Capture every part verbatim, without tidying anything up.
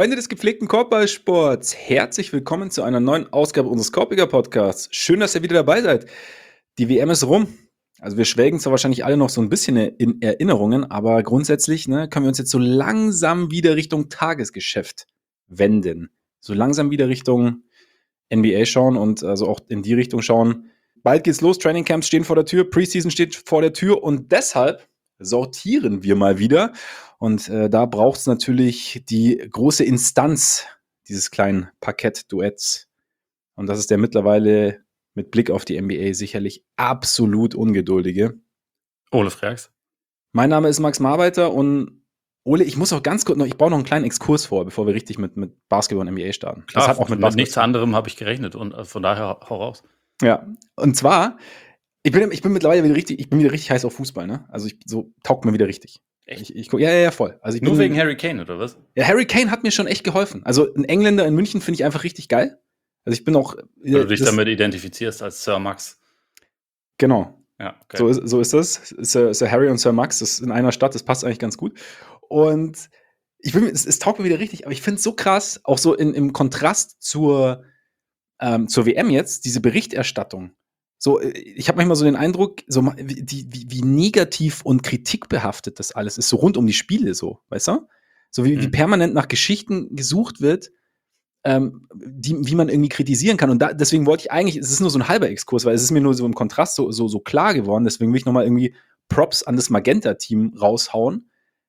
Freunde des gepflegten Korbballsports, herzlich willkommen zu einer neuen Ausgabe unseres Korbiger-Podcasts. Schön, dass ihr wieder dabei seid. Die W M ist rum. Also wir schwelgen zwar wahrscheinlich alle noch so ein bisschen in Erinnerungen, aber grundsätzlich ne, können wir uns jetzt so langsam wieder Richtung Tagesgeschäft wenden. So langsam wieder Richtung N B A schauen und also auch in die Richtung schauen. Bald geht's los, Trainingcamps stehen vor der Tür, Preseason steht vor der Tür und deshalb sortieren wir mal wieder. Und äh, da braucht es natürlich die große Instanz dieses kleinen Parkett-Duetts. Und das ist der mittlerweile mit Blick auf die N B A sicherlich absolut ungeduldige Ole Freaks. Mein Name ist Max Marbeiter und Ole, ich muss auch ganz kurz noch, ich baue noch einen kleinen Exkurs vor, bevor wir richtig mit, mit Basketball und N B A starten. Klar, das hat auch mit, mit nichts anderem habe ich gerechnet und äh, von daher hau raus. Ja, und zwar, ich bin, ich bin mittlerweile wieder richtig, ich bin wieder richtig heiß auf Fußball, ne? Also ich, so taugt mir wieder richtig. Echt? Ich, ich, ja, ja, ja, voll. Also ich Nur bin, wegen Harry Kane, oder was? Ja, Harry Kane hat mir schon echt geholfen. Also ein Engländer in München finde ich einfach richtig geil. Also ich bin auch. Weil du dich das, damit identifizierst als Sir Max. Genau. Ja, okay. So ist, so ist das. Sir, Sir Harry und Sir Max, das ist in einer Stadt, das passt eigentlich ganz gut. Und ich bin, es, es taugt mir wieder richtig, aber ich finde es so krass, auch so in, im Kontrast zur, ähm, zur W M jetzt, diese Berichterstattung. So, ich habe manchmal so den Eindruck, so wie, wie, wie negativ und kritikbehaftet das alles ist, so rund um die Spiele, so, weißt du? So wie, mhm. wie permanent nach Geschichten gesucht wird, ähm, die, wie man irgendwie kritisieren kann. Und da, deswegen wollte ich eigentlich, es ist nur so ein halber Exkurs, weil es ist mir nur so im Kontrast so, so, so klar geworden. Deswegen will ich nochmal irgendwie Props an das Magenta-Team raushauen,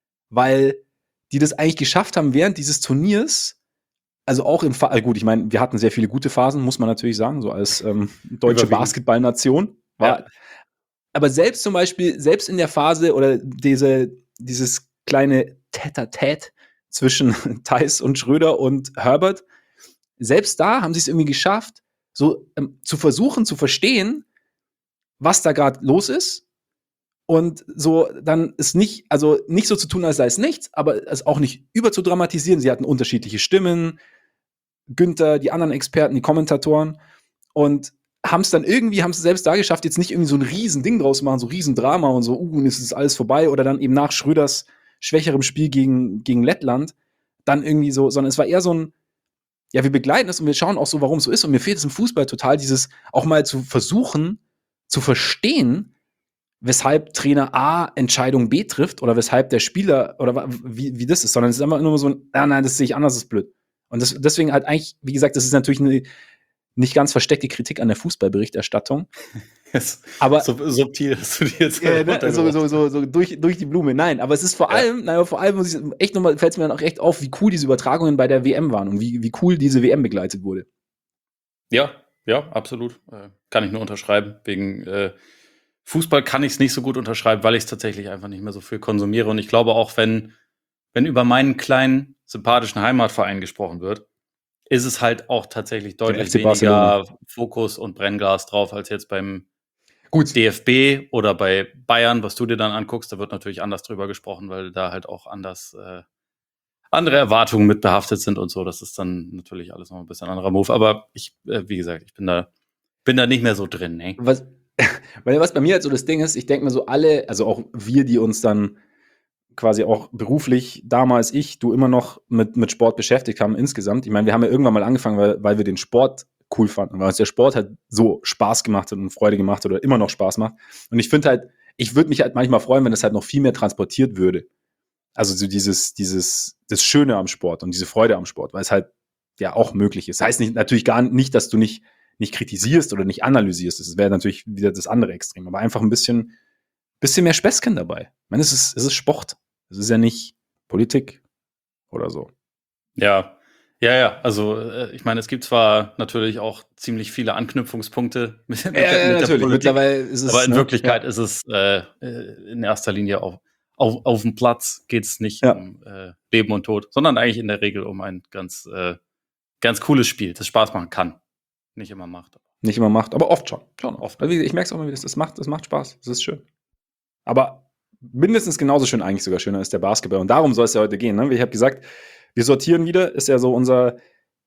weil die das eigentlich geschafft haben, während dieses Turniers, also auch im Fall, gut, ich meine, wir hatten sehr viele gute Phasen, muss man natürlich sagen, so als ähm, deutsche Basketballnation. War, ja. Aber selbst zum Beispiel, selbst in der Phase oder diese, dieses kleine Tête-à-Tête zwischen Theis und Schröder und Herbert, selbst da haben sie es irgendwie geschafft, so ähm, zu versuchen zu verstehen, was da gerade los ist. Und so dann ist nicht, also nicht so zu tun, als sei es nichts, aber es auch nicht überzudramatisieren. Sie hatten unterschiedliche Stimmen, Günther, die anderen Experten, die Kommentatoren und haben es dann irgendwie, haben es selbst da geschafft, jetzt nicht irgendwie so ein Riesending draus machen, so Riesendrama und so, uh, es ist alles vorbei oder dann eben nach Schröders schwächerem Spiel gegen, gegen Lettland dann irgendwie so, sondern es war eher so ein, ja, wir begleiten es und wir schauen auch so, warum es so ist und mir fehlt es im Fußball total, dieses auch mal zu versuchen, zu verstehen, weshalb Trainer A Entscheidung B trifft oder weshalb der Spieler oder wie, wie das ist, sondern es ist immer nur so ein, ah, nein, das sehe ich anders, das ist blöd. Und das, deswegen halt eigentlich, wie gesagt, das ist natürlich eine nicht ganz versteckte Kritik an der Fußballberichterstattung. Yes. Aber Sub- subtil hast du die jetzt äh, ne, so, so, so, so durch, durch die Blume. Nein, aber es ist vor ja. allem, naja, vor allem muss ich echt nochmal, fällt es mir dann auch echt auf, wie cool diese Übertragungen bei der W M waren und wie, wie cool diese W M begleitet wurde. Ja, ja, absolut. Äh, kann ich nur unterschreiben. Wegen äh, Fußball kann ich es nicht so gut unterschreiben, weil ich es tatsächlich einfach nicht mehr so viel konsumiere. Und ich glaube auch, wenn, wenn über meinen kleinen, sympathischen Heimatverein gesprochen wird, ist es halt auch tatsächlich deutlich weniger Barcelona. Fokus und Brennglas drauf, als jetzt beim Gut. D F B oder bei Bayern, was du dir dann anguckst. Da wird natürlich anders drüber gesprochen, weil da halt auch anders äh, andere Erwartungen mit behaftet sind und so. Das ist dann natürlich alles noch ein bisschen anderer Move. Aber ich, äh, wie gesagt, ich bin da, bin da nicht mehr so drin. Ne? Was, weil was bei mir halt so das Ding ist, ich denke mir so alle, also auch wir, die uns dann quasi auch beruflich, damals ich, du immer noch mit, mit Sport beschäftigt haben insgesamt. Ich meine, wir haben ja irgendwann mal angefangen, weil, weil wir den Sport cool fanden, weil uns der Sport halt so Spaß gemacht hat und Freude gemacht hat oder immer noch Spaß macht. Und ich finde halt, ich würde mich halt manchmal freuen, wenn das halt noch viel mehr transportiert würde. Also so dieses, dieses, das Schöne am Sport und diese Freude am Sport, weil es halt ja auch möglich ist. Das heißt nicht, natürlich gar nicht, dass du nicht, nicht kritisierst oder nicht analysierst. Das wäre natürlich wieder das andere Extrem, aber einfach ein bisschen, bisschen mehr Späßchen dabei. Ich meine, es ist, es ist Sport. Es ist ja nicht Politik oder so. Ja, ja, ja. Also äh, ich meine, es gibt zwar natürlich auch ziemlich viele Anknüpfungspunkte mit, ja, mit, ja, der, mit natürlich. der Politik, mittlerweile ist es, aber in ne? Wirklichkeit ja. ist es äh, in erster Linie auf, auf, auf dem Platz geht es nicht ja. um äh, Leben und Tod, sondern eigentlich in der Regel um ein ganz, äh, ganz cooles Spiel, das Spaß machen kann. Nicht immer macht. Nicht immer macht, aber oft schon. schon oft. Also, ich merke es auch immer wieder, das macht, das macht Spaß. Das ist schön. Aber mindestens genauso schön, eigentlich sogar schöner ist der Basketball. Und darum soll es ja heute gehen. Ne? Ich habe gesagt, wir sortieren wieder. Ist ja so unser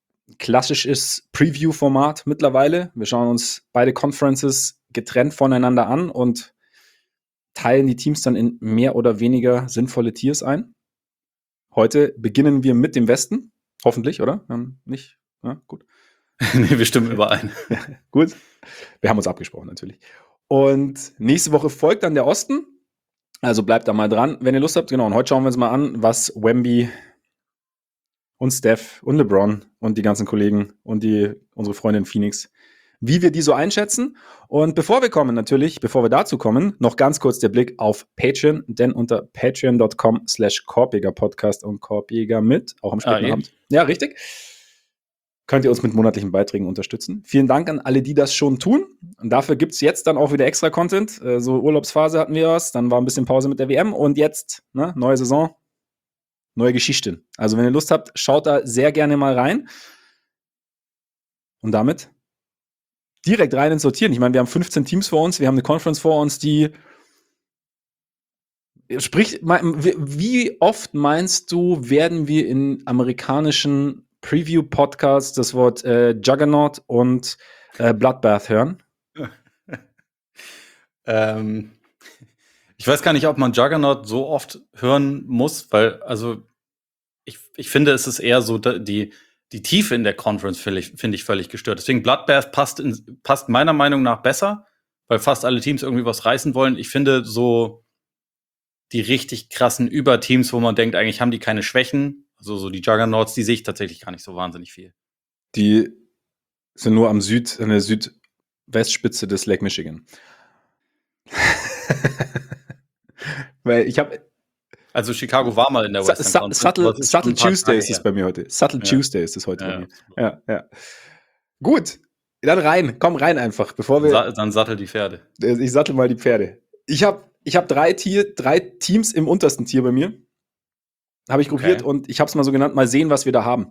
klassisches Preview-Format mittlerweile. Wir schauen uns beide Conferences getrennt voneinander an und teilen die Teams dann in mehr oder weniger sinnvolle Tiers ein. Heute beginnen wir mit dem Westen. Hoffentlich, oder? Ähm, nicht? Ja, gut. Nee, wir stimmen überein. Ja, gut. Wir haben uns abgesprochen, natürlich. Und nächste Woche folgt dann der Osten. Also bleibt da mal dran, wenn ihr Lust habt. Genau, und heute schauen wir uns mal an, was Wemby und Steph und LeBron und die ganzen Kollegen und die, unsere Freundin Phoenix, wie wir die so einschätzen. Und bevor wir kommen, natürlich, bevor wir dazu kommen, noch ganz kurz der Blick auf Patreon, denn unter patreon.com slash Korbjäger Podcast und Korbjäger mit, auch am späten Ah, eh? Abend. Ja, richtig. Könnt ihr uns mit monatlichen Beiträgen unterstützen. Vielen Dank an alle, die das schon tun. Und dafür gibt es jetzt dann auch wieder extra Content. Äh, so Urlaubsphase hatten wir was, dann war ein bisschen Pause mit der W M und jetzt, ne, neue Saison, neue Geschichten. Also wenn ihr Lust habt, schaut da sehr gerne mal rein. Und damit direkt rein ins Sortieren. Ich meine, wir haben fünfzehn Teams vor uns, wir haben eine Conference vor uns, die sprich, wie oft meinst du, werden wir in amerikanischen Preview-Podcasts das Wort äh, Juggernaut und äh, Bloodbath hören? ähm, ich weiß gar nicht, ob man Juggernaut so oft hören muss, weil, also, ich, ich finde, es ist eher so, die, die Tiefe in der Conference finde ich, find ich völlig gestört. Deswegen Bloodbath passt, in, passt meiner Meinung nach besser, weil fast alle Teams irgendwie was reißen wollen. Ich finde so die richtig krassen Überteams, wo man denkt, eigentlich haben die keine Schwächen, also so die Juggernauts, die sehe ich tatsächlich gar nicht so wahnsinnig viel. Die sind nur am Süd, an der Südwestspitze des Lake Michigan. Weil ich habe Also Chicago war mal in der Western Su- Conference. Subtle, ist Subtle Tuesday Tage ist es her. bei mir heute. Subtle Ja. Tuesday ist es heute Ja, bei mir. absolut. Ja, ja. Gut, dann rein. Komm rein einfach, bevor wir. Sa- dann sattel die Pferde. Ich sattel mal die Pferde. Ich habe ich hab drei, Tier, drei Teams im untersten Tier bei mir. Habe ich gruppiert Okay. und ich habe es mal so genannt, mal sehen, was wir da haben.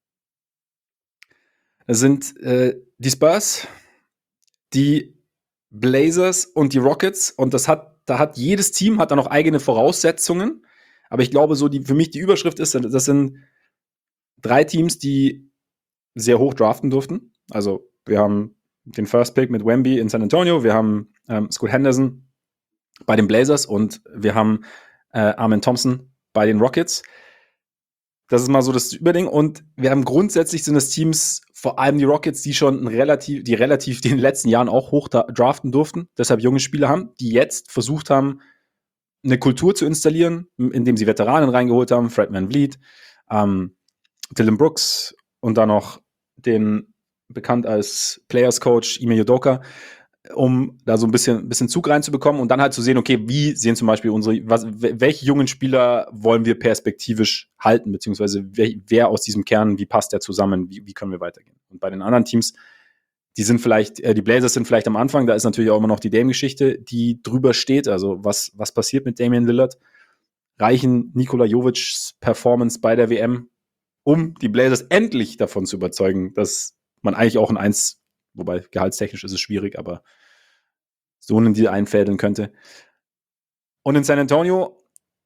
Das sind äh, die Spurs, die Blazers und die Rockets. Und das hat, da hat jedes Team hat da noch eigene Voraussetzungen. Aber ich glaube, so die, für mich die Überschrift ist, das sind drei Teams, die sehr hoch draften durften. Also wir haben den First Pick mit Wemby in San Antonio, wir haben ähm, Scoot Henderson bei den Blazers und wir haben äh, Amen Thompson bei den Rockets. Das ist mal so das Überding. Und wir haben grundsätzlich sind es Teams, vor allem die Rockets, die schon relativ, die relativ in den letzten Jahren auch hoch draften durften, deshalb junge Spieler haben, die jetzt versucht haben, eine Kultur zu installieren, indem sie Veteranen reingeholt haben, Fred VanVleet, ähm, Dylan Brooks und dann noch den bekannt als Players Coach Ime Udoka, um da so ein bisschen, bisschen Zug reinzubekommen und dann halt zu sehen, okay, wie sehen zum Beispiel unsere, was, welche jungen Spieler wollen wir perspektivisch halten, beziehungsweise wer, wer aus diesem Kern, wie passt der zusammen, wie, wie können wir weitergehen? Und bei den anderen Teams, die sind vielleicht, äh, die Blazers sind vielleicht am Anfang, da ist natürlich auch immer noch die Dame-Geschichte, die drüber steht, also was, was passiert mit Damian Lillard? Reichen Nikola Jovic's Performance bei der W M, um die Blazers endlich davon zu überzeugen, dass man eigentlich auch ein Eins, wobei gehaltstechnisch ist es schwierig, aber so einen Deal einfädeln könnte. Und in San Antonio,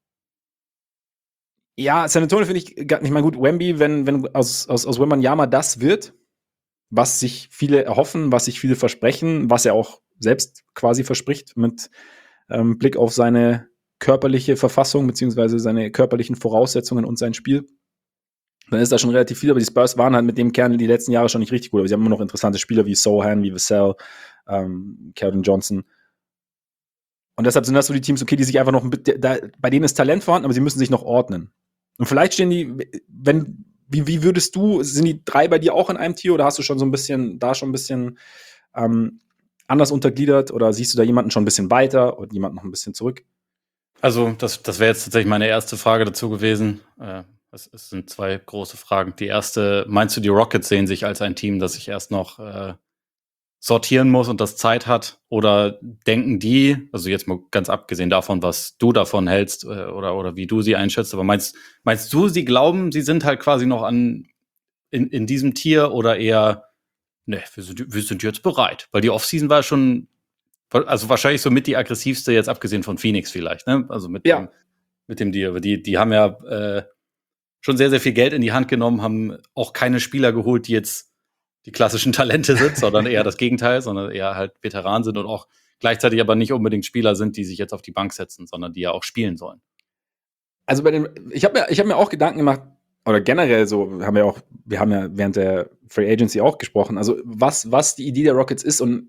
ja, San Antonio finde ich gar nicht mal gut. Wemby, wenn, wenn aus, aus, aus Wembanyama das wird, was sich viele erhoffen, was sich viele versprechen, was er auch selbst quasi verspricht mit ähm, Blick auf seine körperliche Verfassung beziehungsweise seine körperlichen Voraussetzungen und sein Spiel, dann ist da schon relativ viel, aber die Spurs waren halt mit dem Kern die letzten Jahre schon nicht richtig gut, aber sie haben immer noch interessante Spieler wie Sohan, wie Vassell, ähm, Keldon Johnson. Und deshalb sind das so die Teams, okay, die sich einfach noch, da, bei denen ist Talent vorhanden, aber sie müssen sich noch ordnen. Und vielleicht stehen die, wenn, wie, wie würdest du, sind die drei bei dir auch in einem Tier oder hast du schon so ein bisschen, da schon ein bisschen ähm, anders untergliedert oder siehst du da jemanden schon ein bisschen weiter und jemanden noch ein bisschen zurück? Also, das, das wäre jetzt tatsächlich meine erste Frage dazu gewesen. Äh, es, es sind zwei große Fragen. Die erste, meinst du, die Rockets sehen sich als ein Team, das sich erst noch äh, sortieren muss und das Zeit hat? Oder denken die, also jetzt mal ganz abgesehen davon, was du davon hältst äh, oder, oder wie du sie einschätzt, aber meinst, meinst du, sie glauben, sie sind halt quasi noch an in, in diesem Tier oder eher, ne, wir sind, wir sind jetzt bereit? Weil die Offseason war schon, also wahrscheinlich so mit die aggressivste, jetzt abgesehen von Phoenix vielleicht, ne? Also mit Ja. dem, mit dem Deal. Die, die haben ja äh, schon sehr, sehr viel Geld in die Hand genommen, haben auch keine Spieler geholt, die jetzt die klassischen Talente sind, sondern eher das Gegenteil, sondern eher halt Veteranen sind und auch gleichzeitig aber nicht unbedingt Spieler sind, die sich jetzt auf die Bank setzen, sondern die ja auch spielen sollen. Also bei den, ich habe mir, ich hab mir auch Gedanken gemacht, oder generell so, haben wir auch, wir haben ja während der Free Agency auch gesprochen, also was, was die Idee der Rockets ist, und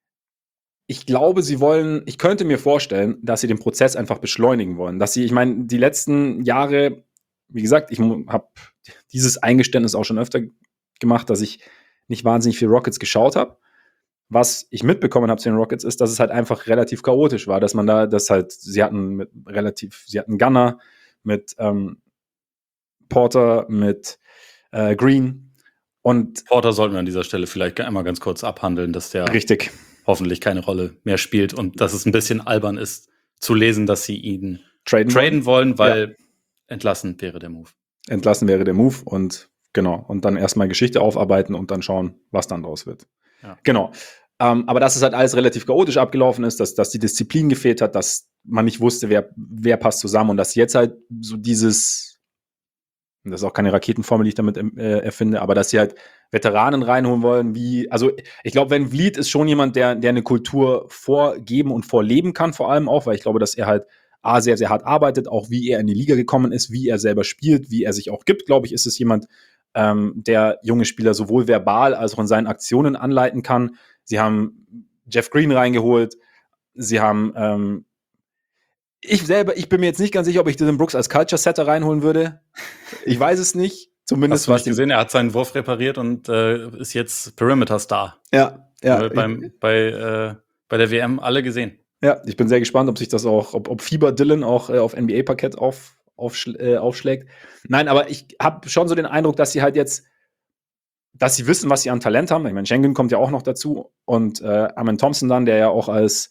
ich glaube, sie wollen, ich könnte mir vorstellen, dass sie den Prozess einfach beschleunigen wollen. Dass sie, ich meine, die letzten Jahre, wie gesagt, ich habe dieses Eingeständnis auch schon öfter gemacht, dass ich nicht wahnsinnig viel Rockets geschaut habe. Was ich mitbekommen habe zu den Rockets ist, dass es halt einfach relativ chaotisch war, dass man da, dass halt, sie hatten mit relativ, sie hatten Gunner mit ähm, Porter, mit äh, Green und Porter sollten wir an dieser Stelle vielleicht einmal ganz kurz abhandeln, dass der richtig hoffentlich keine Rolle mehr spielt und dass es ein bisschen albern ist, zu lesen, dass sie ihn traden, traden wollen, weil Ja. entlassen wäre der Move. Entlassen wäre der Move und genau, und dann erstmal Geschichte aufarbeiten und dann schauen, was dann draus wird. Ja. Genau. Ähm, aber dass es halt alles relativ chaotisch abgelaufen ist, dass, dass die Disziplin gefehlt hat, dass man nicht wusste, wer, wer passt zusammen und dass jetzt halt so dieses, das ist auch keine Raketenformel, die ich damit äh, erfinde, aber dass sie halt Veteranen reinholen wollen, wie, also ich glaube, Van Vliet ist schon jemand, der, der eine Kultur vorgeben und vorleben kann, vor allem auch, weil ich glaube, dass er halt A, sehr, sehr hart arbeitet, auch wie er in die Liga gekommen ist, wie er selber spielt, wie er sich auch gibt, glaube ich, ist es jemand, ähm, der junge Spieler sowohl verbal als auch in seinen Aktionen anleiten kann. Sie haben Jeff Green reingeholt, sie haben ähm, ich selber, ich bin mir jetzt nicht ganz sicher, ob ich Dylan Brooks als Culture-Setter reinholen würde. Ich weiß es nicht. Zumindest Hast du nicht gesehen, er hat seinen Wurf repariert und äh, ist jetzt Perimeter-Star. Ja, ja. Äh, beim, bei, äh, bei der W M alle gesehen. Ja, ich bin sehr gespannt, ob sich das auch, ob, ob Fieber Dylan auch äh, auf N B A-Parkett auf, aufschl äh, aufschlägt. Nein, aber ich habe schon so den Eindruck, dass sie halt jetzt, dass sie wissen, was sie an Talent haben. Ich meine, Schengen kommt ja auch noch dazu und äh, Amen Thompson dann, der ja auch als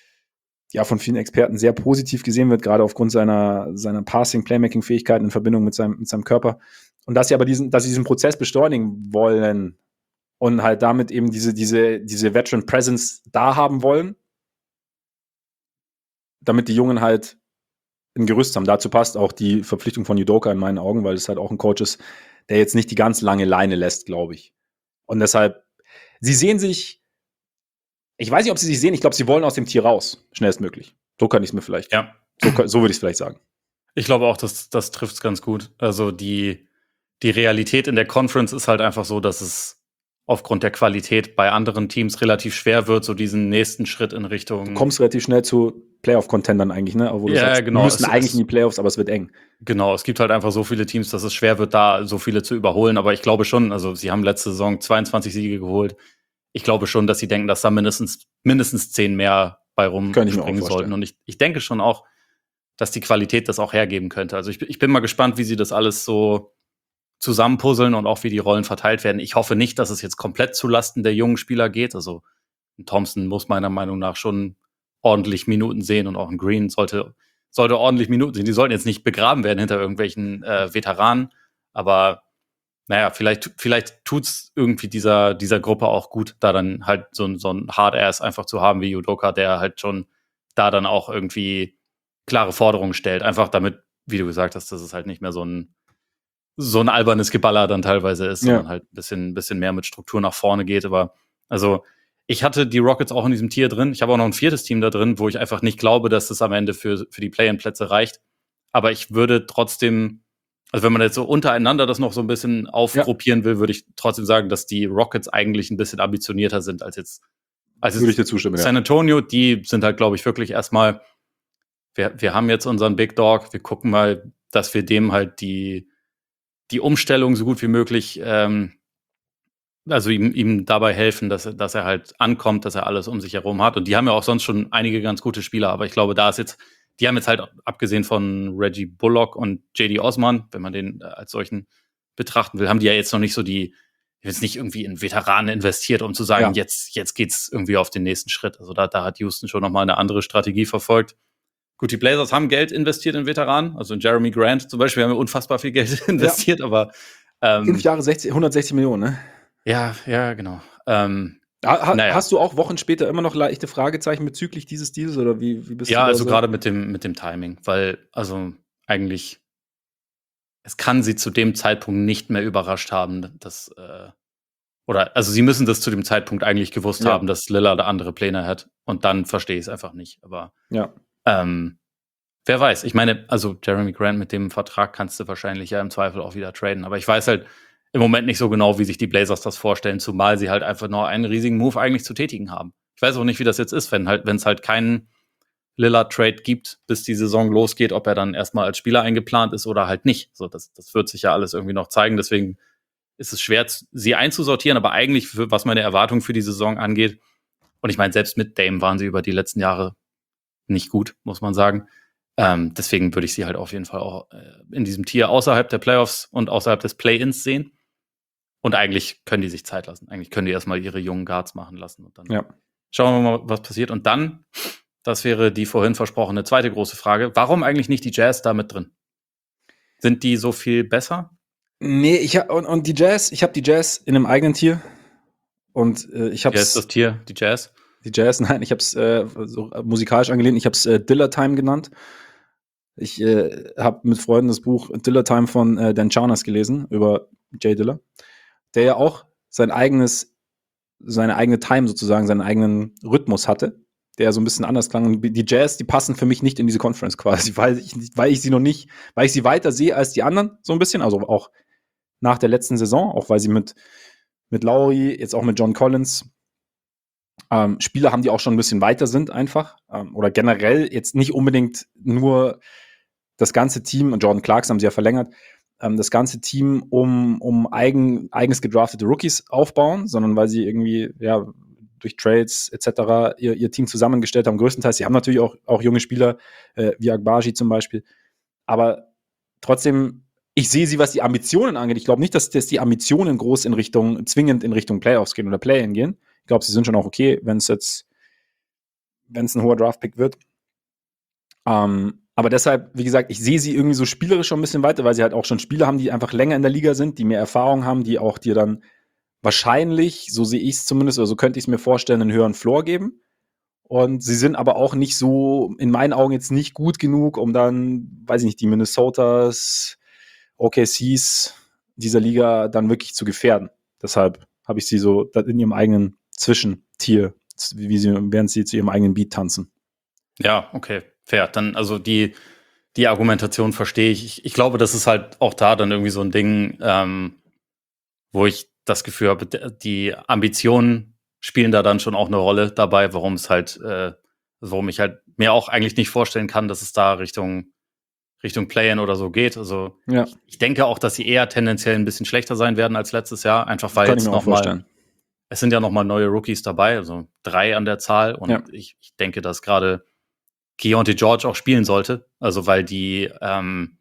ja von vielen Experten sehr positiv gesehen wird, gerade aufgrund seiner, seiner Passing-Playmaking-Fähigkeiten in Verbindung mit seinem, mit seinem Körper. Und dass sie aber diesen, dass sie diesen Prozess beschleunigen wollen und halt damit eben diese, diese, diese Veteran Presence da haben wollen, damit die Jungen halt ein Gerüst haben. Dazu passt auch die Verpflichtung von Udoka in meinen Augen, weil es halt auch ein Coach ist, der jetzt nicht die ganz lange Leine lässt, glaube ich. Und deshalb, sie sehen sich, ich weiß nicht, ob sie sich sehen, ich glaube, sie wollen aus dem Tier raus, schnellstmöglich. So kann ich es mir vielleicht, Ja. so, so würde ich es vielleicht sagen. Ich glaube auch, dass das trifft es ganz gut. Also die, die Realität in der Conference ist halt einfach so, dass es aufgrund der Qualität bei anderen Teams relativ schwer wird, so diesen nächsten Schritt in Richtung. Du kommst relativ schnell zu Playoff-Contendern eigentlich, ne? Obwohl du ja, sagst, genau. Wir müssen es, eigentlich es, in die Playoffs, aber es wird eng. Genau, es gibt halt einfach so viele Teams, dass es schwer wird, da so viele zu überholen. Aber ich glaube schon, also sie haben letzte Saison zweiundzwanzig Siege geholt. Ich glaube schon, dass sie denken, dass da mindestens, mindestens zehn mehr bei rumspringen sollten. Und ich, ich denke schon auch, dass die Qualität das auch hergeben könnte. Also ich, ich bin mal gespannt, wie sie das alles so zusammenpuzzeln und auch wie die Rollen verteilt werden. Ich hoffe nicht, dass es jetzt komplett zulasten der jungen Spieler geht. Also ein Thompson muss meiner Meinung nach schon ordentlich Minuten sehen und auch ein Green sollte, sollte ordentlich Minuten sehen. Die sollten jetzt nicht begraben werden hinter irgendwelchen äh, Veteranen, aber naja, vielleicht, vielleicht tut's irgendwie dieser, dieser Gruppe auch gut, da dann halt so, so ein Hard-Ass einfach zu haben wie Udoka, der halt schon da dann auch irgendwie klare Forderungen stellt. Einfach damit, wie du gesagt hast, dass es halt nicht mehr so ein so ein albernes Geballer dann teilweise ist, sondern ja. halt ein bisschen, bisschen mehr mit Struktur nach vorne geht. Aber also ich hatte die Rockets auch in diesem Tier drin. Ich habe auch noch ein viertes Team da drin, wo ich einfach nicht glaube, dass das am Ende für, für die Play-in-Plätze reicht. Aber ich würde trotzdem, also wenn man jetzt so untereinander das noch so ein bisschen aufgruppieren ja. will, würde ich trotzdem sagen, dass die Rockets eigentlich ein bisschen ambitionierter sind als jetzt, als würde ich dir zustimmen, San Antonio. Die sind halt, glaube ich, wirklich erstmal, wir, wir haben jetzt unseren Big Dog, wir gucken mal, dass wir dem halt die die Umstellung so gut wie möglich, ähm, also ihm, ihm dabei helfen, dass er, dass er halt ankommt, dass er alles um sich herum hat. Und die haben ja auch sonst schon einige ganz gute Spieler, aber ich glaube, da ist jetzt, die haben jetzt halt, abgesehen von Reggie Bullock und J D Osman, wenn man den als solchen betrachten will, haben die ja jetzt noch nicht so die, jetzt nicht irgendwie in Veteranen investiert, um zu sagen, ja. jetzt, jetzt geht's irgendwie auf den nächsten Schritt. Also da, da hat Houston schon nochmal eine andere Strategie verfolgt. Gut, die Blazers haben Geld investiert in Veteranen, also in Jeremy Grant zum Beispiel haben wir unfassbar viel Geld investiert, ja. aber ähm, fünf Jahre sechzig, hundertsechzig Millionen, ne? Ja, ja, genau. Ähm, ha, naja. Hast du auch Wochen später immer noch leichte Fragezeichen bezüglich dieses Deals oder wie, wie bist ja, du da also so? gerade mit dem, mit dem Timing, weil also eigentlich es kann sie zu dem Zeitpunkt nicht mehr überrascht haben, dass äh, oder also sie müssen das zu dem Zeitpunkt eigentlich gewusst ja. haben, dass Lillard andere Pläne hat und dann verstehe ich es einfach nicht. Aber ja. ähm, Wer weiß. Ich meine, also Jeremy Grant mit dem Vertrag kannst du wahrscheinlich ja im Zweifel auch wieder traden. Aber ich weiß halt im Moment nicht so genau, wie sich die Blazers das vorstellen, zumal sie halt einfach noch einen riesigen Move eigentlich zu tätigen haben. Ich weiß auch nicht, wie das jetzt ist, wenn halt, wenn es halt keinen Lillard-Trade gibt, bis die Saison losgeht, ob er dann erstmal als Spieler eingeplant ist oder halt nicht. So, das, das wird sich ja alles irgendwie noch zeigen. Deswegen ist es schwer, sie einzusortieren, aber eigentlich, für, was meine Erwartungen für die Saison angeht, und ich meine, selbst mit Dame waren sie über die letzten Jahre nicht gut, muss man sagen. Ähm, deswegen würde ich sie halt auf jeden Fall auch äh, in diesem Tier außerhalb der Playoffs und außerhalb des Play-Ins sehen. Und eigentlich können die sich Zeit lassen. Eigentlich können die erstmal ihre jungen Guards machen lassen. Und dann Ja. schauen wir mal, was passiert. Und dann, das wäre die vorhin versprochene zweite große Frage, warum eigentlich nicht die Jazz da mit drin? Sind die so viel besser? Nee, ich hab, und, und die Jazz, ich habe die Jazz in einem eigenen Tier. Und äh, ich Wie heißt hab's. das Tier? Die Jazz? Die Jazz, nein, ich hab's äh, so musikalisch angelehnt, ich hab's äh, Diller Time genannt. Ich äh, habe mit Freunden das Buch Diller Time von äh, Dan Charnas gelesen, über Jay Diller, der ja auch sein eigenes, seine eigene Time sozusagen, seinen eigenen Rhythmus hatte, der so ein bisschen anders klang. Und die Jazz, die passen für mich nicht in diese Conference quasi, weil ich, weil ich sie noch nicht, weil ich sie weiter sehe als die anderen, so ein bisschen, also auch nach der letzten Saison, auch weil sie mit, mit Lowry, jetzt auch mit John Collins, ähm, Spieler haben, die auch schon ein bisschen weiter sind einfach, ähm, oder generell jetzt nicht unbedingt nur das ganze Team, und Jordan Clarkson haben sie ja verlängert, ähm, das ganze Team um, um eigen, eigens gedraftete Rookies aufbauen, sondern weil sie irgendwie, ja, durch Trades et cetera ihr, ihr Team zusammengestellt haben, größtenteils. Sie haben natürlich auch, auch junge Spieler, äh, wie Agbaji zum Beispiel, aber trotzdem, ich sehe sie, was die Ambitionen angeht. Ich glaube nicht, dass, dass die Ambitionen groß in Richtung, zwingend in Richtung Playoffs gehen oder Play-In gehen. Ich glaube, sie sind schon auch okay, wenn es jetzt, wenn es ein hoher Draft-Pick wird. Ähm, aber deshalb, wie gesagt, ich sehe sie irgendwie so spielerisch schon ein bisschen weiter, weil sie halt auch schon Spieler haben, die einfach länger in der Liga sind, die mehr Erfahrung haben, die auch dir dann wahrscheinlich, so sehe ich es zumindest, oder so könnte ich es mir vorstellen, einen höheren Floor geben. Und sie sind aber auch nicht so, in meinen Augen jetzt nicht gut genug, um dann, weiß ich nicht, die Minnesotas, O K Cs dieser Liga dann wirklich zu gefährden. Deshalb habe ich sie so in ihrem eigenen Zwischentier, wie sie, während sie zu ihrem eigenen Beat tanzen. Ja, okay, fair. Dann, also die, die Argumentation verstehe ich. ich. Ich glaube, das ist halt auch da dann irgendwie so ein Ding, ähm, wo ich das Gefühl habe, die Ambitionen spielen da dann schon auch eine Rolle dabei, warum es halt, äh, warum ich halt mir auch eigentlich nicht vorstellen kann, dass es da Richtung, Richtung Play-In oder so geht. Also Ja. ich, ich denke auch, dass sie eher tendenziell ein bisschen schlechter sein werden als letztes Jahr, einfach weil Kann ich jetzt mir auch noch mal, vorstellen. es sind ja noch mal neue Rookies dabei, also drei an der Zahl. Und Ja. ich, ich denke, dass gerade Keontae George auch spielen sollte. Also weil die ähm,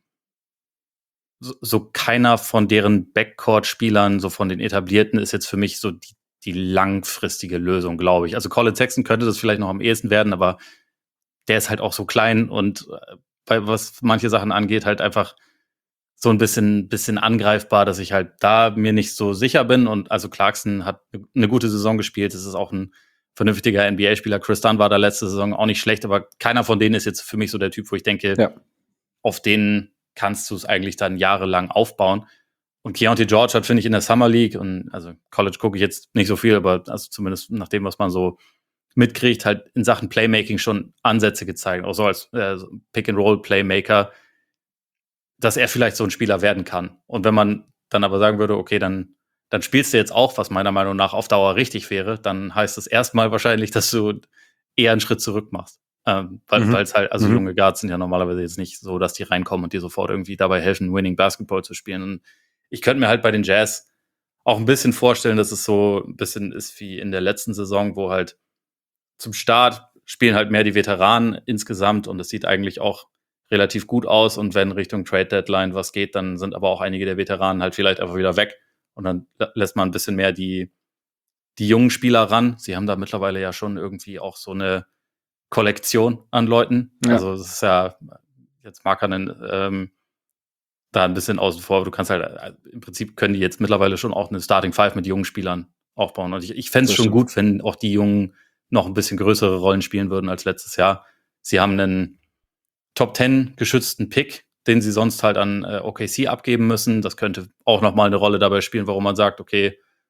so, so keiner von deren Backcourt-Spielern, so von den etablierten, ist jetzt für mich so die, die langfristige Lösung, glaube ich. Also Colin Sexton könnte das vielleicht noch am ehesten werden, aber der ist halt auch so klein und äh, bei was manche Sachen angeht, halt einfach so ein bisschen, bisschen angreifbar, dass ich halt da mir nicht so sicher bin. Und also Clarkson hat eine gute Saison gespielt. Es ist auch ein vernünftiger N B A-Spieler. Chris Dunn war da letzte Saison auch nicht schlecht, aber keiner von denen ist jetzt für mich so der Typ, wo ich denke, Ja. auf den kannst du es eigentlich dann jahrelang aufbauen. Und Keontae George hat, finde ich, in der Summer League, und also College gucke ich jetzt nicht so viel, aber also zumindest nach dem, was man so mitkriegt, halt in Sachen Playmaking schon Ansätze gezeigt, auch so als äh, Pick-and-Roll-Playmaker, dass er vielleicht so ein Spieler werden kann. Und wenn man dann aber sagen würde, okay, dann, dann spielst du jetzt auch, was meiner Meinung nach auf Dauer richtig wäre, dann heißt das erstmal wahrscheinlich, dass du eher einen Schritt zurück machst. Ähm, weil Mhm. es halt, also Mhm. junge Guards sind ja normalerweise jetzt nicht so, dass die reinkommen und dir sofort irgendwie dabei helfen, Winning Basketball zu spielen. Und ich könnte mir halt bei den Jazz auch ein bisschen vorstellen, dass es so ein bisschen ist wie in der letzten Saison, wo halt zum Start spielen halt mehr die Veteranen insgesamt und es sieht eigentlich auch relativ gut aus. Und wenn Richtung Trade Deadline was geht, dann sind aber auch einige der Veteranen halt vielleicht einfach wieder weg und dann lässt man ein bisschen mehr die, die jungen Spieler ran. Sie haben da mittlerweile ja schon irgendwie auch so eine Kollektion an Leuten. Ja. Also es ist ja jetzt Markanen ähm, da ein bisschen außen vor, aber du kannst halt, im Prinzip können die jetzt mittlerweile schon auch eine Starting Five mit jungen Spielern aufbauen. Und ich, ich fände es Das schon stimmt. gut, wenn auch die Jungen noch ein bisschen größere Rollen spielen würden als letztes Jahr. Sie haben einen Top Ten geschützten Pick, den sie sonst halt an äh, O K C abgeben müssen. Das könnte auch noch mal eine Rolle dabei spielen, warum man sagt, okay,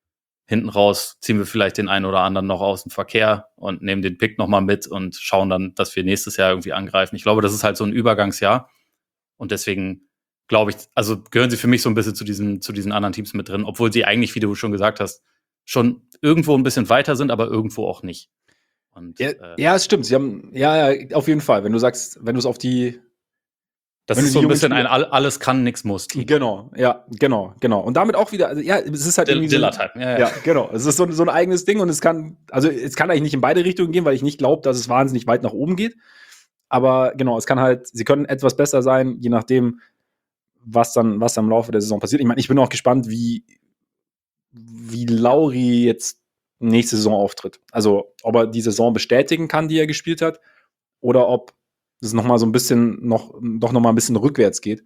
hinten raus ziehen wir vielleicht den einen oder anderen noch aus dem Verkehr und nehmen den Pick nochmal mit und schauen dann, dass wir nächstes Jahr irgendwie angreifen. Ich glaube, das ist halt so ein Übergangsjahr. Und deswegen glaube ich, also gehören sie für mich so ein bisschen zu diesen, zu diesen anderen Teams mit drin, obwohl sie eigentlich, wie du schon gesagt hast, schon irgendwo ein bisschen weiter sind, aber irgendwo auch nicht. Und, Ja, äh, ja, es stimmt. Sie haben, ja, ja, auf jeden Fall. Wenn du sagst, wenn du es auf die, das wenn du ist die so ein jungen bisschen ein Spieler- All- alles kann, nix muss Team. genau, ja, genau, genau. Und damit auch wieder, also ja, es ist halt Dill- irgendwie so, Diller-Type, ja, ja. ja, genau. Es ist so, so ein eigenes Ding und es kann, also es kann eigentlich nicht in beide Richtungen gehen, weil ich nicht glaube, dass es wahnsinnig weit nach oben geht. Aber genau, es kann halt, sie können etwas besser sein, je nachdem, was dann, was im Laufe der Saison passiert. Ich meine, ich bin auch gespannt, wie, wie Lauri jetzt nächste Saison auftritt. Also, ob er die Saison bestätigen kann, die er gespielt hat, oder ob es noch mal so ein bisschen, noch, doch noch mal ein bisschen rückwärts geht.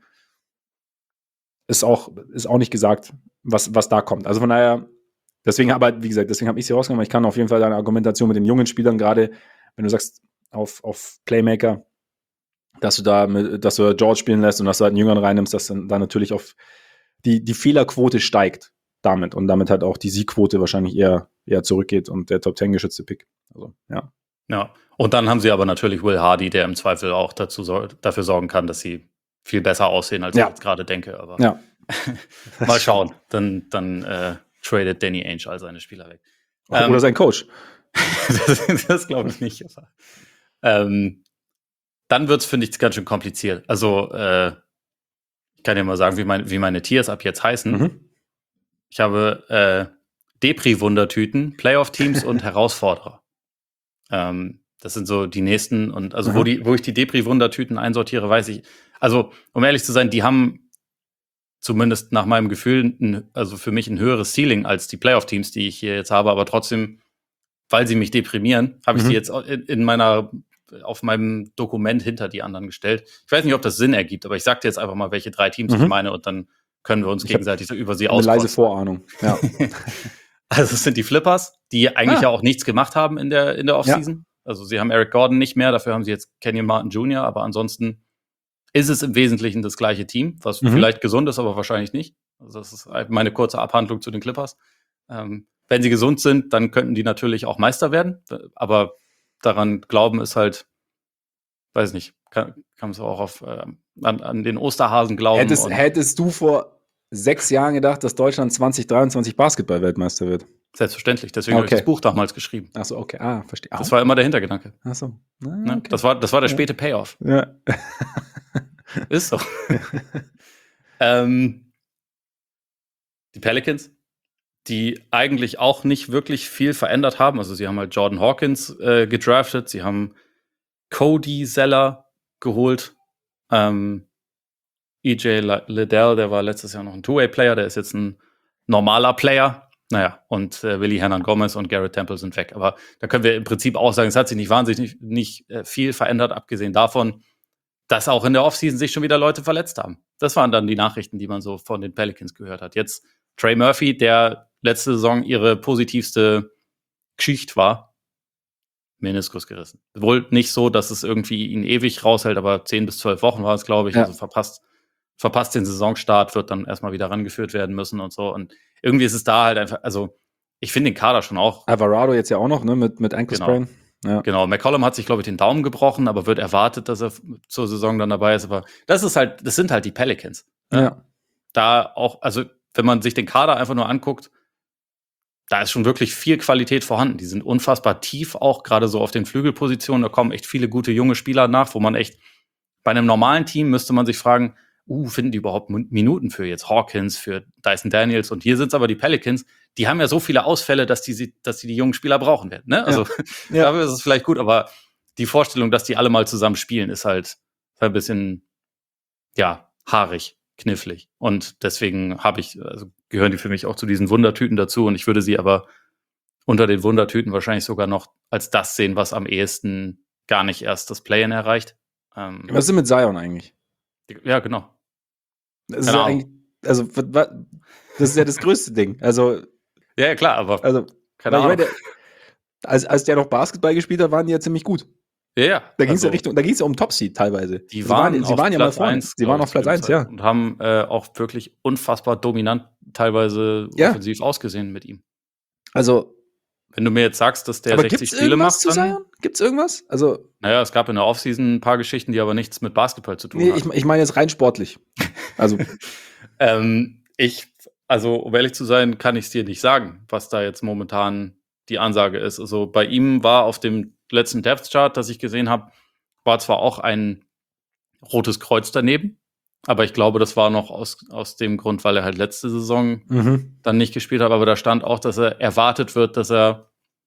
Ist auch, ist auch nicht gesagt, was, was da kommt. Also von daher, deswegen, aber wie gesagt, deswegen habe ich sie rausgenommen. Ich kann auf jeden Fall deine Argumentation mit den jungen Spielern, gerade wenn du sagst, auf, auf Playmaker, dass du da mit, dass du George spielen lässt und dass du halt einen Jüngeren reinnimmst, dass dann da natürlich auf die, die Fehlerquote steigt damit und damit halt auch die Siegquote wahrscheinlich eher, eher zurückgeht und der Top zehn geschützte Pick. Also, ja. Ja. Und dann haben sie aber natürlich Will Hardy, der im Zweifel auch dazu sor- dafür sorgen kann, dass sie viel besser aussehen, als Ja. ich jetzt gerade denke. Aber Ja. mal schauen. Dann, dann äh, tradet Danny Ainge all seine Spieler weg. Oder Ähm, sein Coach. das das glaube ich nicht. Aber, ähm, dann wird es, finde ich, ganz schön kompliziert. Also, äh, ich kann dir mal sagen, wie, mein, wie meine Tiers ab jetzt heißen. Mhm. Ich habe äh, Depri-Wundertüten, Playoff-Teams und Herausforderer. Ähm, das sind so die nächsten. Und also, wo, Mhm. die, wo ich die Depri-Wundertüten einsortiere, weiß ich. Also, um ehrlich zu sein, die haben zumindest nach meinem Gefühl, ein, also für mich ein höheres Ceiling als die Playoff-Teams, die ich hier jetzt habe, aber trotzdem, weil sie mich deprimieren, habe ich Mhm. die jetzt in, in meiner, auf meinem Dokument hinter die anderen gestellt. Ich weiß nicht, ob das Sinn ergibt, aber ich sag dir jetzt einfach mal, welche drei Teams Mhm. ich meine und dann können wir uns Ich hab gegenseitig so über sie Eine leise auskotzen. Vorahnung. Ja. Also es sind die Flippers, die eigentlich Ah. ja auch nichts gemacht haben in der, in der Offseason. Also sie haben Eric Gordon nicht mehr, dafür haben sie jetzt Kenyon Martin Junior, aber ansonsten ist es im Wesentlichen das gleiche Team, was Mhm. vielleicht gesund ist, aber wahrscheinlich nicht. Also das ist meine kurze Abhandlung zu den Clippers. Ähm, wenn sie gesund sind, dann könnten die natürlich auch Meister werden, aber daran glauben ist halt, weiß nicht, kann, kann man es auch auf, äh, an, an den Osterhasen glauben. Hättest, und hättest du vor sechs Jahren gedacht, dass Deutschland zwanzig dreiundzwanzig Basketball-Weltmeister wird? selbstverständlich, deswegen habe ich Okay. das Buch damals geschrieben. Achso, okay. Ah, verstehe. Das war immer der Hintergedanke. Achso. Ah, Ne? okay. Das war, das war der Ja. späte Payoff. Ja. Ist so. ähm, die Pelicans, die eigentlich auch nicht wirklich viel verändert haben. Also sie haben halt Jordan Hawkins äh, gedraftet, sie haben Cody Zeller geholt, ähm, E J La- Liddell, der war letztes Jahr noch ein Two-Way-Player, der ist jetzt ein normaler Player. Naja, und äh, Willy Hernan Gomez und Garrett Temple sind weg. Aber da können wir im Prinzip auch sagen, es hat sich nicht wahnsinnig nicht, nicht äh, viel verändert, abgesehen davon, dass auch in der Offseason sich schon wieder Leute verletzt haben. Das waren dann die Nachrichten, die man so von den Pelicans gehört hat. Jetzt Trey Murphy, der letzte Saison ihre positivste Geschichte war, Meniskus gerissen. Wohl nicht so, dass es irgendwie ihn ewig raushält, aber zehn bis zwölf Wochen war es, glaube ich. Ja. Also verpasst, verpasst den Saisonstart, wird dann erstmal wieder rangeführt werden müssen und so. Und irgendwie ist es da halt einfach, also ich finde den Kader schon auch. Alvarado jetzt ja auch noch, ne, mit, mit Ankle Genau. Sprain. Ja. Genau, McCollum hat sich, glaube ich, den Daumen gebrochen, aber wird erwartet, dass er f- zur Saison dann dabei ist. Aber das ist halt, das sind halt die Pelicans. Ne? Ja. Da auch, also wenn man sich den Kader einfach nur anguckt, da ist schon wirklich viel Qualität vorhanden. Die sind unfassbar tief, auch gerade so auf den Flügelpositionen. Da kommen echt viele gute junge Spieler nach, wo man echt bei einem normalen Team müsste man sich fragen, uh, finden die überhaupt Min- Minuten für jetzt Hawkins, für Dyson Daniels? Und hier sind es aber die Pelicans, die haben ja so viele Ausfälle, dass die, sie- dass die, die jungen Spieler brauchen werden. Ne? Also Ja. dafür ist es vielleicht gut, aber die Vorstellung, dass die alle mal zusammen spielen, ist halt ein bisschen, ja, haarig, knifflig. Und deswegen habe ich, also gehören die für mich auch zu diesen Wundertüten dazu. Und ich würde sie aber unter den Wundertüten wahrscheinlich sogar noch als das sehen, was am ehesten gar nicht erst das Play-In erreicht. Ähm, Was ist denn mit Zion eigentlich? ja, genau. Das ist Keine ja Ahnung. eigentlich, also, wa- wa- das ist ja das größte Ding. Also, Ja, ja, klar, aber also, keine weil ich Ahnung. meine, der, als, als der noch Basketball gespielt hat, waren die ja ziemlich gut. ja, ja. Da ging es also, ja Richtung, da ging es ja um Top-Seed teilweise. Die sie waren, waren, sie auf waren ja mal Platz vorne. eins, Sie waren glaub auf ich, Platz zu dem eins, ja. Zeitpunkt. Und haben äh, auch wirklich unfassbar dominant teilweise Ja. offensiv ausgesehen mit ihm. Also, wenn du mir jetzt sagst, dass der aber sechzig gibt's Spiele irgendwas macht, zu dann Zion? Gibt's irgendwas? Also, naja, es gab in der Offseason ein paar Geschichten, die aber nichts mit Basketball zu tun nee, ich, hatten. ich meine jetzt rein sportlich. Also, ähm, ich, also um ehrlich zu sein, kann ich es dir nicht sagen, was da jetzt momentan die Ansage ist. Also bei ihm war auf dem letzten Depth Chart, das ich gesehen habe, war zwar auch ein rotes Kreuz daneben, aber ich glaube, das war noch aus, aus dem Grund, weil er halt letzte Saison mhm. dann nicht gespielt hat, aber da stand auch, dass er erwartet wird, dass er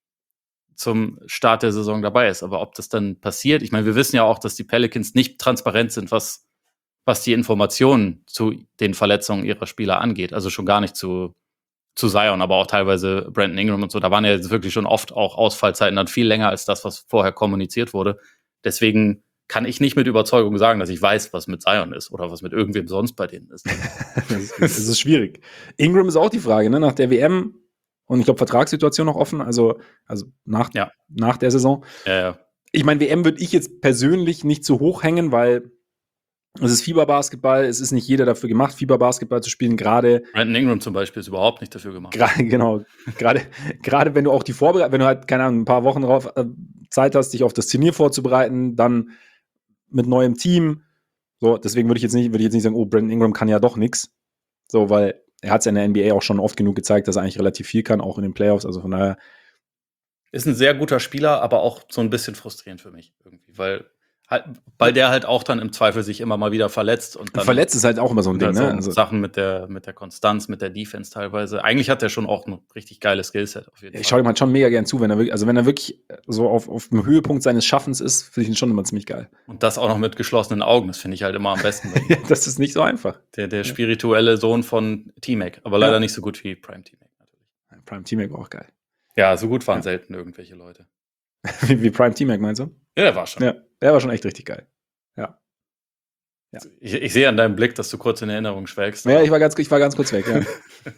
zum Start der Saison dabei ist. Aber ob das dann passiert, ich meine, wir wissen ja auch, dass die Pelicans nicht transparent sind, was, was die Informationen zu den Verletzungen ihrer Spieler angeht. Also schon gar nicht zu, zu Zion, aber auch teilweise Brandon Ingram und so. Da waren ja jetzt wirklich schon oft auch Ausfallzeiten dann viel länger als das, was vorher kommuniziert wurde. Deswegen kann ich nicht mit Überzeugung sagen, dass ich weiß, was mit Zion ist oder was mit irgendwem sonst bei denen ist. Das ist, das ist schwierig. Ingram ist auch die Frage, ne? Nach der W M und ich glaube, Vertragssituation noch offen, also, also nach, Ja. nach der Saison. Ja, ja. Ich meine, W M würde ich jetzt persönlich nicht zu hoch hängen, weil es ist Fieberbasketball, es ist nicht jeder dafür gemacht, Fieberbasketball zu spielen, gerade. Brandon Ingram zum Beispiel ist überhaupt nicht dafür gemacht. Gerade, genau, gerade, gerade wenn du auch die Vorbereitung, wenn du halt, keine Ahnung, ein paar Wochen drauf äh, Zeit hast, dich auf das Turnier vorzubereiten, dann mit neuem Team. So, deswegen würde ich jetzt nicht, würde ich jetzt nicht sagen, oh, Brandon Ingram kann ja doch nichts. So, weil er hat es in der N B A auch schon oft genug gezeigt, dass er eigentlich relativ viel kann, auch in den Playoffs. Also von daher. Ist ein sehr guter Spieler, aber auch so ein bisschen frustrierend für mich irgendwie, weil halt, weil der halt auch dann im Zweifel sich immer mal wieder verletzt und dann Verletzt ist halt auch immer so ein Ding, so ne? Also, Sachen mit der mit der Konstanz, mit der Defense teilweise. Eigentlich hat er schon auch ein richtig geiles Skillset auf jeden ich Fall. schaue ihm halt schon mega gern zu, wenn er wirklich, also wenn er wirklich so auf, auf dem Höhepunkt seines Schaffens ist, finde ich ihn schon immer ziemlich geil. Und das auch noch mit geschlossenen Augen, das finde ich halt immer am besten. Bei ihm. Ja, das ist nicht so einfach. Der, der spirituelle Sohn von T-Mac, aber leider Ja. nicht so gut wie Prime T-Mac natürlich. Prime T-Mac war auch geil. Ja, so gut waren Ja. selten irgendwelche Leute. wie, wie Prime T-Mac meinst du? Ja, der war schon. Ja, der war schon echt richtig geil. Ja. Ja. Ich, ich sehe an deinem Blick, dass du kurz in Erinnerung schwelgst. Ja, ich war ganz, ich war ganz kurz weg, ja.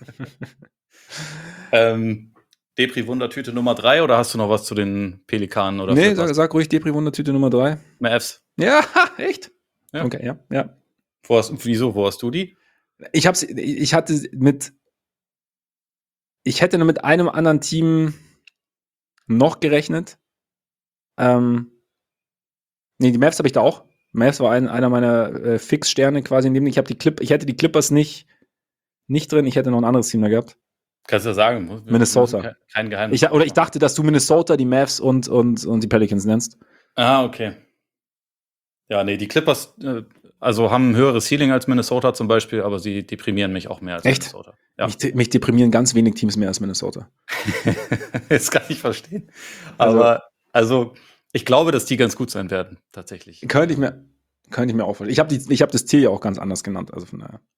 ähm, Depri-Wundertüte Nummer drei oder hast du noch was zu den Pelikanen? Oder nee, sag, sag ruhig Depri-Wundertüte Nummer drei. Mavs. Ja, echt? Ja. Okay, ja, ja. Wo hast, wieso, wo hast du die? Ich hab's, ich hatte mit, ich hätte nur mit einem anderen Team noch gerechnet. Ähm, nee, die Mavs habe ich da auch. Mavs war ein, einer meiner äh, Fixsterne quasi in dem. Ich habe die Clip, ich hätte die Clippers nicht, nicht drin. Ich hätte noch ein anderes Team da gehabt. Kannst du ja sagen. Minnesota. Kein Geheimnis. Ich, oder ich dachte, dass du Minnesota, die Mavs und, und, und die Pelicans nennst. Ah, okay. Ja, nee, die Clippers äh, also haben ein höheres Ceiling als Minnesota zum Beispiel, aber sie deprimieren mich auch mehr als Echt? Minnesota. Ja. Mich, mich deprimieren ganz wenig Teams mehr als Minnesota. Das kann ich verstehen. Aber also, also, ich glaube, dass die ganz gut sein werden, tatsächlich. Könnte ich mir, könnte ich mir auch vorstellen. Ich habe ich hab das Tier ja auch ganz anders genannt, also von daher.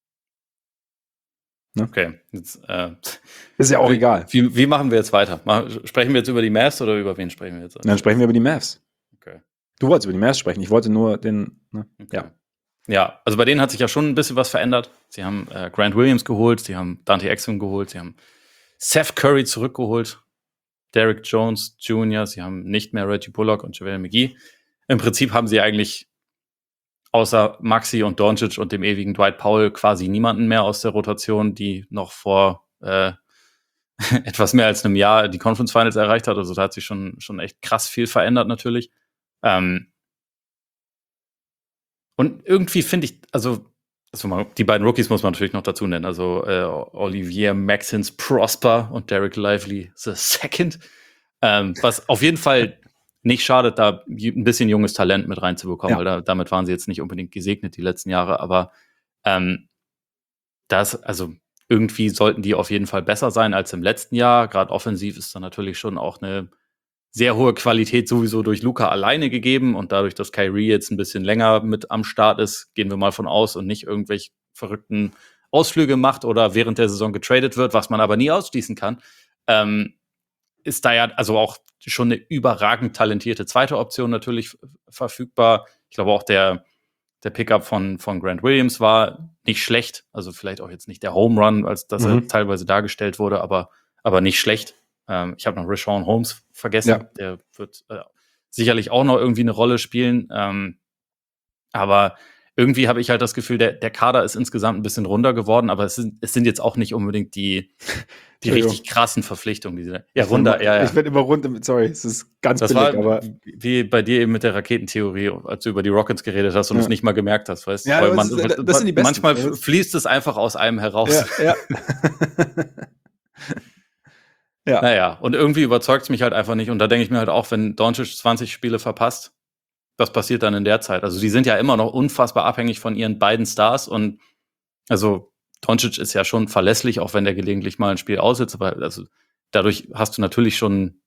Ne? Okay, jetzt, äh, ist ja auch wie, egal. Wie, wie machen wir jetzt weiter? Sprechen wir jetzt über die Mavs oder über wen sprechen wir jetzt? Dann sprechen wir über die Mavs. Okay. Du wolltest über die Mavs sprechen, ich wollte nur den, ne? Okay. Ja. Ja, also bei denen hat sich ja schon ein bisschen was verändert. Sie haben äh, Grant Williams geholt, sie haben Dante Exum geholt, sie haben Seth Curry zurückgeholt, Derrick Jones Junior, sie haben nicht mehr Reggie Bullock und JaVale McGee. Im Prinzip haben sie eigentlich außer Maxi und Doncic und dem ewigen Dwight Powell quasi niemanden mehr aus der Rotation, die noch vor äh, etwas mehr als einem Jahr die Conference Finals erreicht hat. Also da hat sich schon, schon echt krass viel verändert natürlich. Ähm, Und irgendwie finde ich, also, also mal, die beiden Rookies muss man natürlich noch dazu nennen. Also äh, Olivier Maxence Prosper und Derek Lively the Second. Ähm, was auf jeden Fall nicht schadet, da ein bisschen junges Talent mit reinzubekommen, ja. Weil da, damit waren sie jetzt nicht unbedingt gesegnet die letzten Jahre. Aber ähm, das, also irgendwie sollten die auf jeden Fall besser sein als im letzten Jahr. Gerade offensiv ist da natürlich schon auch eine sehr hohe Qualität sowieso durch Luka alleine gegeben und dadurch, dass Kyrie jetzt ein bisschen länger mit am Start ist, gehen wir mal von aus und nicht irgendwelche verrückten Ausflüge macht oder während der Saison getradet wird, was man aber nie ausschließen kann, ähm, ist da ja also auch schon eine überragend talentierte zweite Option natürlich verfügbar. Ich glaube auch der, der Pickup von, von Grant Williams war nicht schlecht, also vielleicht auch jetzt nicht der Home Run, als dass mhm. er teilweise dargestellt wurde, aber, aber nicht schlecht. Ähm, ich habe noch Richaun Holmes vergessen. Ja. Der wird äh, sicherlich auch noch irgendwie eine Rolle spielen. Ähm, aber irgendwie habe ich halt das Gefühl, der, der Kader ist insgesamt ein bisschen runder geworden, aber es sind, es sind jetzt auch nicht unbedingt die, die richtig krassen Verpflichtungen. Die sie, ja, Ich runder, bin, ja, ja. Ich bin immer rund, sorry, es ist ganz Das billig, war aber wie bei dir eben mit der Raketentheorie, als du über die Rockets geredet hast und Ja. es nicht mal gemerkt hast, weißt du? Ja, Weil das man, ist- das- das sind die Besten. manchmal Das- fließt es einfach aus einem heraus. ja, ja. ja. Naja, und irgendwie überzeugt es mich halt einfach nicht. Und da denke ich mir halt auch, wenn Doncic zwanzig Spiele verpasst, was passiert dann in der Zeit? Also die sind ja immer noch unfassbar abhängig von ihren beiden Stars. Und also Doncic ist ja schon verlässlich, auch wenn der gelegentlich mal ein Spiel aussetzt. Aber also dadurch hast du natürlich schon,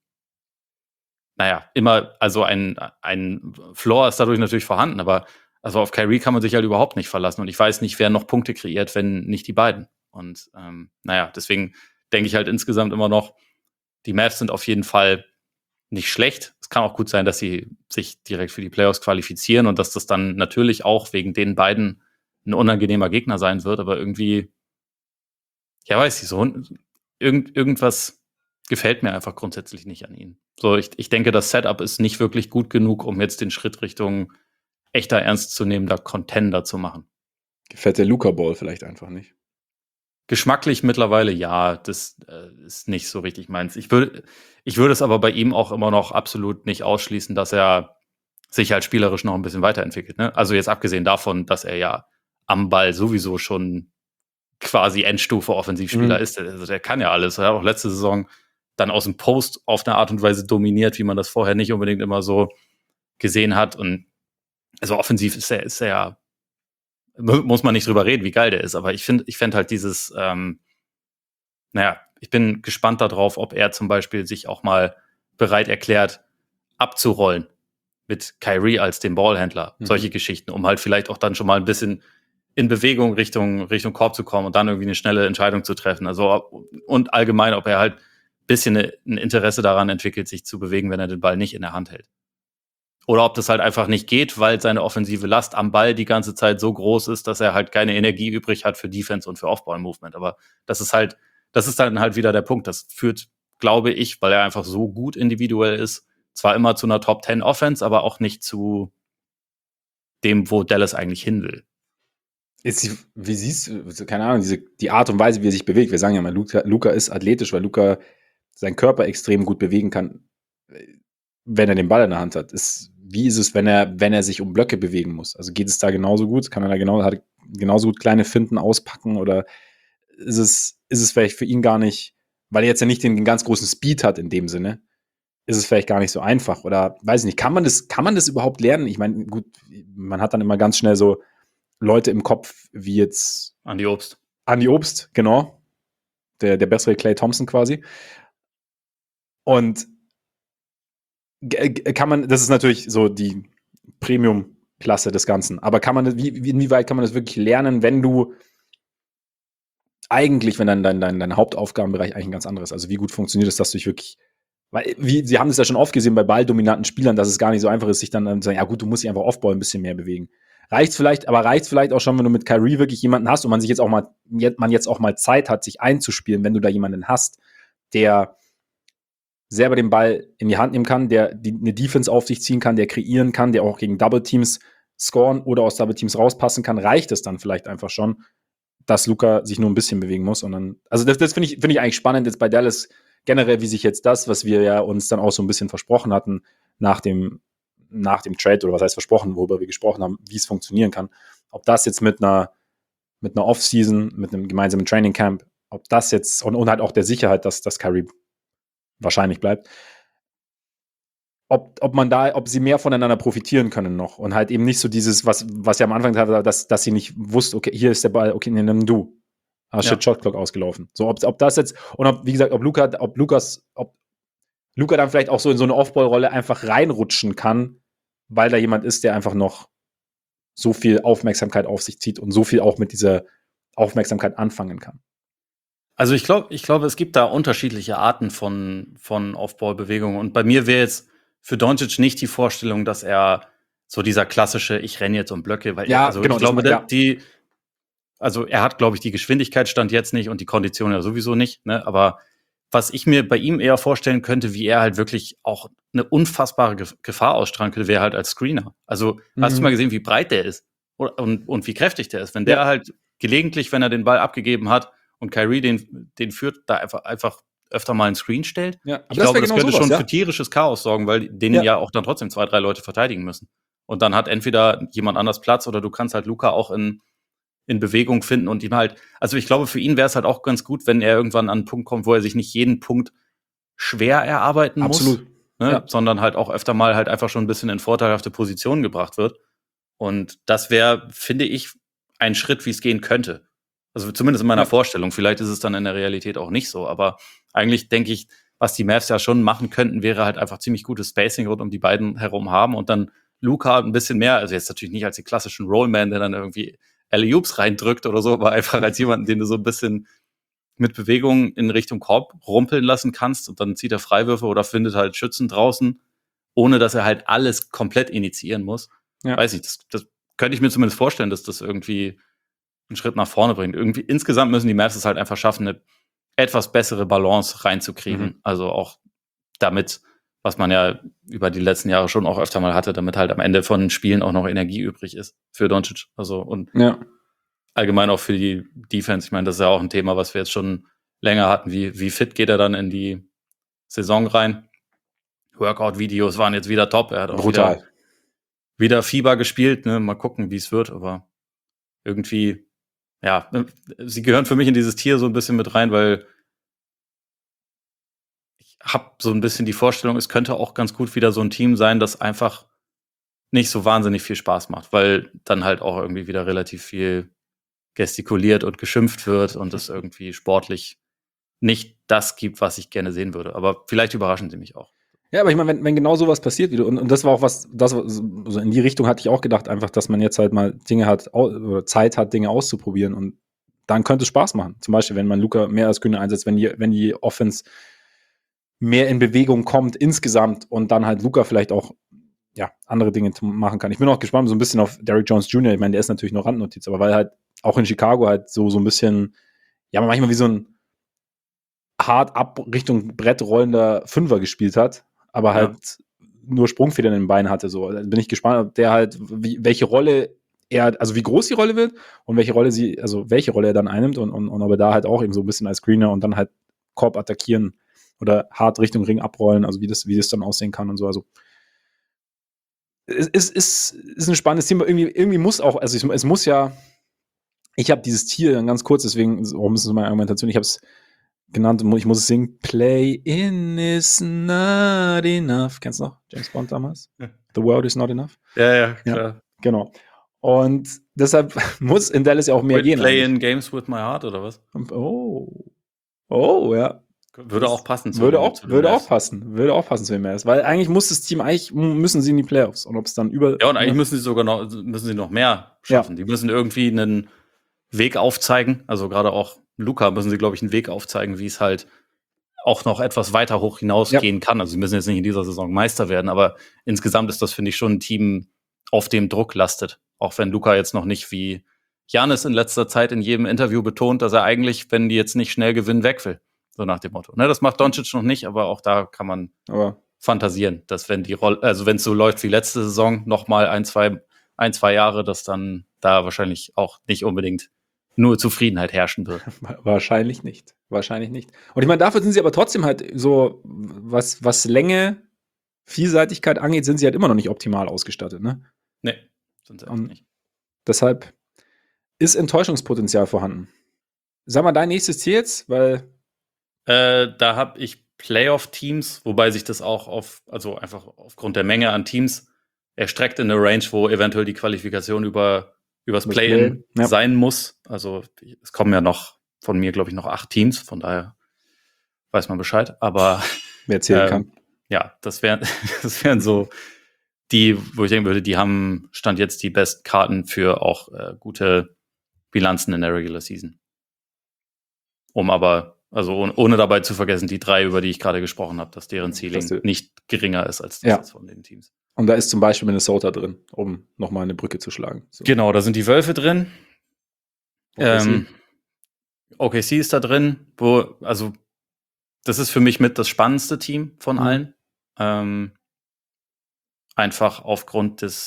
naja, immer, also ein, ein Floor ist dadurch natürlich vorhanden. Aber also auf Kyrie kann man sich halt überhaupt nicht verlassen. Und ich weiß nicht, wer noch Punkte kreiert, wenn nicht die beiden. Und ähm, naja, deswegen denke ich halt insgesamt immer noch, die Mavs sind auf jeden Fall nicht schlecht. Es kann auch gut sein, dass sie sich direkt für die Playoffs qualifizieren und dass das dann natürlich auch wegen den beiden ein unangenehmer Gegner sein wird, aber irgendwie, ja, weiß ich so, irgend, irgendwas gefällt mir einfach grundsätzlich nicht an ihnen. So, ich, ich denke, das Setup ist nicht wirklich gut genug, um jetzt den Schritt Richtung echter, ernstzunehmender Contender zu machen. Gefällt der Luka Ball vielleicht einfach nicht? Geschmacklich mittlerweile ja, das äh, ist nicht so richtig meins. Ich würde ich würde es aber bei ihm auch immer noch absolut nicht ausschließen, dass er sich halt spielerisch noch ein bisschen weiterentwickelt. Ne? Also jetzt abgesehen davon, dass er ja am Ball sowieso schon quasi Endstufe Offensivspieler Mhm. ist. Also der kann ja alles. Er hat auch letzte Saison dann aus dem Post auf eine Art und Weise dominiert, wie man das vorher nicht unbedingt immer so gesehen hat. Und also offensiv ist er, ist er ja, muss man nicht drüber reden, wie geil der ist. Aber ich finde, ich fände halt dieses, ähm, naja, ich bin gespannt darauf, ob er zum Beispiel sich auch mal bereit erklärt, abzurollen mit Kyrie als dem Ballhändler. Mhm. Solche Geschichten, um halt vielleicht auch dann schon mal ein bisschen in Bewegung Richtung, Richtung Korb zu kommen und dann irgendwie eine schnelle Entscheidung zu treffen. Also, und allgemein, ob er halt ein bisschen ein Interesse daran entwickelt, sich zu bewegen, wenn er den Ball nicht in der Hand hält. Oder ob das halt einfach nicht geht, weil seine offensive Last am Ball die ganze Zeit so groß ist, dass er halt keine Energie übrig hat für Defense und für Off-Ball-Movement. Aber das ist halt, das ist dann halt wieder der Punkt. Das führt, glaube ich, weil er einfach so gut individuell ist, zwar immer zu einer Top Ten Offense, aber auch nicht zu dem, wo Dallas eigentlich hin will. Ist die, wie siehst du, keine Ahnung, diese, die Art und Weise, wie er sich bewegt. Wir sagen ja mal, Luka, Luka ist athletisch, weil Luka seinen Körper extrem gut bewegen kann, wenn er den Ball in der Hand hat. Ist, wie ist es, wenn er, wenn er sich um Blöcke bewegen muss? Also geht es da genauso gut? Kann er da genau, hat genauso gut kleine Finten auspacken? Oder ist es, ist es vielleicht für ihn gar nicht, weil er jetzt ja nicht den, den ganz großen Speed hat in dem Sinne, ist es vielleicht gar nicht so einfach? Oder weiß ich nicht, kann man das, kann man das überhaupt lernen? Ich meine, gut, man hat dann immer ganz schnell so Leute im Kopf, wie jetzt Andi Obst. Andi Obst, genau. Der, der bessere Klay Thompson quasi. Und kann man, das ist natürlich so die Premium-Klasse des Ganzen, aber kann man, wie, inwieweit kann man das wirklich lernen, wenn du eigentlich, wenn dein, dein, dein, dein Hauptaufgabenbereich eigentlich ein ganz anderes ist? Also wie gut funktioniert es, dass du dich wirklich, weil, wie, sie haben es ja schon oft gesehen bei balldominanten Spielern, dass es gar nicht so einfach ist, sich dann zu sagen, ja gut, du musst dich einfach Offball ein bisschen mehr bewegen. Reicht's vielleicht, aber reicht's vielleicht auch schon, wenn du mit Kyrie wirklich jemanden hast und man sich jetzt auch mal, man jetzt auch mal Zeit hat, sich einzuspielen, wenn du da jemanden hast, der selber den Ball in die Hand nehmen kann, der die, eine Defense auf sich ziehen kann, der kreieren kann, der auch gegen Double Teams scoren oder aus Double Teams rauspassen kann, reicht es dann vielleicht einfach schon, dass Luka sich nur ein bisschen bewegen muss. Und dann, also das, das finde ich, finde ich eigentlich spannend jetzt bei Dallas generell, wie sich jetzt das, was wir ja uns dann auch so ein bisschen versprochen hatten, nach dem nach dem Trade, oder was heißt versprochen, worüber wir gesprochen haben, wie es funktionieren kann. Ob das jetzt mit einer, mit einer Off-Season, mit einem gemeinsamen Training Camp, ob das jetzt, und, und halt auch der Sicherheit, dass, dass Kyrie wahrscheinlich bleibt, ob, ob man da, ob sie mehr voneinander profitieren können noch und halt eben nicht so dieses, was, was ja am Anfang war, dass, dass sie nicht wusste, okay, hier ist der Ball, okay, nimm du. Ah, shit, ja. Shot Clock ausgelaufen. So, ob, ob das jetzt, und ob, wie gesagt, ob Luka, ob Lukas, ob Luka dann vielleicht auch so in so eine Off-Ball-Rolle einfach reinrutschen kann, weil da jemand ist, der einfach noch so viel Aufmerksamkeit auf sich zieht und so viel auch mit dieser Aufmerksamkeit anfangen kann. Also ich glaube, ich glaube, es gibt da unterschiedliche Arten von, von Off-Ball-Bewegungen. Und bei mir wäre jetzt für Doncic nicht die Vorstellung, dass er so dieser klassische, ich renne jetzt um Blöcke, weil ja, er, also genau, ich glaube, mal, ja. die, also er hat, glaube ich, die Geschwindigkeit stand jetzt nicht und die Kondition ja sowieso nicht, ne? Aber was ich mir bei ihm eher vorstellen könnte, wie er halt wirklich auch eine unfassbare Gefahr ausstrahlen könnte, wäre halt als Screener. Also, mhm. Hast du mal gesehen, wie breit der ist? oder, und, und wie kräftig der ist. Wenn der Ja. halt gelegentlich, wenn er den Ball abgegeben hat und Kyrie den, den führt, da einfach, einfach öfter mal einen Screen stellt. Ja, aber Ich das glaube, wäre das genau könnte sowas, schon ja. für tierisches Chaos sorgen, weil den Ja. ja auch dann trotzdem zwei, drei Leute verteidigen müssen. Und dann hat entweder jemand anders Platz oder du kannst halt Luka auch in, in Bewegung finden und ihm halt, also ich glaube, für ihn wäre es halt auch ganz gut, wenn er irgendwann an einen Punkt kommt, wo er sich nicht jeden Punkt schwer erarbeiten Absolut. muss, ne, Ja. sondern halt auch öfter mal halt einfach schon ein bisschen in vorteilhafte Positionen gebracht wird. Und das wäre, finde ich, ein Schritt, wie es gehen könnte. Also zumindest in meiner Ja. Vorstellung. Vielleicht ist es dann in der Realität auch nicht so. Aber eigentlich denke ich, was die Mavs ja schon machen könnten, wäre halt einfach ziemlich gutes Spacing rund um die beiden herum haben und dann Luka ein bisschen mehr, also jetzt natürlich nicht als den klassischen Rollman, der dann irgendwie Alley-Oops reindrückt oder so, aber einfach als jemanden, den du so ein bisschen mit Bewegung in Richtung Korb rumpeln lassen kannst und dann zieht er Freiwürfe oder findet halt Schützen draußen, ohne dass er halt alles komplett initiieren muss. Ja. Weiß nicht, das, das könnte ich mir zumindest vorstellen, dass das irgendwie einen Schritt nach vorne bringt. Irgendwie insgesamt müssen die Mavs es halt einfach schaffen, eine etwas bessere Balance reinzukriegen. Mhm. Also auch damit, was man ja über die letzten Jahre schon auch öfter mal hatte, damit halt am Ende von Spielen auch noch Energie übrig ist für Doncic. Also und Ja. allgemein auch für die Defense. Ich meine, das ist ja auch ein Thema, was wir jetzt schon länger hatten. Wie, wie fit geht er dann in die Saison rein? Workout-Videos waren jetzt wieder top. Er hat auch Brutal. wieder, wieder Fieber gespielt. Ne? Mal gucken, wie es wird. Aber irgendwie, ja, sie gehören für mich in dieses Tier so ein bisschen mit rein, weil ich habe so ein bisschen die Vorstellung, es könnte auch ganz gut wieder so ein Team sein, das einfach nicht so wahnsinnig viel Spaß macht, weil dann halt auch irgendwie wieder relativ viel gestikuliert und geschimpft wird und es irgendwie sportlich nicht das gibt, was ich gerne sehen würde. Aber vielleicht überraschen sie mich auch. Ja, aber ich meine, wenn, wenn genau sowas passiert, wie du, und, und das war auch was, das war, so in die Richtung hatte ich auch gedacht, einfach, dass man jetzt halt mal Dinge hat, au- oder Zeit hat, Dinge auszuprobieren und dann könnte es Spaß machen. Zum Beispiel, wenn man Luka mehr als Grüne einsetzt, wenn die, wenn die Offense mehr in Bewegung kommt insgesamt und dann halt Luka vielleicht auch ja, andere Dinge zu machen kann. Ich bin auch gespannt so ein bisschen auf Derrick Jones Junior Ich meine, der ist natürlich noch Randnotiz, aber weil halt auch in Chicago halt so, so ein bisschen, ja, manchmal wie so ein hart ab Richtung Brett rollender Fünfer gespielt hat, aber halt ja. nur Sprungfedern in den Beinen hatte. So, da bin ich gespannt, ob der halt, wie, welche Rolle er, also wie groß die Rolle wird und welche Rolle sie, also welche Rolle er dann einnimmt und, und, und ob er da halt auch eben so ein bisschen als Screener und dann halt Korb attackieren oder hart Richtung Ring abrollen, also wie das, wie das dann aussehen kann und so. Also es ist, ist, ist ein spannendes Thema. Irgendwie, irgendwie muss auch, also ich, es muss ja, ich habe dieses Tier dann ganz kurz, deswegen, warum ist es meine Argumentation? Ich habe es genannt, ich muss es singen. Play in is not enough. Kennst du noch? James Bond damals? Ja. The world is not enough. Ja, ja, klar. Ja, genau. Und deshalb muss in Dallas ja auch mehr Quit gehen. Play in Games with My Heart oder was? Oh. Oh, ja. Würde das auch passen zu würde den, auch, zu den würde Mavs. auch passen. Würde auch passen zu den Mavs. Weil eigentlich muss das Team, eigentlich müssen sie in die Playoffs. Und ob es dann über. Ja, und eigentlich ne? müssen sie sogar noch, müssen sie noch mehr schaffen. Ja. Die müssen irgendwie einen Weg aufzeigen. Also gerade auch Luka müssen sie, glaube ich, einen Weg aufzeigen, wie es halt auch noch etwas weiter hoch hinausgehen Ja. kann. Also sie müssen jetzt nicht in dieser Saison Meister werden, aber insgesamt ist das, finde ich, schon ein Team, auf dem Druck lastet. Auch wenn Luka jetzt noch nicht wie Giannis in letzter Zeit in jedem Interview betont, dass er eigentlich, wenn die jetzt nicht schnell gewinnen, weg will. So nach dem Motto. Ne, das macht Doncic noch nicht, aber auch da kann man Aber fantasieren, dass wenn die Rolle, also wenn es so läuft wie letzte Saison, noch mal ein, zwei, ein, zwei Jahre, dass dann da wahrscheinlich auch nicht unbedingt nur Zufriedenheit herrschen wird. Wahrscheinlich nicht. Wahrscheinlich nicht. Und ich meine, dafür sind sie aber trotzdem halt so, was, was Länge, Vielseitigkeit angeht, sind sie halt immer noch nicht optimal ausgestattet, ne? Nee, sind sie echt Und nicht. deshalb ist Enttäuschungspotenzial vorhanden. Sag mal dein nächstes Ziel jetzt, weil. Äh, da habe ich Playoff-Teams, wobei sich das auch auf, also einfach aufgrund der Menge an Teams erstreckt in eine Range, wo eventuell die Qualifikation über übers Das Play-In Play, ja. sein muss. Also es kommen ja noch von mir, glaube ich, noch acht Teams, von daher weiß man Bescheid. Aber Wer zählen ähm, kann. ja, das wären das wären so die, wo ich denken würde, die haben Stand jetzt die besten Karten für auch äh, gute Bilanzen in der Regular Season. Um aber, also ohne, ohne dabei zu vergessen, die drei, über die ich gerade gesprochen habe, dass deren Ceiling Dass du- nicht geringer ist als das Ja. jetzt von den Teams. Und da ist zum Beispiel Minnesota drin, um nochmal eine Brücke zu schlagen. So. Genau, da sind die Wölfe drin. O K C. Ähm, O K C ist da drin, wo, also das ist für mich mit das spannendste Team von Mhm. allen. Ähm, einfach aufgrund des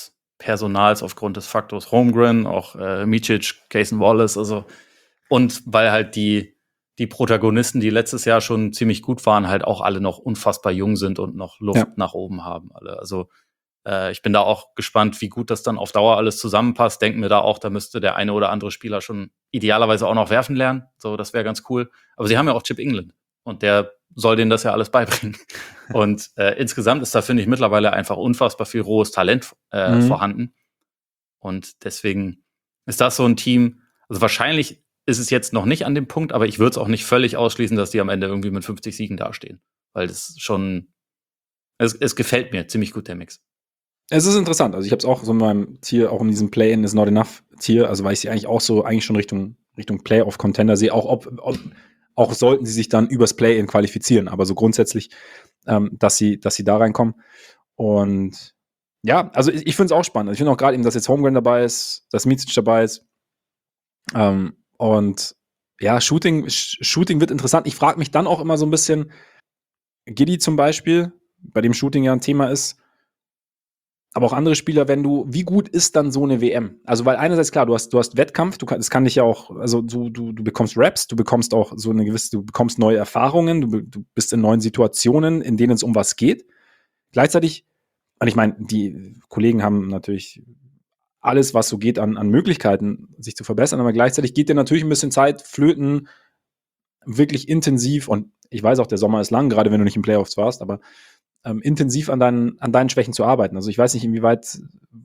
Personals, aufgrund des Faktors Holmgren, auch äh, Micic, Cason Wallace, also und weil halt die, die Protagonisten, die letztes Jahr schon ziemlich gut waren, halt auch alle noch unfassbar jung sind und noch Luft Ja. nach oben haben. Alle. Also äh, ich bin da auch gespannt, wie gut das dann auf Dauer alles zusammenpasst. Denke mir da auch, da müsste der eine oder andere Spieler schon idealerweise auch noch werfen lernen. So, das wäre ganz cool. Aber sie haben ja auch Chip England und der soll denen das ja alles beibringen. Und äh, insgesamt ist da, finde ich, mittlerweile einfach unfassbar viel rohes Talent äh, Mhm. vorhanden. Und deswegen ist das so ein Team, also wahrscheinlich ist es jetzt noch nicht an dem Punkt, aber ich würde es auch nicht völlig ausschließen, dass die am Ende irgendwie mit fünfzig Siegen dastehen. Weil das schon, es, es gefällt mir ziemlich gut, der Mix. Es ist interessant. Also ich habe es auch so in meinem Tier, auch in diesem Play-in is not enough Tier, also weil ich sie eigentlich auch so eigentlich schon Richtung, Richtung Playoff-Contender sehe, auch ob, ob auch sollten sie sich dann übers Play-in qualifizieren, aber so grundsätzlich, ähm, dass sie, dass sie da reinkommen. Und ja, also ich, ich finde es auch spannend. Ich finde auch gerade eben, dass jetzt Holmgren dabei ist, dass Micic dabei ist. Ähm, und ja, Shooting, Sh- Shooting wird interessant. Ich frage mich dann auch immer so ein bisschen, Giddey zum Beispiel, bei dem Shooting ja ein Thema ist, aber auch andere Spieler, wenn du, wie gut ist dann so eine W M? Also, weil einerseits klar, du hast, du hast Wettkampf, du kann, das kann dich ja auch, also du, du, du bekommst Raps, du bekommst auch so eine gewisse, du bekommst neue Erfahrungen, du, be- du bist in neuen Situationen, in denen es um was geht. Gleichzeitig, und ich meine, die Kollegen haben natürlich alles, was so geht an, an Möglichkeiten, sich zu verbessern, aber gleichzeitig geht dir natürlich ein bisschen Zeit flöten, wirklich intensiv, und ich weiß auch, der Sommer ist lang, gerade wenn du nicht in Playoffs warst, aber ähm, intensiv an deinen, an deinen Schwächen zu arbeiten. Also ich weiß nicht, inwieweit,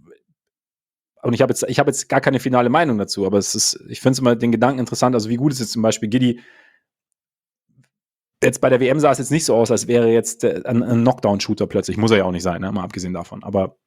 und ich habe jetzt, ich habe jetzt gar keine finale Meinung dazu, aber es ist, ich finde es immer den Gedanken interessant, also wie gut ist jetzt zum Beispiel Giddey, jetzt bei der W M sah es jetzt nicht so aus, als wäre jetzt äh, ein, ein Knockdown-Shooter plötzlich, muss er ja auch nicht sein, ne? Mal abgesehen davon, aber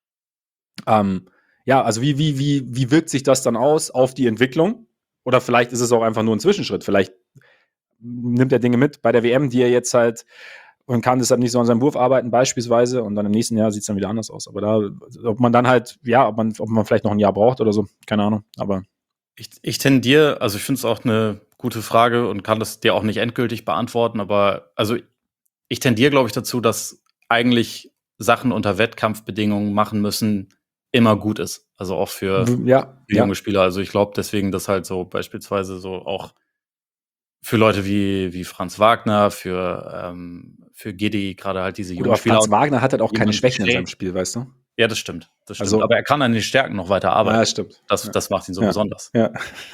ähm, ja, also wie, wie, wie, wie wirkt sich das dann aus auf die Entwicklung? Oder vielleicht ist es auch einfach nur ein Zwischenschritt, vielleicht nimmt er Dinge mit bei der W M, die er jetzt halt und kann deshalb nicht so an seinem Wurf arbeiten, beispielsweise, und dann im nächsten Jahr sieht es dann wieder anders aus. Aber da, ob man dann halt, ja, ob man, ob man vielleicht noch ein Jahr braucht oder so, keine Ahnung. Aber Ich, ich tendiere, also ich finde es auch eine gute Frage und kann das dir auch nicht endgültig beantworten, aber also ich tendiere, glaube ich, dazu, dass eigentlich Sachen unter Wettkampfbedingungen machen müssen immer gut ist. Also auch für, ja, für ja. junge Spieler. Also ich glaube deswegen, dass halt so beispielsweise so auch für Leute wie, wie Franz Wagner, für, ähm, für Giddey, gerade halt diese Gut, jungen aber Spieler. Franz Wagner hat halt auch keine Jemand wie Schwächen in Shea. seinem Spiel, weißt du? Ja, das stimmt. Das stimmt. Also, Aber er kann an den Stärken noch weiter ja, arbeiten. stimmt. Das, Ja. das macht ihn so Ja. besonders. Ja.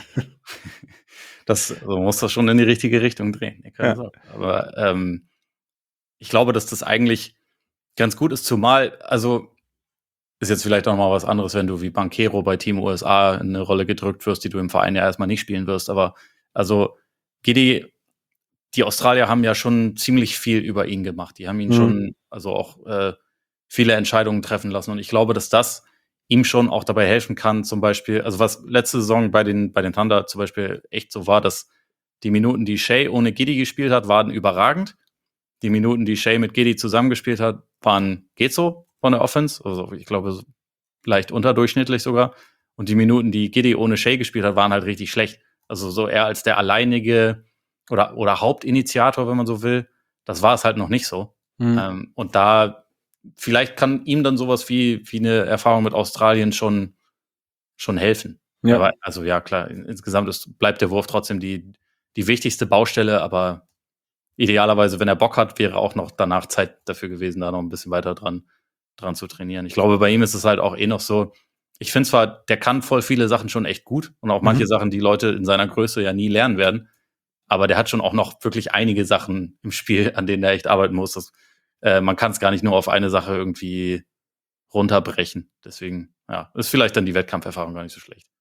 Das so muss das schon in die richtige Richtung drehen. Keine Ja. Sorge. Aber ähm, ich glaube, dass das eigentlich ganz gut ist, zumal, also ist jetzt vielleicht auch mal was anderes, wenn du wie Banchero bei Team U S A in eine Rolle gedrückt wirst, die du im Verein ja erstmal nicht spielen wirst. Aber also Giddey, die Australier haben ja schon ziemlich viel über ihn gemacht. Die haben ihn Mhm. schon, also auch äh, viele Entscheidungen treffen lassen. Und ich glaube, dass das ihm schon auch dabei helfen kann, zum Beispiel, also was letzte Saison bei den, bei den Thunder zum Beispiel echt so war, dass die Minuten, die Shea ohne Giddey gespielt hat, waren überragend. Die Minuten, die Shea mit Giddey zusammengespielt hat, waren geht so von der Offense. Also ich glaube, so leicht unterdurchschnittlich sogar. Und die Minuten, die Giddey ohne Shea gespielt hat, waren halt richtig schlecht. Also so er als der alleinige oder, oder Hauptinitiator, wenn man so will, das war es halt noch nicht so. Mhm. Ähm, und da vielleicht kann ihm dann sowas wie, wie eine Erfahrung mit Australien schon, schon helfen. Ja. Aber, also ja, klar, in- insgesamt ist, bleibt der Wurf trotzdem die, die wichtigste Baustelle, aber idealerweise, wenn er Bock hat, wäre auch noch danach Zeit dafür gewesen, da noch ein bisschen weiter dran, dran zu trainieren. Ich glaube, bei ihm ist es halt auch eh noch so, ich finde zwar, der kann voll viele Sachen schon echt gut und auch manche Mhm. Sachen, die Leute in seiner Größe ja nie lernen werden, aber der hat schon auch noch wirklich einige Sachen im Spiel, an denen er echt arbeiten muss. Das, äh, man kann es gar nicht nur auf eine Sache irgendwie runterbrechen. Deswegen, ja, ist vielleicht dann die Wettkampferfahrung gar nicht so schlecht.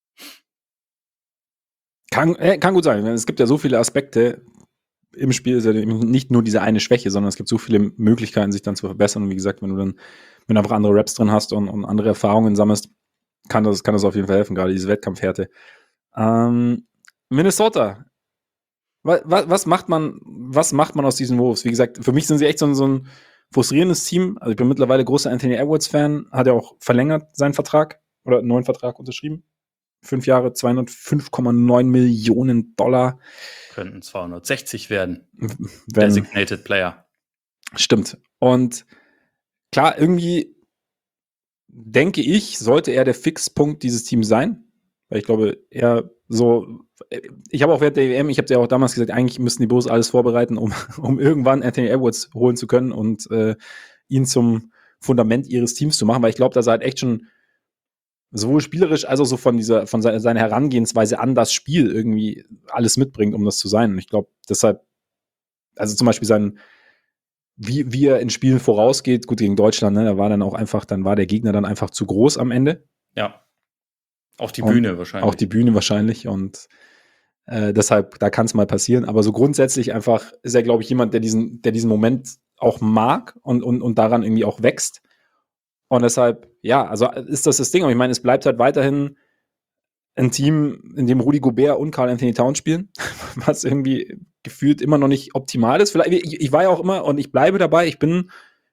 Kann, äh, kann gut sein. Es gibt ja so viele Aspekte im Spiel, ist ja nicht nur diese eine Schwäche, sondern es gibt so viele Möglichkeiten, sich dann zu verbessern. Und wie gesagt, wenn du dann, wenn du einfach andere Raps drin hast und, und andere Erfahrungen sammelst, kann das, kann das auf jeden Fall helfen, gerade diese Wettkampfhärte. Ähm, Minnesota. Was, was, macht man, was macht man aus diesen Wolves? Wie gesagt, für mich sind sie echt so ein, so ein frustrierendes Team. Also ich bin mittlerweile großer Anthony Edwards-Fan, hat ja auch verlängert seinen Vertrag oder einen neuen Vertrag unterschrieben. Fünf Jahre, zweihundertfünf Komma neun Millionen Dollar. Könnten zweihundertsechzig werden. Wenn, Designated Player. Stimmt. Und klar, irgendwie denke ich, sollte er der Fixpunkt dieses Teams sein. Weil ich glaube, er so, ich habe auch während der E M, ich habe ja auch damals gesagt, eigentlich müssten die Bulls alles vorbereiten, um, um irgendwann Anthony Edwards holen zu können und äh, ihn zum Fundament ihres Teams zu machen, weil ich glaube, dass er halt echt schon sowohl spielerisch als auch so von dieser, von seiner, seiner Herangehensweise an das Spiel irgendwie alles mitbringt, um das zu sein. Und ich glaube, deshalb, also zum Beispiel sein, wie, wie er in Spielen vorausgeht, gut gegen Deutschland, ne, da war dann auch einfach, dann war der Gegner dann einfach zu groß am Ende. Ja. Auch die Und Bühne wahrscheinlich. Auch die Bühne wahrscheinlich und äh, deshalb, da kann es mal passieren. Aber so grundsätzlich einfach ist er, glaube ich, jemand, der diesen, der diesen Moment auch mag und, und, und daran irgendwie auch wächst. Und deshalb, ja, also ist das das Ding. Aber ich meine, es bleibt halt weiterhin ein Team, in dem Rudy Gobert und Karl Anthony Towns spielen, was irgendwie gefühlt immer noch nicht optimal ist. Vielleicht, ich, ich war ja auch immer und ich bleibe dabei, ich bin,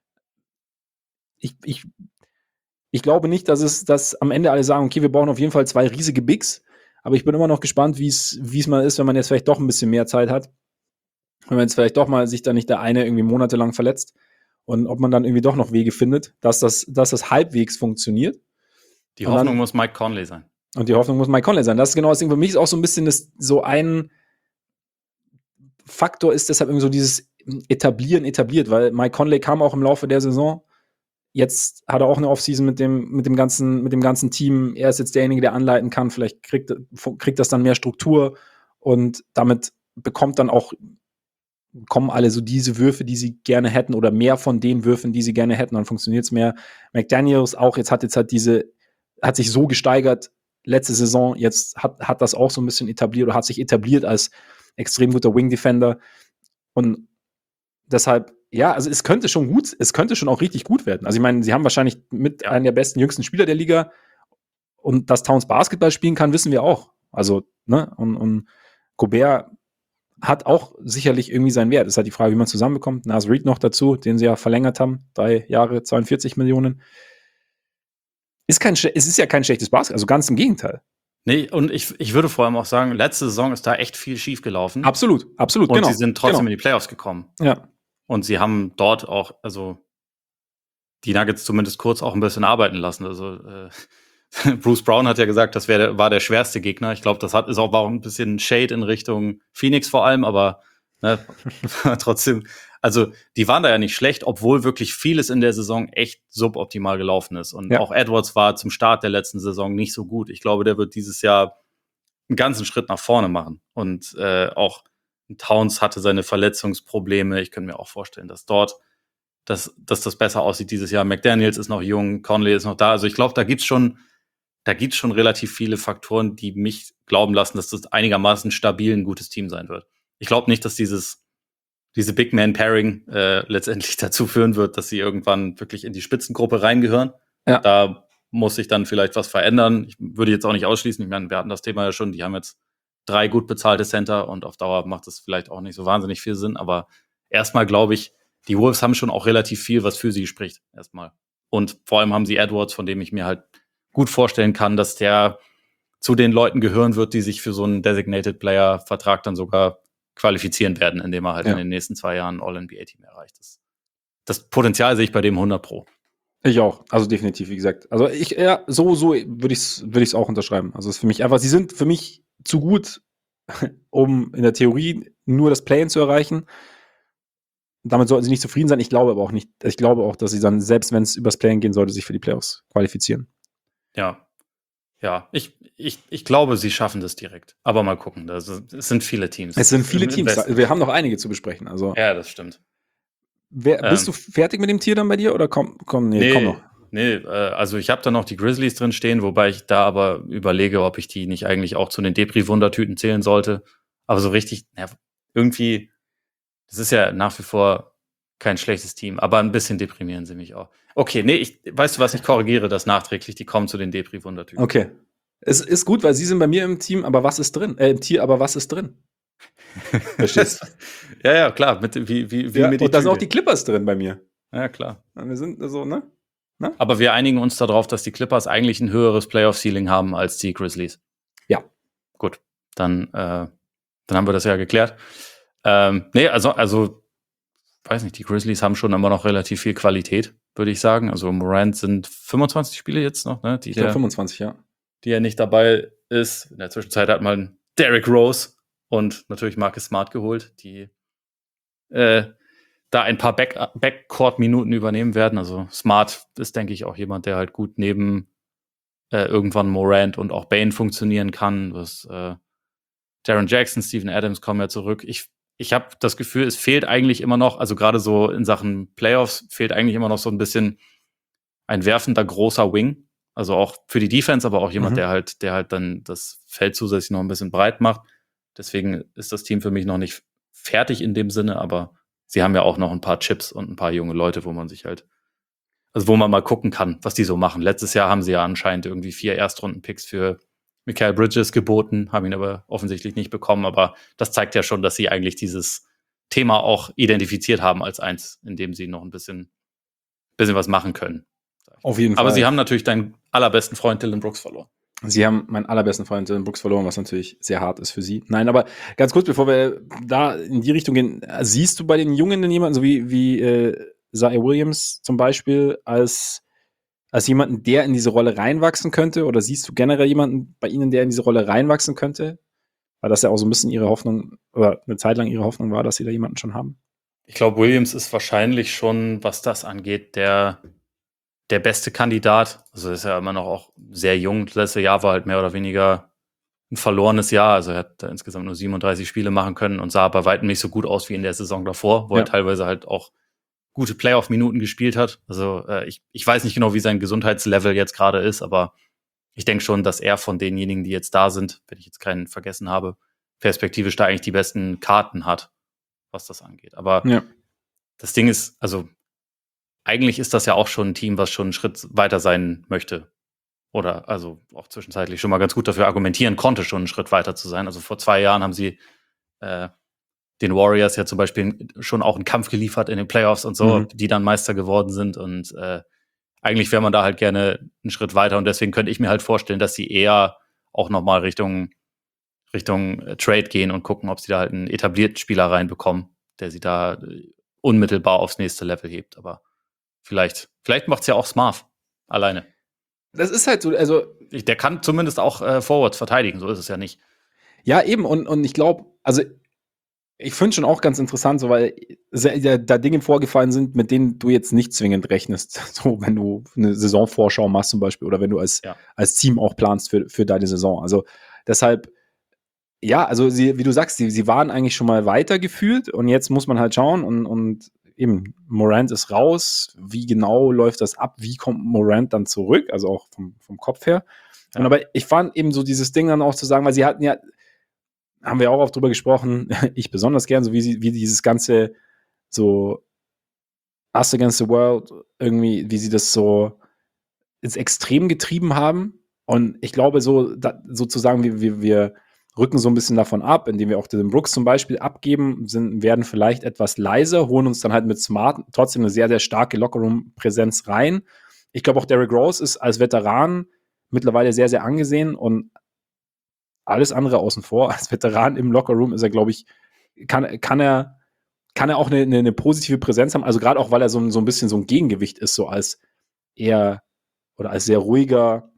ich, ich, ich glaube nicht, dass es, dass am Ende alle sagen, okay, wir brauchen auf jeden Fall zwei riesige Bigs, aber ich bin immer noch gespannt, wie es, wie es mal ist, wenn man jetzt vielleicht doch ein bisschen mehr Zeit hat. Wenn man jetzt vielleicht doch mal sich da nicht der eine irgendwie monatelang verletzt und ob man dann irgendwie doch noch Wege findet, dass das, dass das halbwegs funktioniert. Die Und Hoffnung dann, muss Mike Conley sein. Und die Hoffnung muss Mike Conley sein. Das ist genau das Ding. Für mich ist auch so ein bisschen das, so ein Faktor ist deshalb irgendwie so dieses Etablieren etabliert, weil Mike Conley kam auch im Laufe der Saison. Jetzt hat er auch eine Offseason mit dem, mit dem ganzen, mit dem ganzen Team. Er ist jetzt derjenige, der anleiten kann. Vielleicht kriegt, kriegt das dann mehr Struktur und damit bekommt dann auch, kommen alle so diese Würfe, die sie gerne hätten oder mehr von den Würfen, die sie gerne hätten. Dann funktioniert es mehr. McDaniels auch jetzt hat jetzt halt diese, hat sich so gesteigert letzte Saison. Jetzt hat, hat das auch so ein bisschen etabliert oder hat sich etabliert als extrem guter Wing Defender. Und deshalb, ja, also es könnte schon gut, es könnte schon auch richtig gut werden. Also ich meine, sie haben wahrscheinlich mit Ja. einem der besten, jüngsten Spieler der Liga und dass Towns Basketball spielen kann, wissen wir auch. Also, ne, und, und Gobert hat auch sicherlich irgendwie seinen Wert. Es ist halt die Frage, wie man zusammenbekommt. Nas Reed noch dazu, den sie ja verlängert haben, drei Jahre, zweiundvierzig Millionen. Ist kein, es ist ja kein schlechtes Basketball, also ganz im Gegenteil. Nee, und ich, ich würde vor allem auch sagen, letzte Saison ist da echt viel schief gelaufen. Absolut, absolut, und genau. sie sind trotzdem genau. in die Playoffs gekommen. Ja. Und sie haben dort auch, also die Nuggets zumindest kurz auch ein bisschen arbeiten lassen. Also äh, Bruce Brown hat ja gesagt, das wär, war der schwerste Gegner. Ich glaube, das hat ist auch, war auch ein bisschen Shade in Richtung Phoenix vor allem, aber ne, trotzdem, also die waren da ja nicht schlecht, obwohl wirklich vieles in der Saison echt suboptimal gelaufen ist. Und Ja. auch Edwards war zum Start der letzten Saison nicht so gut. Ich glaube, der wird dieses Jahr einen ganzen Schritt nach vorne machen. Und äh, auch Towns hatte seine Verletzungsprobleme. Ich könnte mir auch vorstellen, dass dort dass, dass das besser aussieht dieses Jahr. McDaniels ist noch jung, Conley ist noch da. Also ich glaube, da gibt's schon, da gibt's schon relativ viele Faktoren, die mich glauben lassen, dass das einigermaßen stabil ein gutes Team sein wird. Ich glaube nicht, dass dieses diese Big Man Pairing äh, letztendlich dazu führen wird, dass sie irgendwann wirklich in die Spitzengruppe reingehören. Ja. Da muss sich dann vielleicht was verändern. Ich würde jetzt auch nicht ausschließen. Ich meine, wir hatten das Thema ja schon. Die haben jetzt drei gut bezahlte Center und auf Dauer macht das vielleicht auch nicht so wahnsinnig viel Sinn. Aber erstmal glaube ich, die Wolves haben schon auch relativ viel, was für sie spricht, erstmal. Und vor allem haben sie Edwards, von dem ich mir halt gut vorstellen kann, dass der zu den Leuten gehören wird, die sich für so einen Designated Player-Vertrag dann sogar qualifizieren werden, indem er halt Ja. in den nächsten zwei Jahren ein All-N B A-Team erreicht. Das, das Potenzial sehe ich bei dem hundert Pro. Ich auch, also definitiv, wie gesagt. Also ich, ja, so, so würde ich es würde ich's auch unterschreiben. Also es ist für mich einfach, sie sind für mich zu gut, um in der Theorie nur das Play-In zu erreichen. Damit sollten sie nicht zufrieden sein. Ich glaube aber auch nicht, ich glaube auch, dass sie dann, selbst wenn es übers Play-In gehen sollte, sich für die Playoffs qualifizieren. Ja. Ja, ich, ich, ich glaube, sie schaffen das direkt. Aber mal gucken. Das, es sind viele Teams. Es sind viele Im Teams. Westen. Wir haben noch einige zu besprechen. Also, Ja, das stimmt. wer, bist Ähm, du fertig mit dem Tier dann bei dir oder komm, komm, nee, Nee, komm noch. nee, äh, also ich habe da noch die Grizzlies drin stehen, wobei ich da aber überlege, ob ich die nicht eigentlich auch zu den Depri-Wundertüten zählen sollte. Aber so richtig, ja, irgendwie, das ist ja nach wie vor kein schlechtes Team, aber ein bisschen deprimieren sie mich auch. Okay, nee, ich, weißt du was, ich korrigiere das nachträglich, die kommen zu den Depri-Wundertüten. Okay. Es ist gut, weil sie sind bei mir im Team, aber was ist drin? Äh, im Tier, aber was ist drin? Verstehst? Ja, ja, klar, mit, wie, wie, wie Ja, mit die und da sind auch Tüte. die Clippers drin bei mir. Ja, klar. Wir sind so, ne? Aber wir einigen uns darauf, dass die Clippers eigentlich ein höheres Playoff-Ceiling haben als die Grizzlies. Ja. Gut, dann, äh, dann haben wir das ja geklärt. Ähm, nee, also, also, weiß nicht, die Grizzlies haben schon immer noch relativ viel Qualität. würde ich sagen. Also Morant sind fünfundzwanzig Spiele jetzt noch, ne? Die Ich glaube der, fünfundzwanzig, ja. die er nicht dabei ist. In der Zwischenzeit hat man Derrick Rose und natürlich Marcus Smart geholt, die äh, da ein paar Back Backcourt-Minuten übernehmen werden. Also Smart ist, denke ich, auch jemand, der halt gut neben äh, irgendwann Morant und auch Bane funktionieren kann. Was äh, Jaren Jackson, Steven Adams kommen ja zurück. Ich, ich habe das Gefühl, es fehlt eigentlich immer noch, also gerade so in Sachen Playoffs, fehlt eigentlich immer noch so ein bisschen ein werfender großer Wing. Also auch für die Defense, aber auch jemand, Mhm. der halt, der halt dann das Feld zusätzlich noch ein bisschen breit macht. Deswegen ist das Team für mich noch nicht fertig in dem Sinne, aber sie haben ja auch noch ein paar Chips und ein paar junge Leute, wo man sich halt, also wo man mal gucken kann, was die so machen. Letztes Jahr haben sie ja anscheinend irgendwie vier Erstrunden-Picks für Mikal Bridges geboten, haben ihn aber offensichtlich nicht bekommen. Aber das zeigt ja schon, dass sie eigentlich dieses Thema auch identifiziert haben als eins, in dem sie noch ein bisschen, bisschen was machen können. Auf jeden Aber Fall. sie haben natürlich deinen allerbesten Freund Dylan Brooks verloren. Sie haben meinen allerbesten Freund Dylan Brooks verloren, was natürlich sehr hart ist für sie. Nein, aber ganz kurz, bevor wir da in die Richtung gehen, siehst du bei den Jungen denn jemanden, so wie, wie äh, Ziaire Williams zum Beispiel, als, als jemanden, der in diese Rolle reinwachsen könnte? Oder siehst du generell jemanden bei ihnen, der in diese Rolle reinwachsen könnte? Weil das ja auch so ein bisschen ihre Hoffnung, oder eine Zeit lang ihre Hoffnung war, dass sie da jemanden schon haben. Ich glaube, Williams ist wahrscheinlich schon, was das angeht, der der beste Kandidat. Also ist ja immer noch auch sehr jung. Das letzte Jahr war halt mehr oder weniger ein verlorenes Jahr. Also er hat da insgesamt nur siebenunddreißig Spiele machen können und sah bei weitem nicht so gut aus wie in der Saison davor, wo Ja. er teilweise halt auch gute Playoff-Minuten gespielt hat. Also äh, ich, ich weiß nicht genau, wie sein Gesundheitslevel jetzt gerade ist, aber ich denke schon, dass er von denjenigen, die jetzt da sind, wenn ich jetzt keinen vergessen habe, perspektivisch da eigentlich die besten Karten hat, was das angeht. Aber Ja. das Ding ist, also eigentlich ist das ja auch schon ein Team, was schon einen Schritt weiter sein möchte. Oder also auch zwischenzeitlich schon mal ganz gut dafür argumentieren konnte, schon einen Schritt weiter zu sein. Also vor zwei Jahren haben sie äh, den Warriors ja zum Beispiel schon auch einen Kampf geliefert in den Playoffs und so, Mhm. die dann Meister geworden sind. Und äh, eigentlich wäre man da halt gerne einen Schritt weiter. Und deswegen könnte ich mir halt vorstellen, dass sie eher auch noch mal Richtung, Richtung äh, Trade gehen und gucken, ob sie da halt einen etablierten Spieler reinbekommen, der sie da äh, unmittelbar aufs nächste Level hebt. Aber vielleicht, vielleicht macht es ja auch Smart alleine. Das ist halt so, also Der kann zumindest auch äh, Forwards verteidigen, so ist es ja nicht. ja, eben, und, und ich glaube, also ich finde schon auch ganz interessant, so, weil da, da Dinge vorgefallen sind, mit denen du jetzt nicht zwingend rechnest. So, wenn du eine Saisonvorschau machst zum Beispiel oder wenn du als, Ja. als Team auch planst für, für deine Saison. Also deshalb, ja, also sie, wie du sagst, sie, sie waren eigentlich schon mal weiter gefühlt und jetzt muss man halt schauen und, und eben, Morant ist raus. Wie genau läuft das ab? Wie kommt Morant dann zurück? Also auch vom, vom Kopf her. Ja. Und aber ich fand eben so dieses Ding dann auch zu sagen, weil sie hatten ja, haben wir auch oft drüber gesprochen, ich besonders gern, so wie, sie, wie dieses ganze so Us Against the World irgendwie, wie sie das so ins Extrem getrieben haben. Und ich glaube, so da, sozusagen, wir, wir, wir rücken so ein bisschen davon ab, indem wir auch den Brooks zum Beispiel abgeben, sind, werden vielleicht etwas leiser, holen uns dann halt mit Smart trotzdem eine sehr, sehr starke Lockerroom-Präsenz rein. Ich glaube auch Derrick Rose ist als Veteran mittlerweile sehr, sehr angesehen und alles andere außen vor. Als Veteran im Lockerroom ist er, glaube ich, kann, kann er kann er auch eine, eine, eine positive Präsenz haben, also gerade auch, weil er so, so ein bisschen so ein Gegengewicht ist, so als eher oder als sehr ruhiger,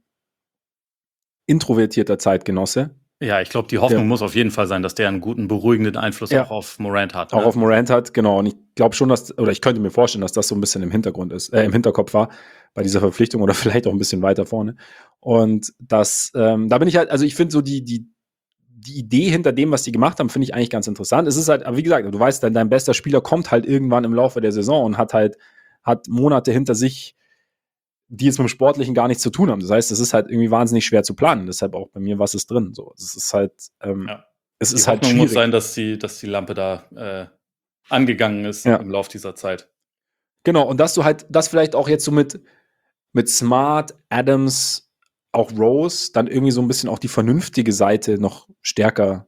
introvertierter Zeitgenosse. Ja, ich glaube, die Hoffnung Ja. muss auf jeden Fall sein, dass der einen guten, beruhigenden Einfluss Ja. auch auf Morant hat. Auch ne? auf Morant hat, genau. Und ich glaube schon, dass, oder ich könnte mir vorstellen, dass das so ein bisschen im Hintergrund ist, äh, im Hinterkopf war bei dieser Verpflichtung oder vielleicht auch ein bisschen weiter vorne. Und das, ähm, da bin ich halt, also ich finde so die, die, die Idee hinter dem, was die gemacht haben, finde ich eigentlich ganz interessant. Es ist halt, aber wie gesagt, du weißt, dein, dein bester Spieler kommt halt irgendwann im Laufe der Saison und hat halt, hat Monate hinter sich, die jetzt mit dem Sportlichen gar nichts zu tun haben. Das heißt, es ist halt irgendwie wahnsinnig schwer zu planen. Deshalb auch bei mir, was ist drin? So, es ist halt, ähm, Ja. es Die ist halt Hoffnung schwierig. muss sein, dass die, dass die Lampe da äh, angegangen ist Ja. im Lauf dieser Zeit. Genau, und dass du halt, das vielleicht auch jetzt so mit, mit Smart, Adams, auch Rose, dann irgendwie so ein bisschen auch die vernünftige Seite noch stärker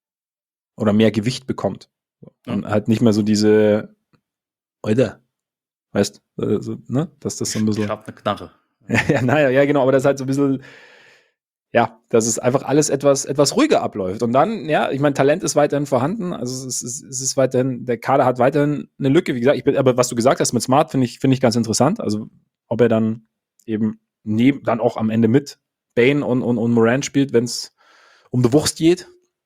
oder mehr Gewicht bekommt. Und Ja. halt nicht mehr so diese, Alter, weißt du, so, ne? Dass das so ein Ich bisschen. hab eine Knarre. Ja, naja, ja, genau, aber das ist halt so ein bisschen, ja, dass es einfach alles etwas, etwas ruhiger abläuft. Und dann, ja, ich meine, Talent ist weiterhin vorhanden. Also es ist, es ist weiterhin, der Kader hat weiterhin eine Lücke. Wie gesagt, ich bin, aber was du gesagt hast mit Smart, finde ich, finde ich ganz interessant. Also ob er dann eben neben, dann auch am Ende mit Bane und, und, und Morant spielt, wenn es um die Wurst geht.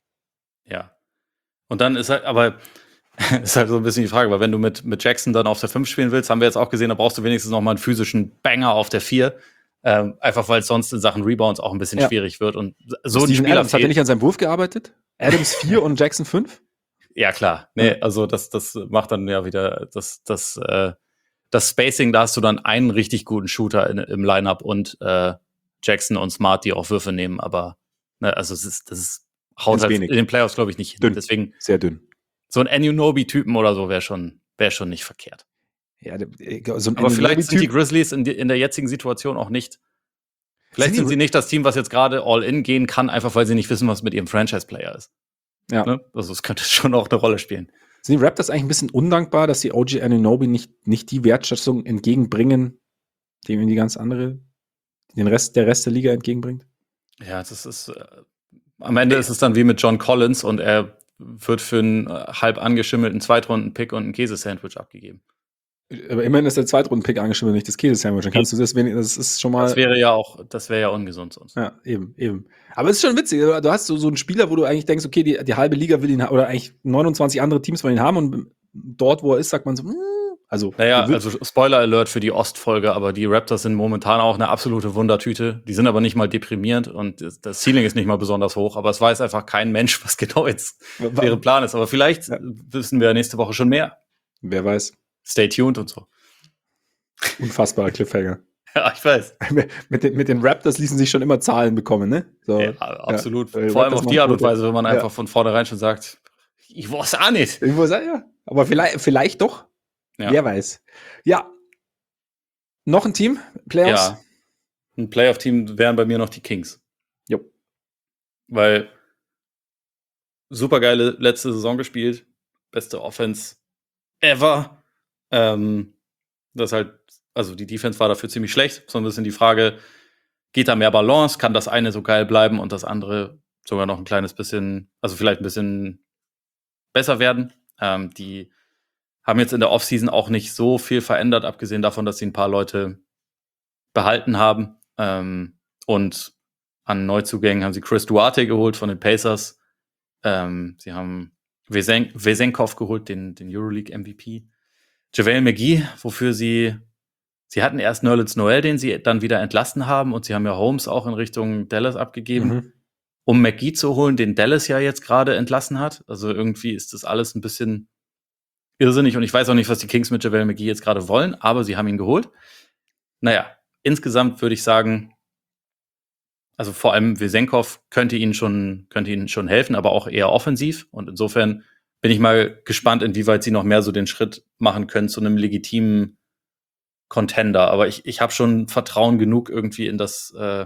Ja. Und dann ist halt, aber ist halt so ein bisschen die Frage, weil wenn du mit, mit Jackson dann auf der fünf spielen willst, haben wir jetzt auch gesehen, da brauchst du wenigstens noch mal einen physischen Banger auf der vier. Ähm, einfach weil es sonst in Sachen Rebounds auch ein bisschen Ja. schwierig wird. Und so ein Steven Spieler Adams, hat er fehlt. nicht an seinem Wurf gearbeitet? Adams vier und Jackson fünf? Ja, klar. Nee, Ja. also das, das macht dann ja wieder das, das, äh, das Spacing, da hast du dann einen richtig guten Shooter in, im Lineup und äh, Jackson und Smart, die auch Würfe nehmen, aber ne, also es ist, das ist, haut Ist halt wenig. in den Playoffs, glaube ich, nicht hin. Dünn. Deswegen Sehr dünn. so ein Anunoby-Typen oder so wäre schon, wäre schon nicht verkehrt. Ja, der- so ein Aber vielleicht sind die Anunoby-Typ- Grizzlies in, die, in der jetzigen Situation auch nicht. Vielleicht Sind die sind sie nicht das Team, was jetzt gerade all-in gehen kann, einfach weil sie nicht wissen, was mit ihrem Franchise-Player ist. Ja. Ne? Also es könnte schon auch eine Rolle spielen. Sind die Raptors eigentlich ein bisschen undankbar, dass die O G Anunoby nicht, nicht die Wertschätzung entgegenbringen, die ihm die ganz andere, den Rest, der Rest der Liga entgegenbringt? Ja, das ist äh, am Ende ist es dann wie mit John Collins und er wird für einen äh, halb angeschimmelten Zweitrunden-Pick und ein Käsesandwich abgegeben. Aber immerhin ist der Zweitrunden-Pick angeschimmelt, nicht das Käse-Sandwich. Dann kannst du das wenig, das ist schon mal. Das wäre ja auch, das wäre ja ungesund sonst. Ja, eben, eben. Aber es ist schon witzig. Du hast so, so einen Spieler, wo du eigentlich denkst, okay, die, die halbe Liga will ihn ha- oder eigentlich neunundzwanzig andere Teams wollen ihn haben und dort, wo er ist, sagt man so, hm, also. Naja, du willst- also Spoiler Alert für die Ostfolge, aber die Raptors sind momentan auch eine absolute Wundertüte. Die sind aber nicht mal deprimierend und das das Ceiling ist nicht mal besonders hoch, aber es weiß einfach kein Mensch, was genau jetzt wa- deren Plan ist. Aber vielleicht Ja. wissen wir nächste Woche schon mehr. Wer weiß. Stay tuned und so. Unfassbarer Cliffhanger. Ja, ich weiß. mit, den, mit den Raptors ließen sich schon immer Zahlen bekommen, ne? So, Ja, absolut. Ja. Vor allem Raptors auf die machen Art und gute- Weise, wenn man Ja. einfach von vornherein schon sagt, ich weiß auch nicht. Irgendwo sagen, ja. Aber vielleicht, vielleicht doch. Ja. Wer weiß. Ja. Noch ein Team? Playoffs? Ja. Ein Playoff-Team wären bei mir noch die Kings. Jo. Weil supergeile letzte Saison gespielt. Beste Offense ever. Ähm, das halt, also die Defense war dafür ziemlich schlecht. So ein bisschen die Frage, geht da mehr Balance? Kann das eine so geil bleiben und das andere sogar noch ein kleines bisschen, also vielleicht ein bisschen besser werden? Ähm, die haben jetzt in der Offseason auch nicht so viel verändert, abgesehen davon, dass sie ein paar Leute behalten haben. Ähm, und an Neuzugängen haben sie Chris Duarte geholt von den Pacers. Ähm, sie haben Wesen- Wesenkov geholt, den, den Euroleague-M V P. JaVale McGee, wofür sie, sie hatten erst Nerlens Noel, den sie dann wieder entlassen haben, und sie haben ja Holmes auch in Richtung Dallas abgegeben, Mhm. um McGee zu holen, den Dallas ja jetzt gerade entlassen hat. Also irgendwie ist das alles ein bisschen irrsinnig und ich weiß auch nicht, was die Kings mit JaVale McGee jetzt gerade wollen, aber sie haben ihn geholt. Naja, insgesamt würde ich sagen, also vor allem Wesenkov könnte ihnen schon, könnte ihnen schon helfen, aber auch eher offensiv. Und insofern bin ich mal gespannt, inwieweit sie noch mehr so den Schritt machen können zu einem legitimen Contender. Aber ich, ich habe schon Vertrauen genug irgendwie in das, äh,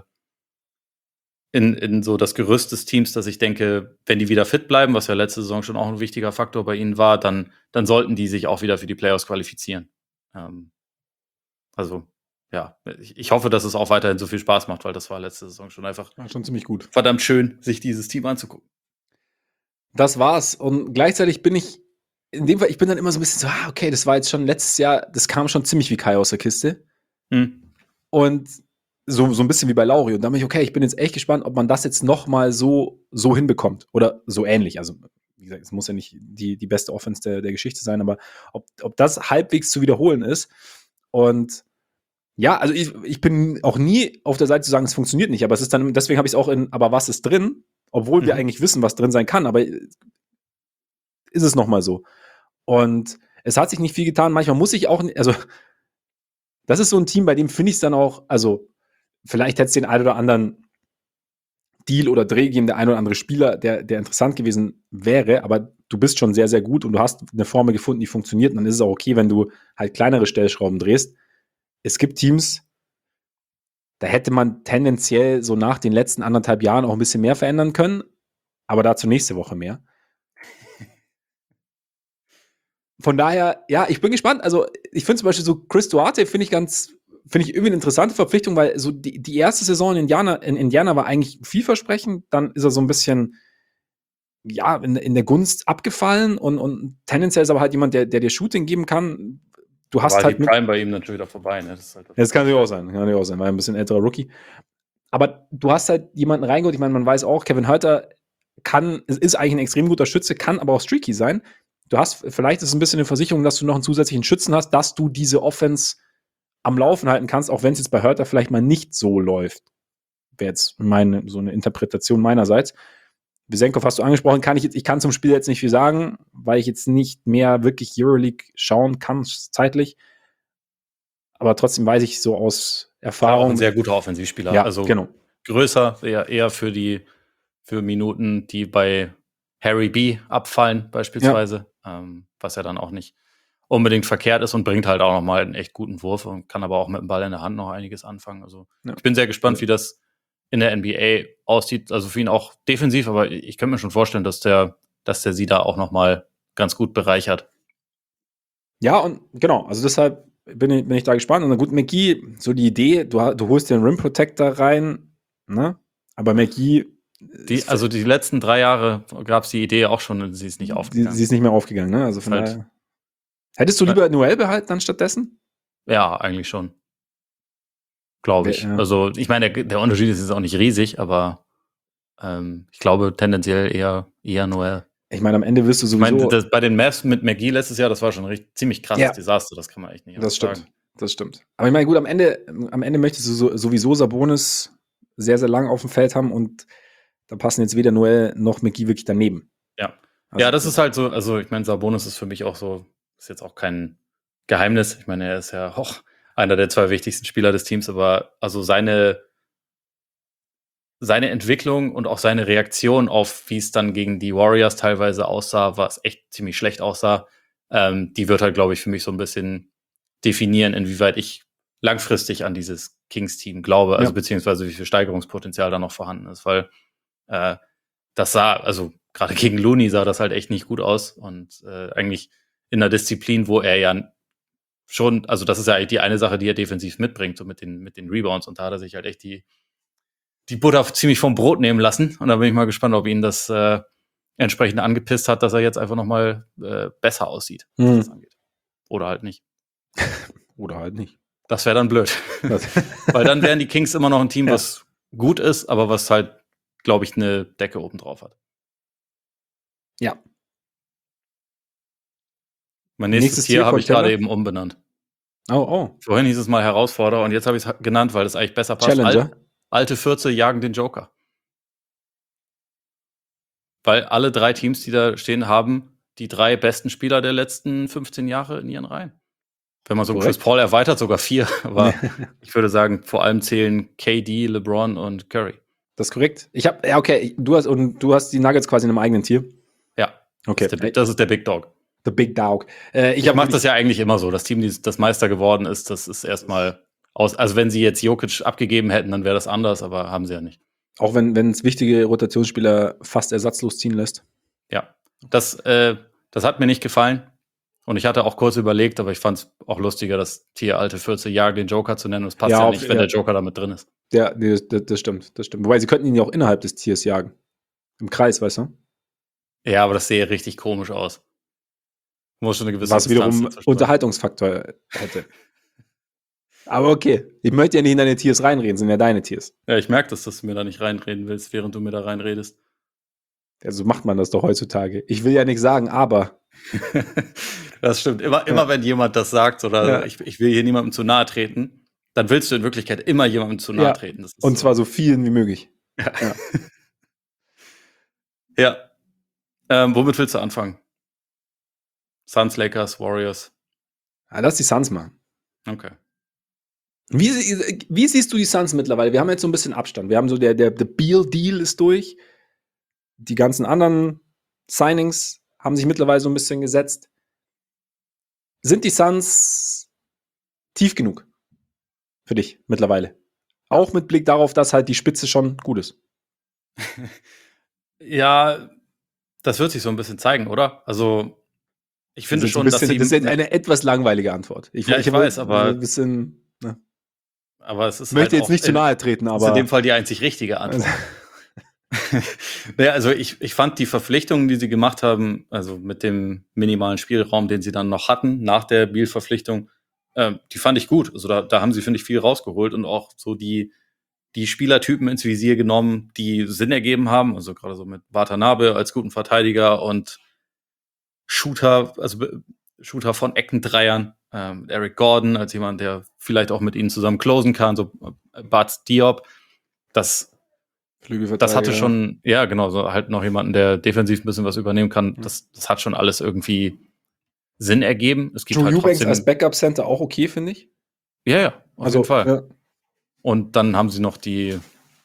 in, in so das Gerüst des Teams, dass ich denke, wenn die wieder fit bleiben, was ja letzte Saison schon auch ein wichtiger Faktor bei ihnen war, dann, dann sollten die sich auch wieder für die Playoffs qualifizieren. Ähm, also, ja, ich, ich hoffe, dass es auch weiterhin so viel Spaß macht, weil das war letzte Saison schon einfach War schon ziemlich gut. verdammt schön, sich dieses Team anzugucken. Das war's. Und gleichzeitig bin ich, in dem Fall, ich bin dann immer so ein bisschen so, ah, okay, das war jetzt schon letztes Jahr, das kam schon ziemlich wie Kai aus der Kiste. Hm. Und so, so ein bisschen wie bei Lauri. Und da bin ich, okay, ich bin jetzt echt gespannt, ob man das jetzt noch mal so, so hinbekommt. Oder so ähnlich. Also, wie gesagt, es muss ja nicht die, die beste Offense der, der Geschichte sein, aber ob, ob das halbwegs zu wiederholen ist. Und ja, also ich, ich bin auch nie auf der Seite zu sagen, es funktioniert nicht. Aber es ist dann, deswegen habe ich es auch in, aber was ist drin? Obwohl wir Mhm. eigentlich wissen, was drin sein kann. Aber ist es noch mal so. Und es hat sich nicht viel getan. Manchmal muss ich auch, also das ist so ein Team, bei dem finde ich es dann auch, also vielleicht hätte es den einen oder anderen Deal oder Dreh gegeben, der ein oder andere Spieler, der, der interessant gewesen wäre, aber du bist schon sehr, sehr gut und du hast eine Formel gefunden, die funktioniert, und dann ist es auch okay, wenn du halt kleinere Stellschrauben drehst. Es gibt Teams, da hätte man tendenziell so nach den letzten anderthalb Jahren auch ein bisschen mehr verändern können, aber dazu nächste Woche mehr. Von daher, ja, ich bin gespannt. Also, ich finde zum Beispiel so Chris Duarte, finde ich ganz, finde ich irgendwie eine interessante Verpflichtung, weil so die, die erste Saison in Indiana, in Indiana war eigentlich vielversprechend. Dann ist er so ein bisschen, ja, in, in der Gunst abgefallen und, und tendenziell ist aber halt jemand, der, der dir Shooting geben kann. Du hast War halt die mit, Prime bei ihm dann schon wieder vorbei, ne? Das ist halt das das kann natürlich auch sein, kann natürlich auch sein, war ein bisschen älterer Rookie. Aber du hast halt jemanden reingeholt, ich meine, man weiß auch, Kevin Huerter kann, ist eigentlich ein extrem guter Schütze, kann aber auch streaky sein. Du hast, vielleicht ist es ein bisschen eine Versicherung, dass du noch einen zusätzlichen Schützen hast, dass du diese Offense am Laufen halten kannst, auch wenn es jetzt bei Huerter vielleicht mal nicht so läuft. Wäre jetzt meine, so eine Interpretation meinerseits. Besenkov hast du angesprochen, kann ich jetzt, ich kann zum Spiel jetzt nicht viel sagen, weil ich jetzt nicht mehr wirklich Euroleague schauen kann, zeitlich. Aber trotzdem weiß ich so aus Erfahrung. Auch ein sehr guter Offensivspieler. Ja, also genau. größer, eher, eher für die für Minuten, die bei Harry B abfallen, beispielsweise. Ja. Ähm, was ja dann auch nicht unbedingt verkehrt ist und bringt halt auch nochmal einen echt guten Wurf und kann aber auch mit dem Ball in der Hand noch einiges anfangen. Also ja. Ich bin sehr gespannt, wie das in der N B A aussieht. Also für ihn auch defensiv, aber ich könnte mir schon vorstellen, dass der, dass der sie da auch nochmal ganz gut bereichert. Ja, und genau, also deshalb bin ich, bin ich da gespannt. Und dann gut, McGee, so die Idee, du, du holst dir einen Rim Protector rein, ne? Aber McGee. Die, also die letzten drei Jahre gab es die Idee auch schon und sie ist nicht aufgegangen. Sie, sie ist nicht mehr aufgegangen, ne? Also von halt, daher. Hättest du lieber Noel behalten dann stattdessen? Ja, eigentlich schon. Glaube ich. Ja. Also ich meine, der, der Unterschied ist jetzt auch nicht riesig, aber ähm, ich glaube tendenziell eher, eher Noel. Ich meine, am Ende wirst du sowieso. Ich meine, das, bei den Mavs mit McGee letztes Jahr, das war schon ein richtig, ziemlich krasses ja. Desaster, das kann man echt nicht das stimmt. sagen. Das stimmt. Aber ich meine, gut, am Ende, am Ende möchtest du so, sowieso Sabonis sehr, sehr lang auf dem Feld haben und da passen jetzt weder Noel noch McGee wirklich daneben. Ja. Also, ja, das ist halt so, also ich meine, Sabonis ist für mich auch so, ist jetzt auch kein Geheimnis. Ich meine, er ist ja auch einer der zwei wichtigsten Spieler des Teams, aber also seine seine Entwicklung und auch seine Reaktion auf, wie es dann gegen die Warriors teilweise aussah, was echt ziemlich schlecht aussah, ähm, die wird halt, glaube ich, für mich so ein bisschen definieren, inwieweit ich langfristig an dieses Kings-Team glaube, also ja. beziehungsweise wie viel Steigerungspotenzial da noch vorhanden ist, weil äh, das sah, also gerade gegen Looney sah das halt echt nicht gut aus und äh, eigentlich in einer Disziplin, wo er ja schon, also das ist ja eigentlich die eine Sache, die er defensiv mitbringt, so mit den, mit den Rebounds und da hat er sich halt echt die die Butter ziemlich vom Brot nehmen lassen. Und da bin ich mal gespannt, ob ihn das äh, entsprechend angepisst hat, dass er jetzt einfach noch mal äh, besser aussieht, was mhm. das angeht. Oder halt nicht. Oder halt nicht. Das wäre dann blöd. Weil dann wären die Kings immer noch ein Team, ja. was gut ist, aber was halt, glaube ich, eine Decke oben drauf hat. Ja. Mein nächstes, nächstes Tier habe ich gerade eben umbenannt. Oh, oh. Vorhin hieß es mal Herausforderer und jetzt habe ich es genannt, weil es eigentlich besser passt. Challenger. Alt, alte Fürze jagen den Joker. Weil alle drei Teams, die da stehen, haben die drei besten Spieler der letzten fünfzehn Jahre in ihren Reihen. Wenn man so Chris Paul erweitert, sogar vier. Aber ich würde sagen, vor allem zählen K D, LeBron und Curry. Das ist korrekt. Ich habe, ja, okay, du hast, und du hast die Nuggets quasi in einem eigenen Tier. Ja. Okay. Das ist der, das ist der Big Dog. The Big Dog. Äh, ich ich mache das ja eigentlich immer so. Das Team, das Meister geworden ist, das ist erstmal aus. Also, wenn sie jetzt Jokic abgegeben hätten, dann wäre das anders, aber haben sie ja nicht. Auch wenn es wichtige Rotationsspieler fast ersatzlos ziehen lässt. Ja, das, äh, das hat mir nicht gefallen. Und ich hatte auch kurz überlegt, aber ich fand es auch lustiger, das Tier alte vierzig Jahre den Joker zu nennen. Und es passt ja, ja nicht, auf, wenn ja. der Joker damit drin ist. Ja, das, das stimmt, das stimmt. Wobei, sie könnten ihn ja auch innerhalb des Tiers jagen. Im Kreis, weißt du? Ja, aber das sähe richtig komisch aus. Muss schon eine gewisse Was wiederum Unterhaltungsfaktor hätte. Aber okay, ich möchte ja nicht in deine Tiers reinreden, sind ja deine Tiers. Ja, ich merke, dass, dass du mir da nicht reinreden willst, während du mir da reinredest. Ja, so macht man das doch heutzutage. Ich will ja nichts sagen, aber. Das stimmt. Immer, immer ja. wenn jemand das sagt oder ja. ich, ich will hier niemandem zu nahe treten, dann willst du in Wirklichkeit immer jemandem zu nahe ja. treten. Das ist Und so. zwar so vielen wie möglich. Ja. Ja. ja. Ähm, womit willst du anfangen? Suns, Lakers, Warriors? Ja, lass die Suns machen. Okay. Wie, wie siehst du die Suns mittlerweile? Wir haben jetzt so ein bisschen Abstand. Wir haben so der, der, der Beal-Deal ist durch. Die ganzen anderen Signings haben sich mittlerweile so ein bisschen gesetzt. Sind die Suns tief genug für dich mittlerweile? Auch mit Blick darauf, dass halt die Spitze schon gut ist. Ja, das wird sich so ein bisschen zeigen, oder? Also, ich finde das schon, bisschen, dass sie... Das ist eine etwas langweilige Antwort. Ich, ja, ich, ich weiß, aber... Ein bisschen, ne? Aber es ist Ich möchte halt jetzt auch nicht zu in, nahe treten, ist in aber dem Fall die einzig richtige Antwort. Naja, also ich, ich fand die Verpflichtungen, die sie gemacht haben, also mit dem minimalen Spielraum, den sie dann noch hatten nach der Biel-Verpflichtung, ähm, die fand ich gut. Also da, da haben sie, finde ich, viel rausgeholt und auch so die, die Spielertypen ins Visier genommen, die Sinn ergeben haben. Also gerade so mit Watanabe als guten Verteidiger und Shooter, also Be- Shooter von Eckendreiern, ähm, Eric Gordon als jemand, der vielleicht auch mit ihnen zusammen closen kann, so äh, Bart Diop. Das, das hatte Flügelverteidiger. schon, ja, genau, so halt noch jemanden, der defensiv ein bisschen was übernehmen kann. Ja. Das, das hat schon alles irgendwie Sinn ergeben. Es gibt Drew halt Eubanks als trotzdem, Backup-Center auch okay, finde ich. ja, ja, auf jeden Also, Fall. ja. Und dann haben sie noch die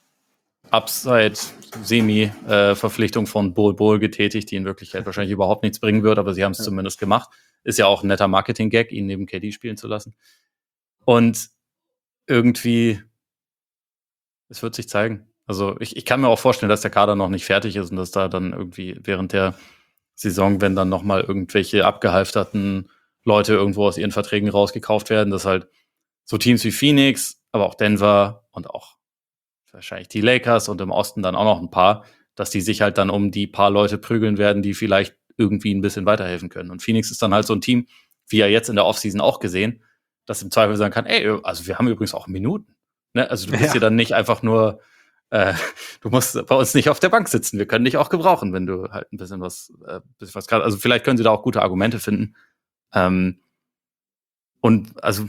Upside-Semi-Verpflichtung von Bol Bol getätigt, die in Wirklichkeit wahrscheinlich überhaupt nichts bringen wird, aber sie haben es Ja. zumindest gemacht. Ist ja auch ein netter Marketing-Gag, ihn neben K D spielen zu lassen. Und irgendwie, es wird sich zeigen. Also ich, ich kann mir auch vorstellen, dass der Kader noch nicht fertig ist und dass da dann irgendwie während der Saison, wenn dann nochmal irgendwelche abgehalfterten Leute irgendwo aus ihren Verträgen rausgekauft werden, dass halt so Teams wie Phoenix, aber auch Denver und auch wahrscheinlich die Lakers und im Osten dann auch noch ein paar, dass die sich halt dann um die paar Leute prügeln werden, die vielleicht irgendwie ein bisschen weiterhelfen können. Und Phoenix ist dann halt so ein Team, wie ja jetzt in der Offseason auch gesehen, das im Zweifel sagen kann, ey, also wir haben übrigens auch Minuten. Ne? Also du bist Ja. hier dann nicht einfach nur, äh, du musst bei uns nicht auf der Bank sitzen. Wir können dich auch gebrauchen, wenn du halt ein bisschen was, äh, bisschen was gerade. Also vielleicht können sie da auch gute Argumente finden. Ähm, und also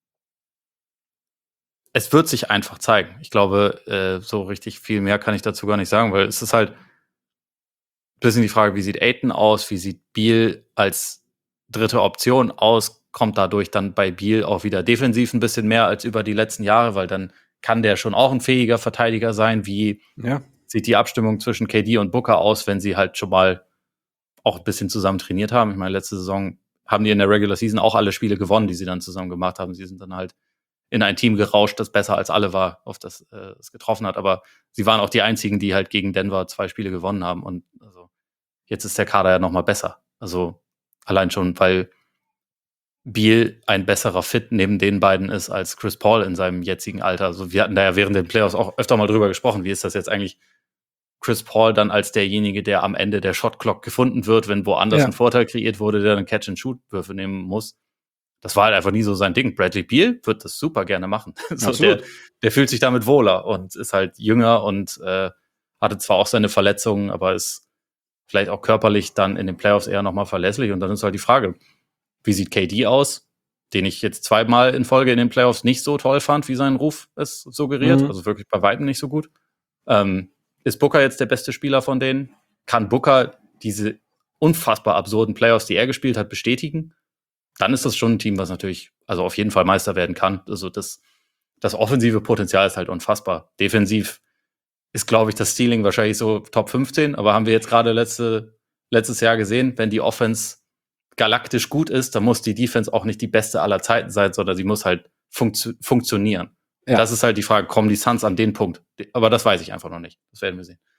es wird sich einfach zeigen. Ich glaube, äh, so richtig viel mehr kann ich dazu gar nicht sagen, weil es ist halt ein bisschen die Frage, wie sieht Ayton aus, wie sieht Beal als dritte Option aus, kommt dadurch dann bei Beal auch wieder defensiv ein bisschen mehr als über die letzten Jahre, weil dann kann der schon auch ein fähiger Verteidiger sein. Wie Ja. sieht die Abstimmung zwischen K D und Booker aus, wenn sie halt schon mal auch ein bisschen zusammen trainiert haben? Ich meine, letzte Saison haben die in der Regular Season auch alle Spiele gewonnen, die sie dann zusammen gemacht haben. Sie sind dann halt in ein Team gerauscht, das besser als alle war, auf das äh, es getroffen hat. Aber sie waren auch die einzigen, die halt gegen Denver zwei Spiele gewonnen haben. Und also jetzt ist der Kader ja noch mal besser. Also allein schon, weil Beal ein besserer Fit neben den beiden ist als Chris Paul in seinem jetzigen Alter. Also wir hatten da ja während den Playoffs auch öfter mal drüber gesprochen. Wie ist das jetzt eigentlich, Chris Paul dann als derjenige, der am Ende der Shotclock gefunden wird, wenn woanders Ja. ein Vorteil kreiert wurde, der dann Catch-and-Shoot-Würfe nehmen muss? Das war halt einfach nie so sein Ding. Bradley Beal wird das super gerne machen. So, der, der fühlt sich damit wohler und ist halt jünger und äh, hatte zwar auch seine Verletzungen, aber ist vielleicht auch körperlich dann in den Playoffs eher nochmal verlässlich. Und dann ist halt die Frage, wie sieht K D aus, den ich jetzt zweimal in Folge in den Playoffs nicht so toll fand, wie sein Ruf es suggeriert. Mhm. Also wirklich bei weitem nicht so gut. Ähm, ist Booker jetzt der beste Spieler von denen? Kann Booker diese unfassbar absurden Playoffs, die er gespielt hat, bestätigen? Dann ist das schon ein Team, was natürlich, also auf jeden Fall Meister werden kann. Also das, das offensive Potenzial ist halt unfassbar. Defensiv ist, glaube ich, das Ceiling wahrscheinlich so Top fünfzehn, aber haben wir jetzt gerade letzte, letztes Jahr gesehen, wenn die Offense galaktisch gut ist, dann muss die Defense auch nicht die beste aller Zeiten sein, sondern sie muss halt funktio- funktionieren. Ja. Das ist halt die Frage, kommen die Suns an den Punkt? Aber das weiß ich einfach noch nicht. Das werden wir sehen.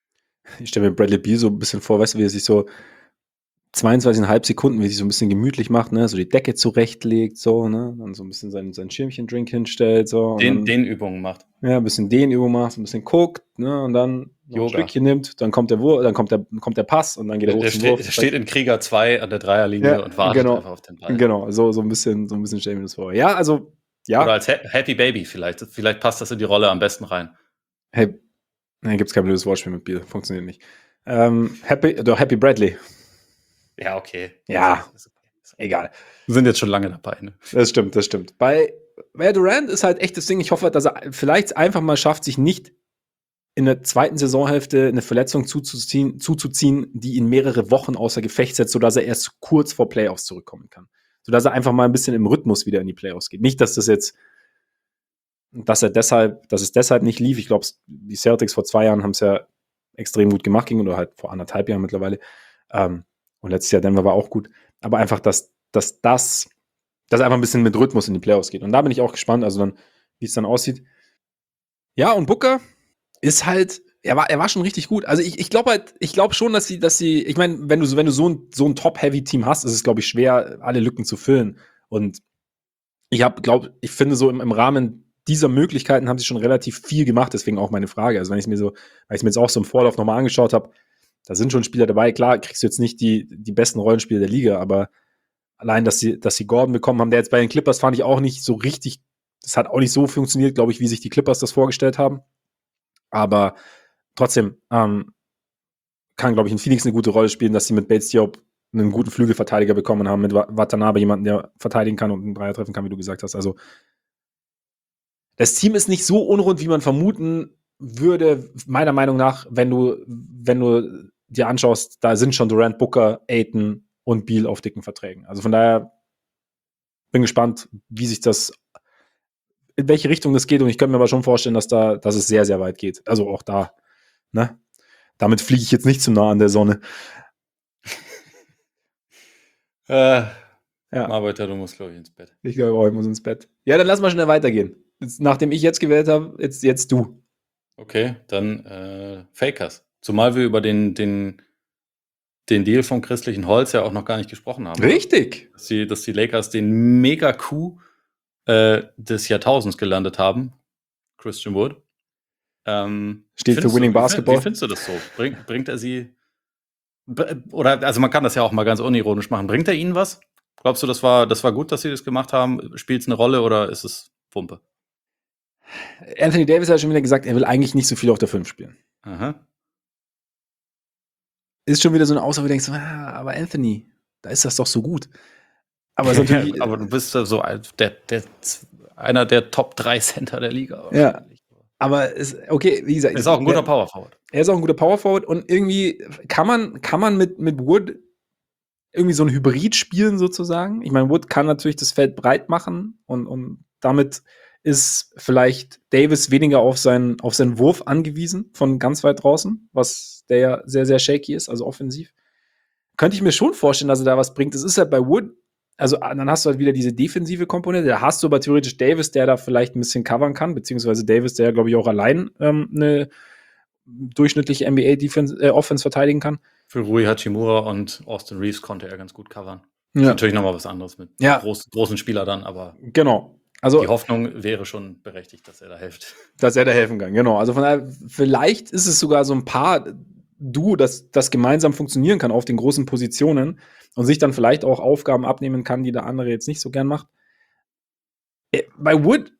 Ich stelle mir Bradley Beal so ein bisschen vor, weißt du, wie er sich so zweiundzwanzig Komma fünf Sekunden, wie er sich so ein bisschen gemütlich macht, ne, so die Decke zurechtlegt, so, ne, dann so ein bisschen sein, sein Schirmchen-Drink hinstellt, so. Den, und dann, den Übungen macht. Ja, ein bisschen Dehnübung macht, ein bisschen guckt, ne, und dann noch ein Yoga. Stückchen nimmt, dann kommt der Wurf, dann kommt der, kommt der Pass und dann geht er hoch Der zum steht, Wurf. der steht in Krieger zwei an der Dreierlinie Ja, und wartet genau. einfach auf den Ball. Genau, so, so ein bisschen, so ein bisschen stelle ich mir das vor. Ja, also, ja. Oder als Ha- Happy Baby vielleicht. Vielleicht passt das in die Rolle am besten rein. Hey, nein, gibt's kein blödes Wortspiel mit Bier, funktioniert nicht. Ähm, Happy, doch Happy Bradley. Ja, okay. Ja, Ist okay. Ist okay. egal. Wir sind jetzt schon lange dabei. Ne? Das stimmt, das stimmt. Bei, bei Durant ist halt echt das Ding, ich hoffe, dass er vielleicht einfach mal schafft, sich nicht in der zweiten Saisonhälfte eine Verletzung zuzuziehen, zuzuziehen, die ihn mehrere Wochen außer Gefecht setzt, sodass er erst kurz vor Playoffs zurückkommen kann. Sodass er einfach mal ein bisschen im Rhythmus wieder in die Playoffs geht. Nicht, dass das jetzt, dass er deshalb, dass es deshalb nicht lief. Ich glaube, die Celtics vor zwei Jahren haben es ja extrem gut gemacht gegen, oder halt vor anderthalb Jahren mittlerweile. Ähm, und letztes Jahr Denver war auch gut. Aber einfach, dass, dass das, dass er einfach ein bisschen mit Rhythmus in die Playoffs geht. Und da bin ich auch gespannt, also dann, wie es dann aussieht. Ja, und Booker ist halt, er war, er war schon richtig gut. Also ich, ich glaube halt, ich glaube schon, dass sie, dass sie, ich meine, wenn du so, wenn du so ein, so ein Top-Heavy-Team hast, ist es, glaube ich, schwer, alle Lücken zu füllen. Und ich habe, glaube, ich finde so im, im Rahmen dieser Möglichkeiten haben sie schon relativ viel gemacht, deswegen auch meine Frage. Also wenn ich mir so, weil ich mir jetzt auch so im Vorlauf nochmal angeschaut habe, da sind schon Spieler dabei. Klar, kriegst du jetzt nicht die, die besten Rollenspieler der Liga, aber allein, dass sie, dass sie Gordon bekommen haben, der jetzt bei den Clippers fand ich auch nicht so richtig, das hat auch nicht so funktioniert, glaube ich, wie sich die Clippers das vorgestellt haben. Aber trotzdem ähm, kann, glaube ich, in Phoenix eine gute Rolle spielen, dass sie mit Bates Diop einen guten Flügelverteidiger bekommen haben, mit Watanabe jemanden, der verteidigen kann und einen Dreier treffen kann, wie du gesagt hast. Also das Team ist nicht so unrund, wie man vermuten würde, meiner Meinung nach, wenn du, wenn du dir anschaust, da sind schon Durant, Booker, Ayton und Beal auf dicken Verträgen. Also von daher bin gespannt, wie sich das, in welche Richtung das geht, und ich könnte mir aber schon vorstellen, dass da, dass es sehr, sehr weit geht. Also auch da, ne? Damit fliege ich jetzt nicht zu nah an der Sonne. Äh, Ja. Arbeiter, du musst, glaube ich, ins Bett. Ich glaube auch, ich muss ins Bett. Ja, dann lass mal schnell weitergehen. Jetzt, nachdem ich jetzt gewählt habe, jetzt, jetzt du. Okay, dann äh, Fakers. Zumal wir über den, den, den Deal vom christlichen Holz ja auch noch gar nicht gesprochen haben. Richtig. Dass die, dass die Lakers den Mega-Coup äh, des Jahrtausends gelandet haben. Christian Wood. Ähm, Steht für Winning du, Basketball. Wie findest du das so? Bring, bringt er sie, oder, also man kann das ja auch mal ganz unironisch machen. Bringt er ihnen was? Glaubst du, das war, das war gut, dass sie das gemacht haben? Spielt es eine Rolle oder ist es Pumpe? Anthony Davis hat schon wieder gesagt, er will eigentlich nicht so viel auf der fünf spielen. Aha. Ist schon wieder so eine Aussage, wo du denkst, ah, aber Anthony, da ist das doch so gut. Aber, ja, natürlich, aber du bist so der, der, einer der Top drei Center der Liga. Ja, aber ist, okay, wie gesagt. Er ist auch ein guter Power Forward. Er ist auch ein guter Power Forward und irgendwie kann man, kann man mit, mit Wood irgendwie so ein Hybrid spielen sozusagen. Ich meine, Wood kann natürlich das Feld breit machen und, und damit ist vielleicht Davis weniger auf seinen, auf seinen Wurf angewiesen von ganz weit draußen, was der ja sehr, sehr shaky ist, also offensiv. Könnte ich mir schon vorstellen, dass er da was bringt. Das ist halt bei Wood, also dann hast du halt wieder diese defensive Komponente, da hast du aber theoretisch Davis, der da vielleicht ein bisschen covern kann, beziehungsweise Davis, der ja, glaube ich, auch allein ähm, eine durchschnittliche N B A-Defense, äh, Offense verteidigen kann. Für Rui Hachimura und Austin Reeves konnte er ganz gut covern. Ja. Ist natürlich nochmal was anderes mit ja. groß, großen Spieler dann, aber genau. Also, die Hoffnung wäre schon berechtigt, dass er da hilft. Dass er da helfen kann, genau. Also von daher, vielleicht ist es sogar so ein paar Duo, das, das gemeinsam funktionieren kann auf den großen Positionen und sich dann vielleicht auch Aufgaben abnehmen kann, die der andere jetzt nicht so gern macht. Bei Wood,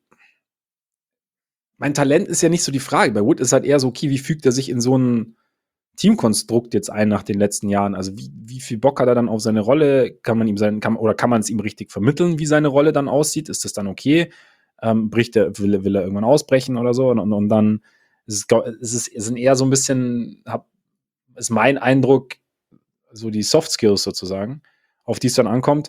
mein Talent ist ja nicht so die Frage. Bei Wood ist halt eher so, okay, wie fügt er sich in so ein Teamkonstrukt jetzt ein nach den letzten Jahren? Also wie, wie viel Bock hat er dann auf seine Rolle? Kann man ihm sein, kann, oder kann man es ihm richtig vermitteln, wie seine Rolle dann aussieht? Ist das dann okay? Ähm, bricht er, will, will er irgendwann ausbrechen oder so? Und, und, und dann ist es, ist es sind eher so ein bisschen, hab, ist mein Eindruck, so die Soft Skills sozusagen, auf die es dann ankommt.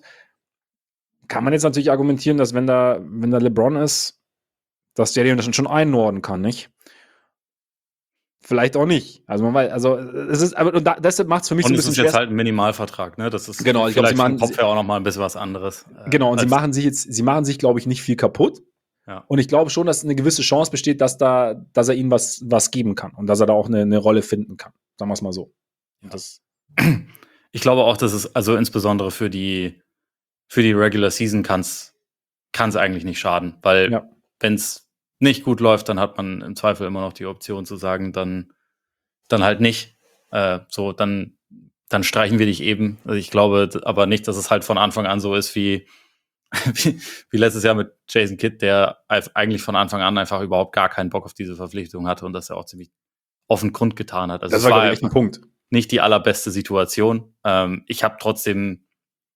Kann man jetzt natürlich argumentieren, dass wenn da, wenn da LeBron ist, dass der den schon einordnen kann, nicht? Vielleicht auch nicht. Also man weiß, also es ist, aber und da, deshalb macht es für mich und so ein bisschen schwer. Und es ist jetzt halt ein Minimalvertrag, ne? Das ist genau, ich vielleicht glaub, vom Kopf her auch nochmal ein bisschen was anderes. Genau, und sie machen sich jetzt, sie machen sich, glaube ich, nicht viel kaputt. Ja. Und ich glaube schon, dass eine gewisse Chance besteht, dass da, dass er ihnen was, was geben kann und dass er da auch eine, eine Rolle finden kann. Sagen wir es mal so. Ja. Das, ich glaube auch, dass es, also insbesondere für die, für die Regular Season kann es eigentlich nicht schaden, weil ja. wenn es nicht gut läuft, dann hat man im Zweifel immer noch die Option zu sagen, dann, dann halt nicht. Äh, so, dann, dann streichen wir dich eben. Also ich glaube aber nicht, dass es halt von Anfang an so ist wie, wie, wie letztes Jahr mit Jason Kidd, der eigentlich von Anfang an einfach überhaupt gar keinen Bock auf diese Verpflichtung hatte und das er auch ziemlich offen kundgetan hat. Also das war, war echt ein Punkt. Nicht die allerbeste Situation. Ähm, ich habe trotzdem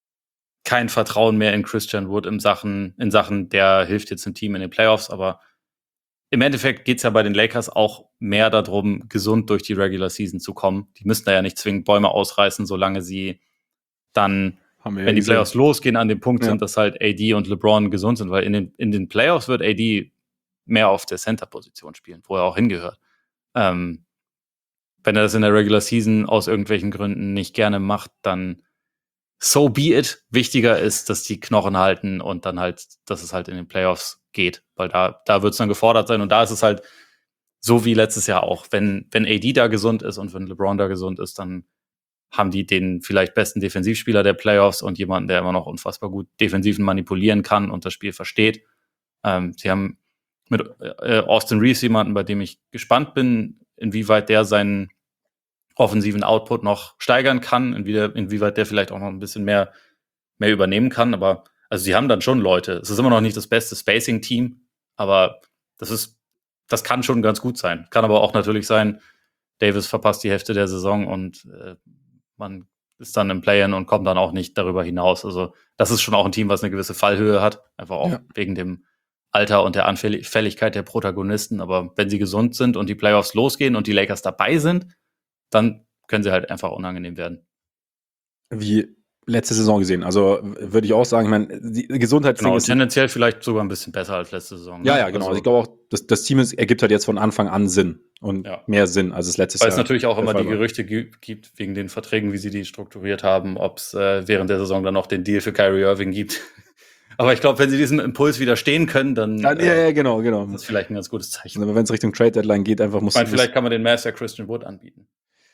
kein Vertrauen mehr in Christian Wood in Sachen, in Sachen, der hilft jetzt dem Team in den Playoffs, aber im Endeffekt geht es ja bei den Lakers auch mehr darum, gesund durch die Regular Season zu kommen. Die müssen da ja nicht zwingend Bäume ausreißen, solange sie dann, wenn ja die Playoffs losgehen, an dem Punkt ja. sind, dass halt A D und LeBron gesund sind, weil in den, in den Playoffs wird A D mehr auf der Center-Position spielen, wo er auch hingehört. Ähm, wenn er das in der Regular Season aus irgendwelchen Gründen nicht gerne macht, dann so be it. Wichtiger ist, dass die Knochen halten und dann halt, dass es halt in den Playoffs geht, weil da, da wird es dann gefordert sein und da ist es halt so wie letztes Jahr auch. Wenn, wenn A D da gesund ist und wenn LeBron da gesund ist, dann haben die den vielleicht besten Defensivspieler der Playoffs und jemanden, der immer noch unfassbar gut defensiven manipulieren kann und das Spiel versteht. Ähm, sie haben mit äh, Austin Reeves jemanden, bei dem ich gespannt bin, inwieweit der seinen offensiven Output noch steigern kann, inwieweit, inwieweit der vielleicht auch noch ein bisschen mehr, mehr übernehmen kann. Aber also sie haben dann schon Leute. Es ist immer noch nicht das beste Spacing-Team, aber das ist, das kann schon ganz gut sein. Kann aber auch natürlich sein, Davis verpasst die Hälfte der Saison und äh, man ist dann im Play-In und kommt dann auch nicht darüber hinaus. Also das ist schon auch ein Team, was eine gewisse Fallhöhe hat, einfach auch Ja. wegen dem Alter und der Anfälligkeit der Protagonisten. Aber wenn sie gesund sind und die Playoffs losgehen und die Lakers dabei sind, dann können sie halt einfach unangenehm werden. Wie letzte Saison gesehen. Also w- würde ich auch sagen, ich meine, die Gesundheitsding Genau, ist. tendenziell vielleicht sogar ein bisschen besser als letzte Saison. Ne? Ja, ja, genau. Also ich glaube auch, das, das Team ist, ergibt halt jetzt von Anfang an Sinn und Ja. mehr Sinn, als es letztes Weil Jahr. es natürlich auch der immer Fall die war. Gerüchte gi- gibt, wegen den Verträgen, wie sie die strukturiert haben, ob es äh, während der Saison dann noch den Deal für Kyrie Irving gibt. Aber ich glaube, wenn sie diesem Impuls widerstehen können, dann Ja, ja, äh, ja, genau, genau. ist das vielleicht ein ganz gutes Zeichen. Aber wenn es Richtung Trade Deadline geht, einfach muss Ich meine, vielleicht kann man den Mavs ja Christian Wood anbieten.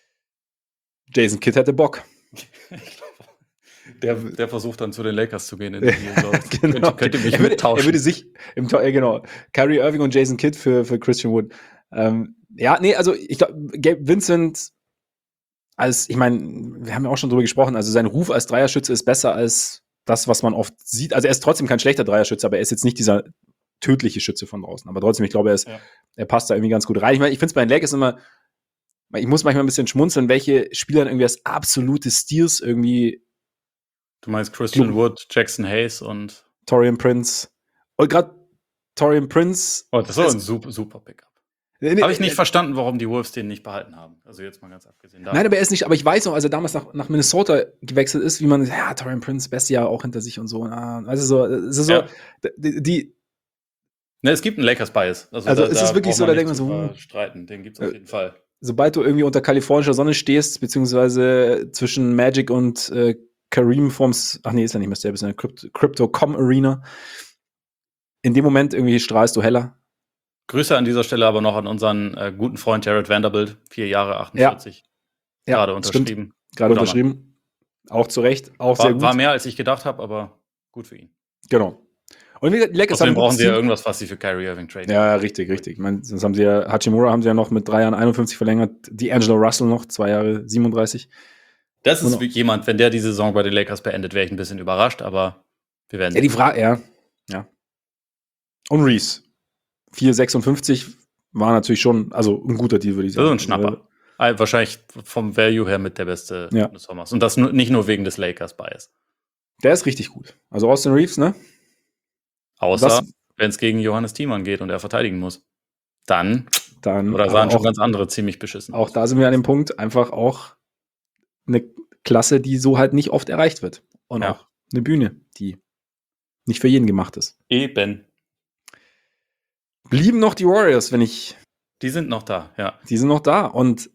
Jason Kidd hätte Bock. Ich glaube, der, der versucht dann zu den Lakers zu gehen in den Deal, glaub ich. Genau. Könnt, könnt ihr mich er, würde, mittauschen? er würde sich im Ta- äh, genau. Kyrie Irving und Jason Kidd für, für Christian Wood. Ähm, ja, nee, also ich glaube, Gabe Vincent als, ich meine, wir haben ja auch schon drüber gesprochen, also sein Ruf als Dreierschütze ist besser als das, was man oft sieht. Also er ist trotzdem kein schlechter Dreierschütze, aber er ist jetzt nicht dieser tödliche Schütze von draußen. Aber trotzdem, ich glaube, er, ist, Ja. er passt da irgendwie ganz gut rein. Ich meine, ich finde es bei den Lakers immer, ich muss manchmal ein bisschen schmunzeln, welche Spieler irgendwie als absolute Steals irgendwie Du meinst Christian Wood, Jackson Hayes und Torian Prince. Und gerade Torian Prince. oh, das war ist- ein super, super Pickup. Nee, nee, Habe ich nicht äh, verstanden, warum die Wolves den nicht behalten haben. Also jetzt mal ganz abgesehen davon. Nein, aber er ist nicht, aber ich weiß noch, als er damals nach, nach Minnesota gewechselt ist, wie man, ja, Torian Prince, beste Jahr auch hinter sich und so. Ah, also so, es ist so, Ja. die, die Ne, es gibt einen Lakers-Bias. Also es ist wirklich braucht so, man da nicht denkt man so, drüber streiten. Den gibt es auf Äh, jeden Fall. sobald du irgendwie unter kalifornischer Sonne stehst, beziehungsweise zwischen Magic und äh, Kareem vorms, ach nee, ist ja nicht mehr Staples, ist ja Crypto- Crypto.com Arena. In dem Moment irgendwie strahlst du heller. Grüße an dieser Stelle aber noch an unseren äh, guten Freund Jared Vanderbilt. Vier Jahre, achtundvierzig. Ja, Gerade stimmt. unterschrieben. Gerade Guter unterschrieben. Auch zu Recht, auch sehr War, gut. war mehr, als ich gedacht habe, aber gut für ihn. Genau. Und wie gesagt, die Lakers haben Außerdem ein brauchen gutes sie ja Team. irgendwas, was sie für Kyrie Irving traden. Ja, richtig, richtig. Ich meine, sonst haben sie ja, Hachimura haben sie ja noch mit drei Jahren einundfünfzig verlängert, die Angelo Russell noch, zwei Jahre siebenunddreißig. Das ist Genau. wie jemand, wenn der die Saison bei den Lakers beendet, wäre ich ein bisschen überrascht, aber wir werden Ja, die sehen. Frage, ja. ja. Und Reese. vier sechsundfünfzig war natürlich schon, also ein guter Deal, würde ich Das sagen. ist ein Schnapper. Ah, wahrscheinlich vom Value her mit der beste Ja. des Sommers. Und das nur, nicht nur wegen des Lakers-Bias. Der ist richtig gut. Also Austin Reeves, ne? Außer, Was- wenn es gegen Johannes Thiemann geht und er verteidigen muss. Dann, Dann, oder aber sahen schon auch, ganz andere ziemlich beschissen auch aus. da sind wir an dem Punkt, einfach auch eine Klasse, die so halt nicht oft erreicht wird. Und Ja. auch eine Bühne, die nicht für jeden gemacht ist. Eben. Blieben noch die Warriors, wenn ich, Die sind noch da, ja. die sind noch da. Und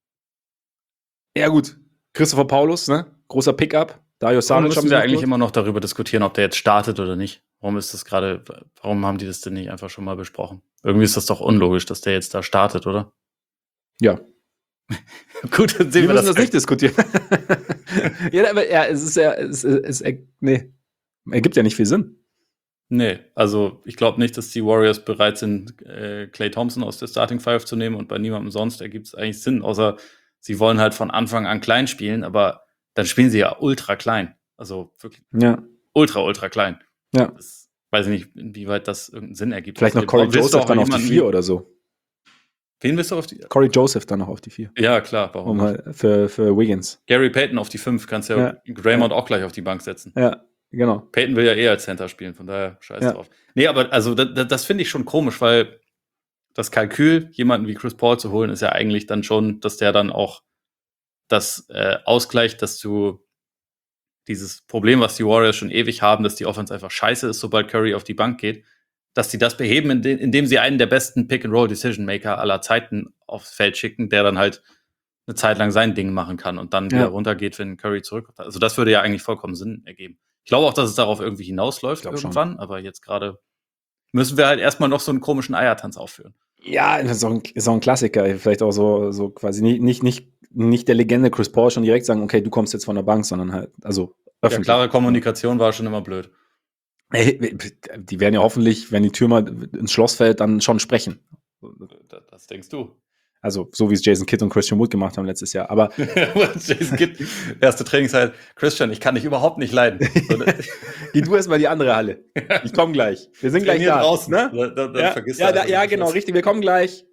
ja gut, Christopher Paulus, ne? Großer Pickup. Dario Warum Saric müssen sie wir noch eigentlich geholt. immer noch darüber diskutieren, ob der jetzt startet oder nicht? Warum ist das gerade, warum haben die das denn nicht einfach schon mal besprochen? Irgendwie ist das doch unlogisch, dass der jetzt da startet, oder? Ja, Gut, dann wir sehen wir, müssen das. das nicht diskutieren. ja, aber ja, es ist ja, es, es, es nee, ergibt ja nicht viel Sinn. Nee, also ich glaube nicht, dass die Warriors bereit sind, äh, Klay Thompson aus der Starting Five zu nehmen und bei niemandem sonst ergibt es eigentlich Sinn, außer sie wollen halt von Anfang an klein spielen, aber dann spielen sie ja ultra klein. Also wirklich Ja, ultra, ultra klein. ja. Das weiß ich nicht, inwieweit das irgendeinen Sinn ergibt. Vielleicht noch Außerdem Corey willst du Joseph auch dann auf die jemanden vier wie- oder so. Wen willst du auf die? Corey Joseph dann noch auf die vier. Ja, klar, warum? Um nicht? halt für, für Wiggins. Gary Payton auf die fünf, kannst ja, Draymond auch gleich auf die Bank setzen. Ja, genau. Payton will ja eh als Center spielen, von daher scheiß Ja. drauf. Nee, aber also da, da, das finde ich schon komisch, weil das Kalkül, jemanden wie Chris Paul zu holen, ist ja eigentlich dann schon, dass der dann auch das äh, ausgleicht, dass du dieses Problem, was die Warriors schon ewig haben, dass die Offense einfach scheiße ist, sobald Curry auf die Bank geht, dass die das beheben, indem, indem sie einen der besten Pick-and-Roll-Decision-Maker aller Zeiten aufs Feld schicken, der dann halt eine Zeit lang sein Ding machen kann und dann Ja. wieder runtergeht, wenn Curry zurückkommt. Also das würde ja eigentlich vollkommen Sinn ergeben. Ich glaube auch, dass es darauf irgendwie hinausläuft Ich glaub schon. irgendwann, aber jetzt gerade müssen wir halt erstmal noch so einen komischen Eiertanz aufführen. Ja, das ist auch ein, ist auch ein Klassiker. Vielleicht auch so, so quasi nicht, nicht, nicht, nicht der Legende Chris Paul schon direkt sagen, okay, du kommst jetzt von der Bank, sondern halt, also Ja, öffentlich. klare Kommunikation war schon immer blöd. Ey, die werden ja hoffentlich, wenn die Tür mal ins Schloss fällt, dann schon sprechen. Das, das denkst du. Also, so wie es Jason Kidd und Christian Wood gemacht haben letztes Jahr. Aber Jason Kidd, erste Trainingszeit. Christian, ich kann dich überhaupt nicht leiden. Geh du erstmal in die andere Halle. Ich komme gleich. Wir sind gleich da. Draußen. Ne? Da, da, da ja, vergisst ja, da, ja genau, richtig. Wir kommen gleich.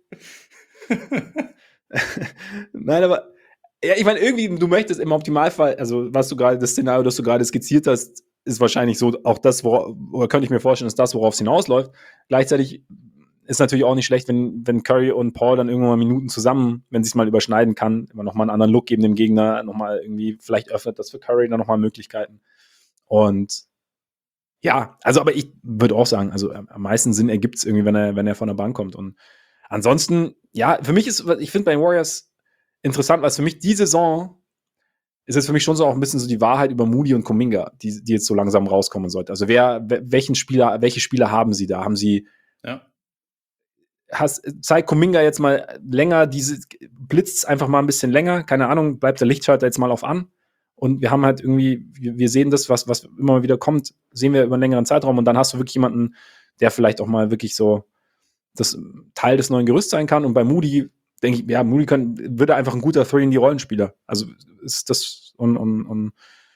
Nein, aber ja, ich meine, irgendwie, du möchtest im Optimalfall, also was du gerade, das Szenario, das du gerade skizziert hast, ist wahrscheinlich so auch das, worauf, oder könnte ich mir vorstellen, ist das, worauf es hinausläuft. Gleichzeitig ist natürlich auch nicht schlecht, wenn, wenn Curry und Paul dann irgendwann mal Minuten zusammen, wenn sie es mal überschneiden kann, immer nochmal einen anderen Look geben dem Gegner, nochmal irgendwie, vielleicht öffnet das für Curry dann nochmal Möglichkeiten. Und ja, also aber ich würde auch sagen, also am meisten Sinn ergibt es irgendwie, wenn er, wenn er von der Bank kommt. Und ansonsten, ja, für mich ist, ich finde bei den Warriors interessant, weil es für mich die Saison ist jetzt für mich schon so auch ein bisschen so die Wahrheit über Moody und Kuminga, die, die jetzt so langsam rauskommen sollte. Also wer, welchen Spieler, welche Spieler haben sie da? Haben sie ja. Hast, zeig Kuminga jetzt mal länger, diese blitzt einfach mal ein bisschen länger, keine Ahnung, bleibt der Lichtschalter jetzt mal auf an und wir haben halt irgendwie, wir, wir sehen das, was, was immer wieder kommt, sehen wir über einen längeren Zeitraum und dann hast du wirklich jemanden, der vielleicht auch mal wirklich so das Teil des neuen Gerüsts sein kann und bei Moody denke ich, ja, Moody kann, würde einfach ein guter Three in die Rollenspieler, also ist das und, und, und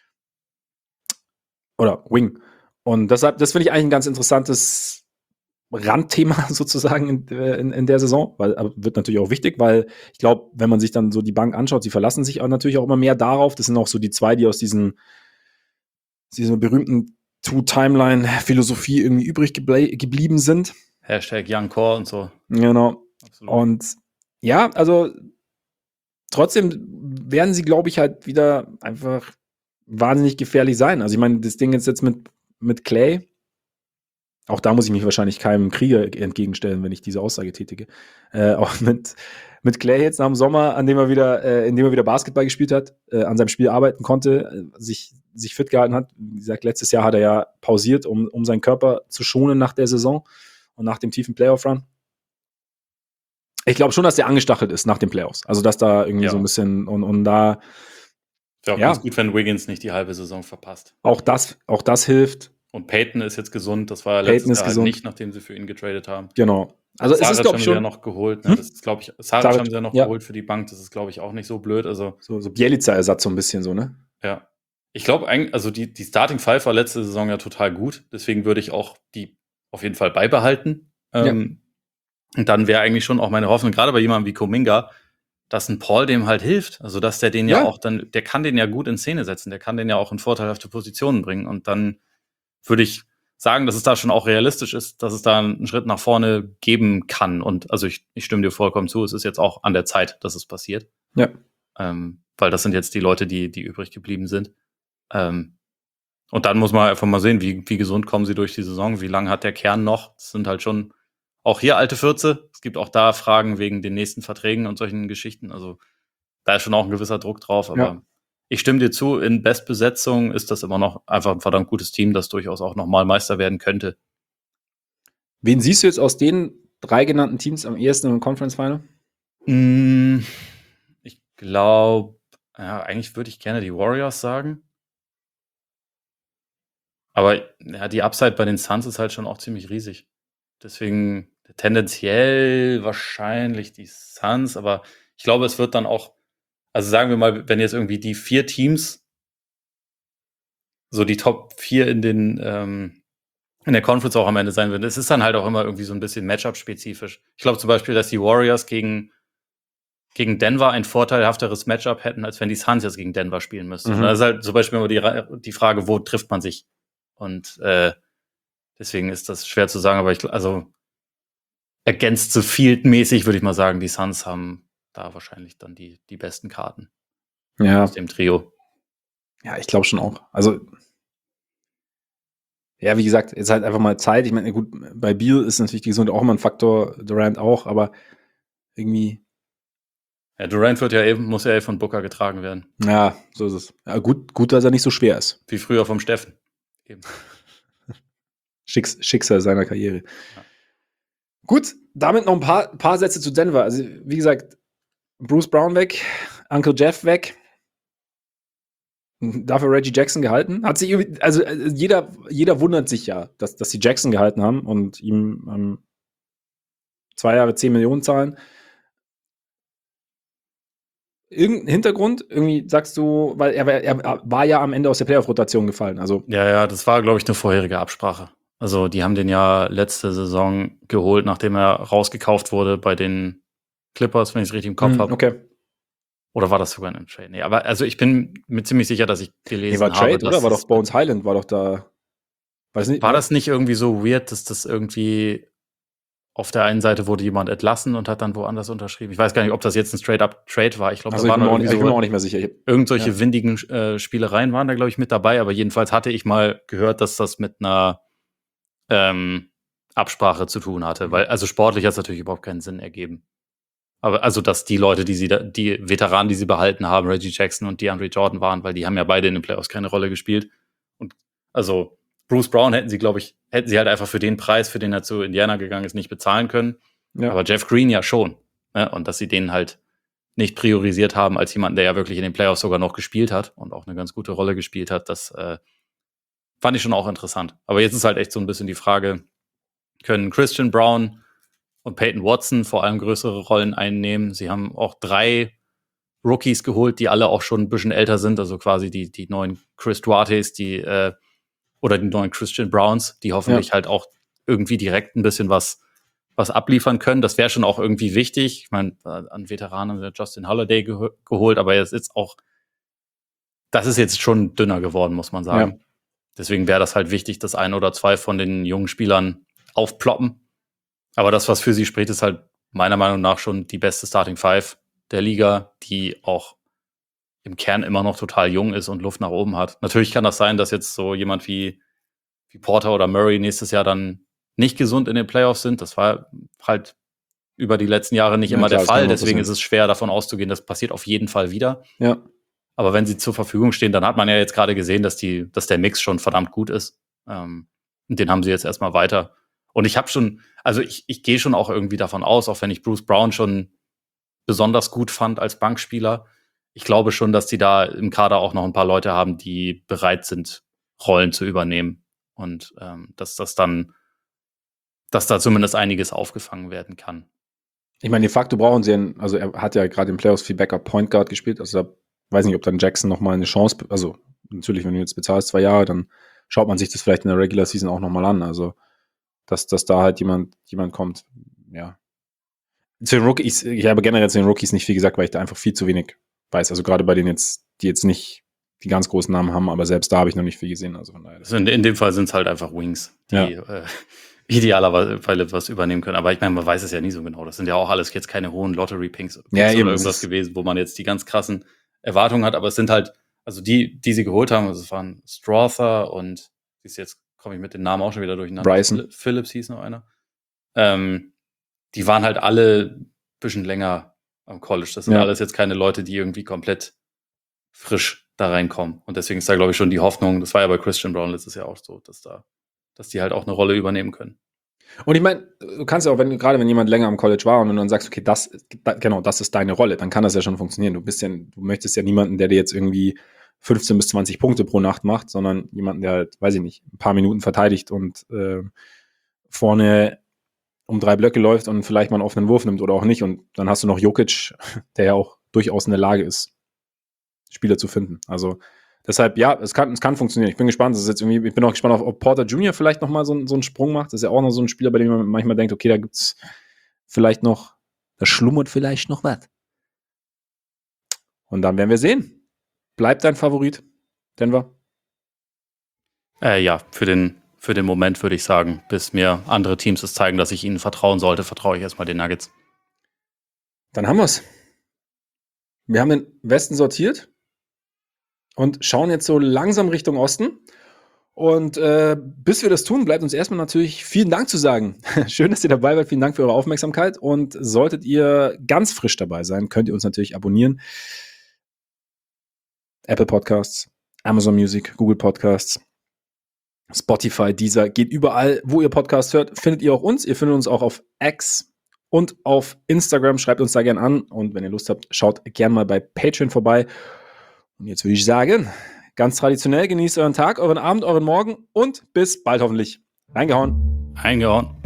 oder Wing und deshalb, das finde ich eigentlich ein ganz interessantes Randthema sozusagen in, in, in der Saison, weil aber wird natürlich auch wichtig, weil ich glaube, wenn man sich dann so die Bank anschaut, sie verlassen sich auch natürlich auch immer mehr darauf. Das sind auch so die zwei, die aus diesen, dieser berühmten Two-Timeline-Philosophie irgendwie übrig geblie- geblieben sind. Hashtag Young Core und so. Genau. Absolut. Und ja, also trotzdem werden sie, glaube ich, halt wieder einfach wahnsinnig gefährlich sein. Also ich meine, das Ding ist jetzt mit, mit Clay. Auch da muss ich mich wahrscheinlich keinem Krieger entgegenstellen, wenn ich diese Aussage tätige. Äh, auch mit, mit Clay jetzt nach dem Sommer, an dem er wieder, äh, in dem er wieder Basketball gespielt hat, äh, an seinem Spiel arbeiten konnte, äh, sich, sich fit gehalten hat. Wie gesagt, letztes Jahr hat er ja pausiert, um, um seinen Körper zu schonen nach der Saison und nach dem tiefen Playoff-Run. Ich glaube schon, dass der angestachelt ist nach den Playoffs. Also, dass da irgendwie Ja. so ein bisschen und, und da. Wäre auch Ja. ganz gut, wenn Wiggins nicht die halbe Saison verpasst. Auch das, auch das hilft. Und Peyton ist jetzt gesund, das war Peyton letztes ist Jahr gesund. halt nicht, nachdem sie für ihn getradet haben. Genau. Also es Saric ist, glaube haben ich, sie ja schon. noch geholt. Ne? Hm? Das ist, glaube ich, Saric Saric, haben sie ja noch ja. geholt für die Bank. Das ist, glaube ich, auch nicht so blöd. Also So, so Bielica-Ersatz so ein bisschen so, ne? ja. Ich glaube eigentlich, also die, die Starting Five war letzte Saison ja total gut. Deswegen würde ich auch die auf jeden Fall beibehalten. Ähm, und dann wäre eigentlich schon auch meine Hoffnung, gerade bei jemandem wie Kuminga, dass ein Paul dem halt hilft. Also, dass der den ja, Ja. auch dann, der kann den ja gut in Szene setzen. Der kann den ja auch in vorteilhafte Positionen bringen. Und dann würde ich sagen, dass es da schon auch realistisch ist, dass es da einen Schritt nach vorne geben kann. Und also ich, ich stimme dir vollkommen zu, es ist jetzt auch an der Zeit, dass es passiert. Ja. Ähm, weil das sind jetzt die Leute, die, die übrig geblieben sind. Ähm, und dann muss man einfach mal sehen, wie, wie gesund kommen sie durch die Saison, wie lange hat der Kern noch. Das sind halt schon auch hier alte Fürze. Es gibt auch da Fragen wegen den nächsten Verträgen und solchen Geschichten. Also da ist schon auch ein gewisser Druck drauf, aber Ja. ich stimme dir zu, in Bestbesetzung ist das immer noch einfach ein verdammt gutes Team, das durchaus auch nochmal Meister werden könnte. Wen siehst du jetzt aus den drei genannten Teams am ehesten im Conference Final? Mm, ich glaube, ja, eigentlich würde ich gerne die Warriors sagen. Aber ja, die Upside bei den Suns ist halt schon auch ziemlich riesig. Deswegen tendenziell wahrscheinlich die Suns, aber ich glaube, es wird dann auch, also sagen wir mal, wenn jetzt irgendwie die vier Teams, so die Top vier in den ähm, in der Conference auch am Ende sein würden, es ist dann halt auch immer irgendwie so ein bisschen Matchup-spezifisch. Ich glaube zum Beispiel, dass die Warriors gegen gegen Denver ein vorteilhafteres Matchup hätten, als wenn die Suns jetzt gegen Denver spielen müssten. Mhm. Das ist halt zum Beispiel immer die, die Frage, wo trifft man sich? Und äh, deswegen ist das schwer zu sagen, aber ich, also against the field mäßig würde ich mal sagen, die Suns haben da wahrscheinlich dann die, die besten Karten Ja. aus dem Trio. Ja, ich glaube schon auch. Also, ja, wie gesagt, jetzt halt einfach mal Zeit. Ich meine, gut, bei Beal ist natürlich die Gesundheit auch immer ein Faktor, Durant auch, aber irgendwie. Ja, Durant wird ja eben, muss ja eben von Booker getragen werden. Ja, so ist es. Ja, gut, gut, dass er nicht so schwer ist. Wie früher vom Steffen. Eben. Schicks, Schicksal seiner Karriere. Ja. Gut, damit noch ein paar, paar Sätze zu Denver. Also, wie gesagt, Bruce Brown weg, Uncle Jeff weg. Dafür Reggie Jackson gehalten? Hat sich irgendwie, also äh, jeder, jeder wundert sich ja, dass, dass sie Jackson gehalten haben und ihm ähm, zwei Jahre zehn Millionen zahlen. Irgendein Hintergrund? Irgendwie sagst du, weil er, er war ja am Ende aus der Playoff-Rotation gefallen. Also Ja, ja, das war, glaube ich, eine vorherige Absprache. Also die haben den ja letzte Saison geholt, nachdem er rausgekauft wurde bei den Clippers, wenn ich es richtig im Kopf hm, habe. okay. Oder war das sogar in einem Trade? Nee, aber also ich bin mir ziemlich sicher, dass ich Nee, gelesen war habe, Trade, dass oder? War doch es- Bones Highland, war doch da. War das nicht? war das nicht irgendwie so weird, dass das irgendwie auf der einen Seite wurde jemand entlassen und hat dann woanders unterschrieben. Ich weiß gar nicht, ob das jetzt ein Straight-up-Trade war. Ich glaube, Also da ich waren bin, mir noch auch nicht, irgendwie ich bin mir so auch nicht mehr sicher. Ich, irgendwelche ja. windigen äh, Spielereien waren da, glaube ich, mit dabei. Aber jedenfalls hatte ich mal gehört, dass das mit einer ähm, Absprache zu tun hatte. Weil, also sportlich hat es natürlich überhaupt keinen Sinn ergeben. Aber also, dass die Leute, die sie da, die Veteranen, die sie behalten haben, Reggie Jackson und DeAndre Jordan waren, weil die haben ja beide in den Playoffs keine Rolle gespielt. Und also Bruce Brown hätten sie, glaube ich, hätten sie halt einfach für den Preis, für den er zu Indiana gegangen ist, nicht bezahlen können. Ja. Aber Jeff Green ja schon. Ne? Und dass sie den halt nicht priorisiert haben als jemanden, der ja wirklich in den Playoffs sogar noch gespielt hat und auch eine ganz gute Rolle gespielt hat, das äh, fand ich schon auch interessant. Aber jetzt ist halt echt so ein bisschen die Frage, können Christian Brown und Peyton Watson vor allem größere Rollen einnehmen? Sie haben auch drei Rookies geholt, die alle auch schon ein bisschen älter sind, also quasi die, die neuen Chris Duartes, die äh, oder die neuen Christian Browns, die hoffentlich Ja. halt auch irgendwie direkt ein bisschen was, was abliefern können. Das wäre schon auch irgendwie wichtig. Ich meine, an Veteranen haben wir Justin Holiday geh- geholt, aber jetzt ist auch, das ist jetzt schon dünner geworden, muss man sagen. Ja. Deswegen wäre das halt wichtig, dass ein oder zwei von den jungen Spielern aufploppen. Aber das, was für sie spricht, ist halt meiner Meinung nach schon die beste Starting Five der Liga, die auch im Kern immer noch total jung ist und Luft nach oben hat. Natürlich kann das sein, dass jetzt so jemand wie, wie Porter oder Murray nächstes Jahr dann nicht gesund in den Playoffs sind. Das war halt über die letzten Jahre nicht Ja, immer klar, der das kann Fall. immer Deswegen passieren. ist es schwer davon auszugehen, das passiert auf jeden Fall wieder. Ja. Aber wenn sie zur Verfügung stehen, dann hat man ja jetzt gerade gesehen, dass, die, dass der Mix schon verdammt gut ist. Ähm, und den haben sie jetzt erstmal weiter. Und ich habe schon, also ich, ich gehe schon auch irgendwie davon aus, auch wenn ich Bruce Brown schon besonders gut fand als Bankspieler, ich glaube schon, dass die da im Kader auch noch ein paar Leute haben, die bereit sind, Rollen zu übernehmen. Und ähm, dass das dann, dass da zumindest einiges aufgefangen werden kann. Ich meine, de facto brauchen sie einen, also er hat ja gerade im Playoffs viel Backup Point Guard gespielt, also da weiß nicht, ob dann Jackson nochmal eine Chance, also natürlich, wenn du jetzt bezahlst zwei Jahre, dann schaut man sich das vielleicht in der Regular Season auch nochmal an, also dass, dass da halt jemand, jemand kommt, ja. Zu den Rookies, ich habe generell zu den Rookies nicht viel gesagt, weil ich da einfach viel zu wenig weiß, also gerade bei denen jetzt, die jetzt nicht die ganz großen Namen haben, aber selbst da habe ich noch nicht viel gesehen, also von daher. Also in, in dem Fall sind es halt einfach Wings, die Ja. äh, idealerweise was übernehmen können. Aber ich meine, man weiß es ja nie so genau. Das sind ja auch alles jetzt keine hohen Lottery-Picks Ja, oder eben, das irgendwas ist- gewesen, wo man jetzt die ganz krassen Erwartungen hat. Aber es sind halt, also die, die sie geholt haben, also es waren Strother und siehst du, jetzt komme ich mit den Namen auch schon wieder durcheinander. Bryson. Phil- Phillips hieß noch einer. Ähm, die waren halt alle ein bisschen länger am College. Das sind Ja. alles jetzt keine Leute, die irgendwie komplett frisch da reinkommen. Und deswegen ist da, glaube ich, schon die Hoffnung, das war ja bei Christian Brown letztes Jahr auch so, dass da, dass die halt auch eine Rolle übernehmen können. Und ich meine, du kannst ja auch, wenn gerade wenn jemand länger am College war und wenn du dann sagst, okay, das, da, genau, das ist deine Rolle, dann kann das ja schon funktionieren. Du bist ja, du möchtest ja niemanden, der dir jetzt irgendwie fünfzehn bis zwanzig Punkte pro Nacht macht, sondern jemanden, der halt, weiß ich nicht, ein paar Minuten verteidigt und äh, vorne um drei Blöcke läuft und vielleicht mal einen offenen Wurf nimmt oder auch nicht. Und dann hast du noch Jokic, der ja auch durchaus in der Lage ist, Spieler zu finden. Also deshalb, ja, es kann, es kann funktionieren. Ich bin gespannt. Das ist jetzt irgendwie, ich bin auch gespannt, ob Porter Junior vielleicht nochmal so, so einen Sprung macht. Das ist ja auch noch so ein Spieler, bei dem man manchmal denkt, okay, da gibt's vielleicht noch, da schlummert vielleicht noch was. Und dann werden wir sehen. Bleibt dein Favorit, Denver? Äh, ja, für den, für den Moment würde ich sagen, bis mir andere Teams es zeigen, dass ich ihnen vertrauen sollte, vertraue ich erstmal den Nuggets. Dann haben wir's. Wir haben den Westen sortiert und schauen jetzt so langsam Richtung Osten. Und äh, bis wir das tun, bleibt uns erstmal natürlich vielen Dank zu sagen. Schön, dass ihr dabei wart. Vielen Dank für eure Aufmerksamkeit. Und solltet ihr ganz frisch dabei sein, könnt ihr uns natürlich abonnieren. Apple Podcasts, Amazon Music, Google Podcasts, Spotify, Deezer, geht überall, wo ihr Podcasts hört, findet ihr auch uns. Ihr findet uns auch auf X und auf Instagram. Schreibt uns da gern an. Und wenn ihr Lust habt, schaut gern mal bei Patreon vorbei. Und jetzt würde ich sagen, Ganz traditionell genießt euren Tag, euren Abend, euren Morgen und bis bald hoffentlich. Reingehauen. Eingehauen.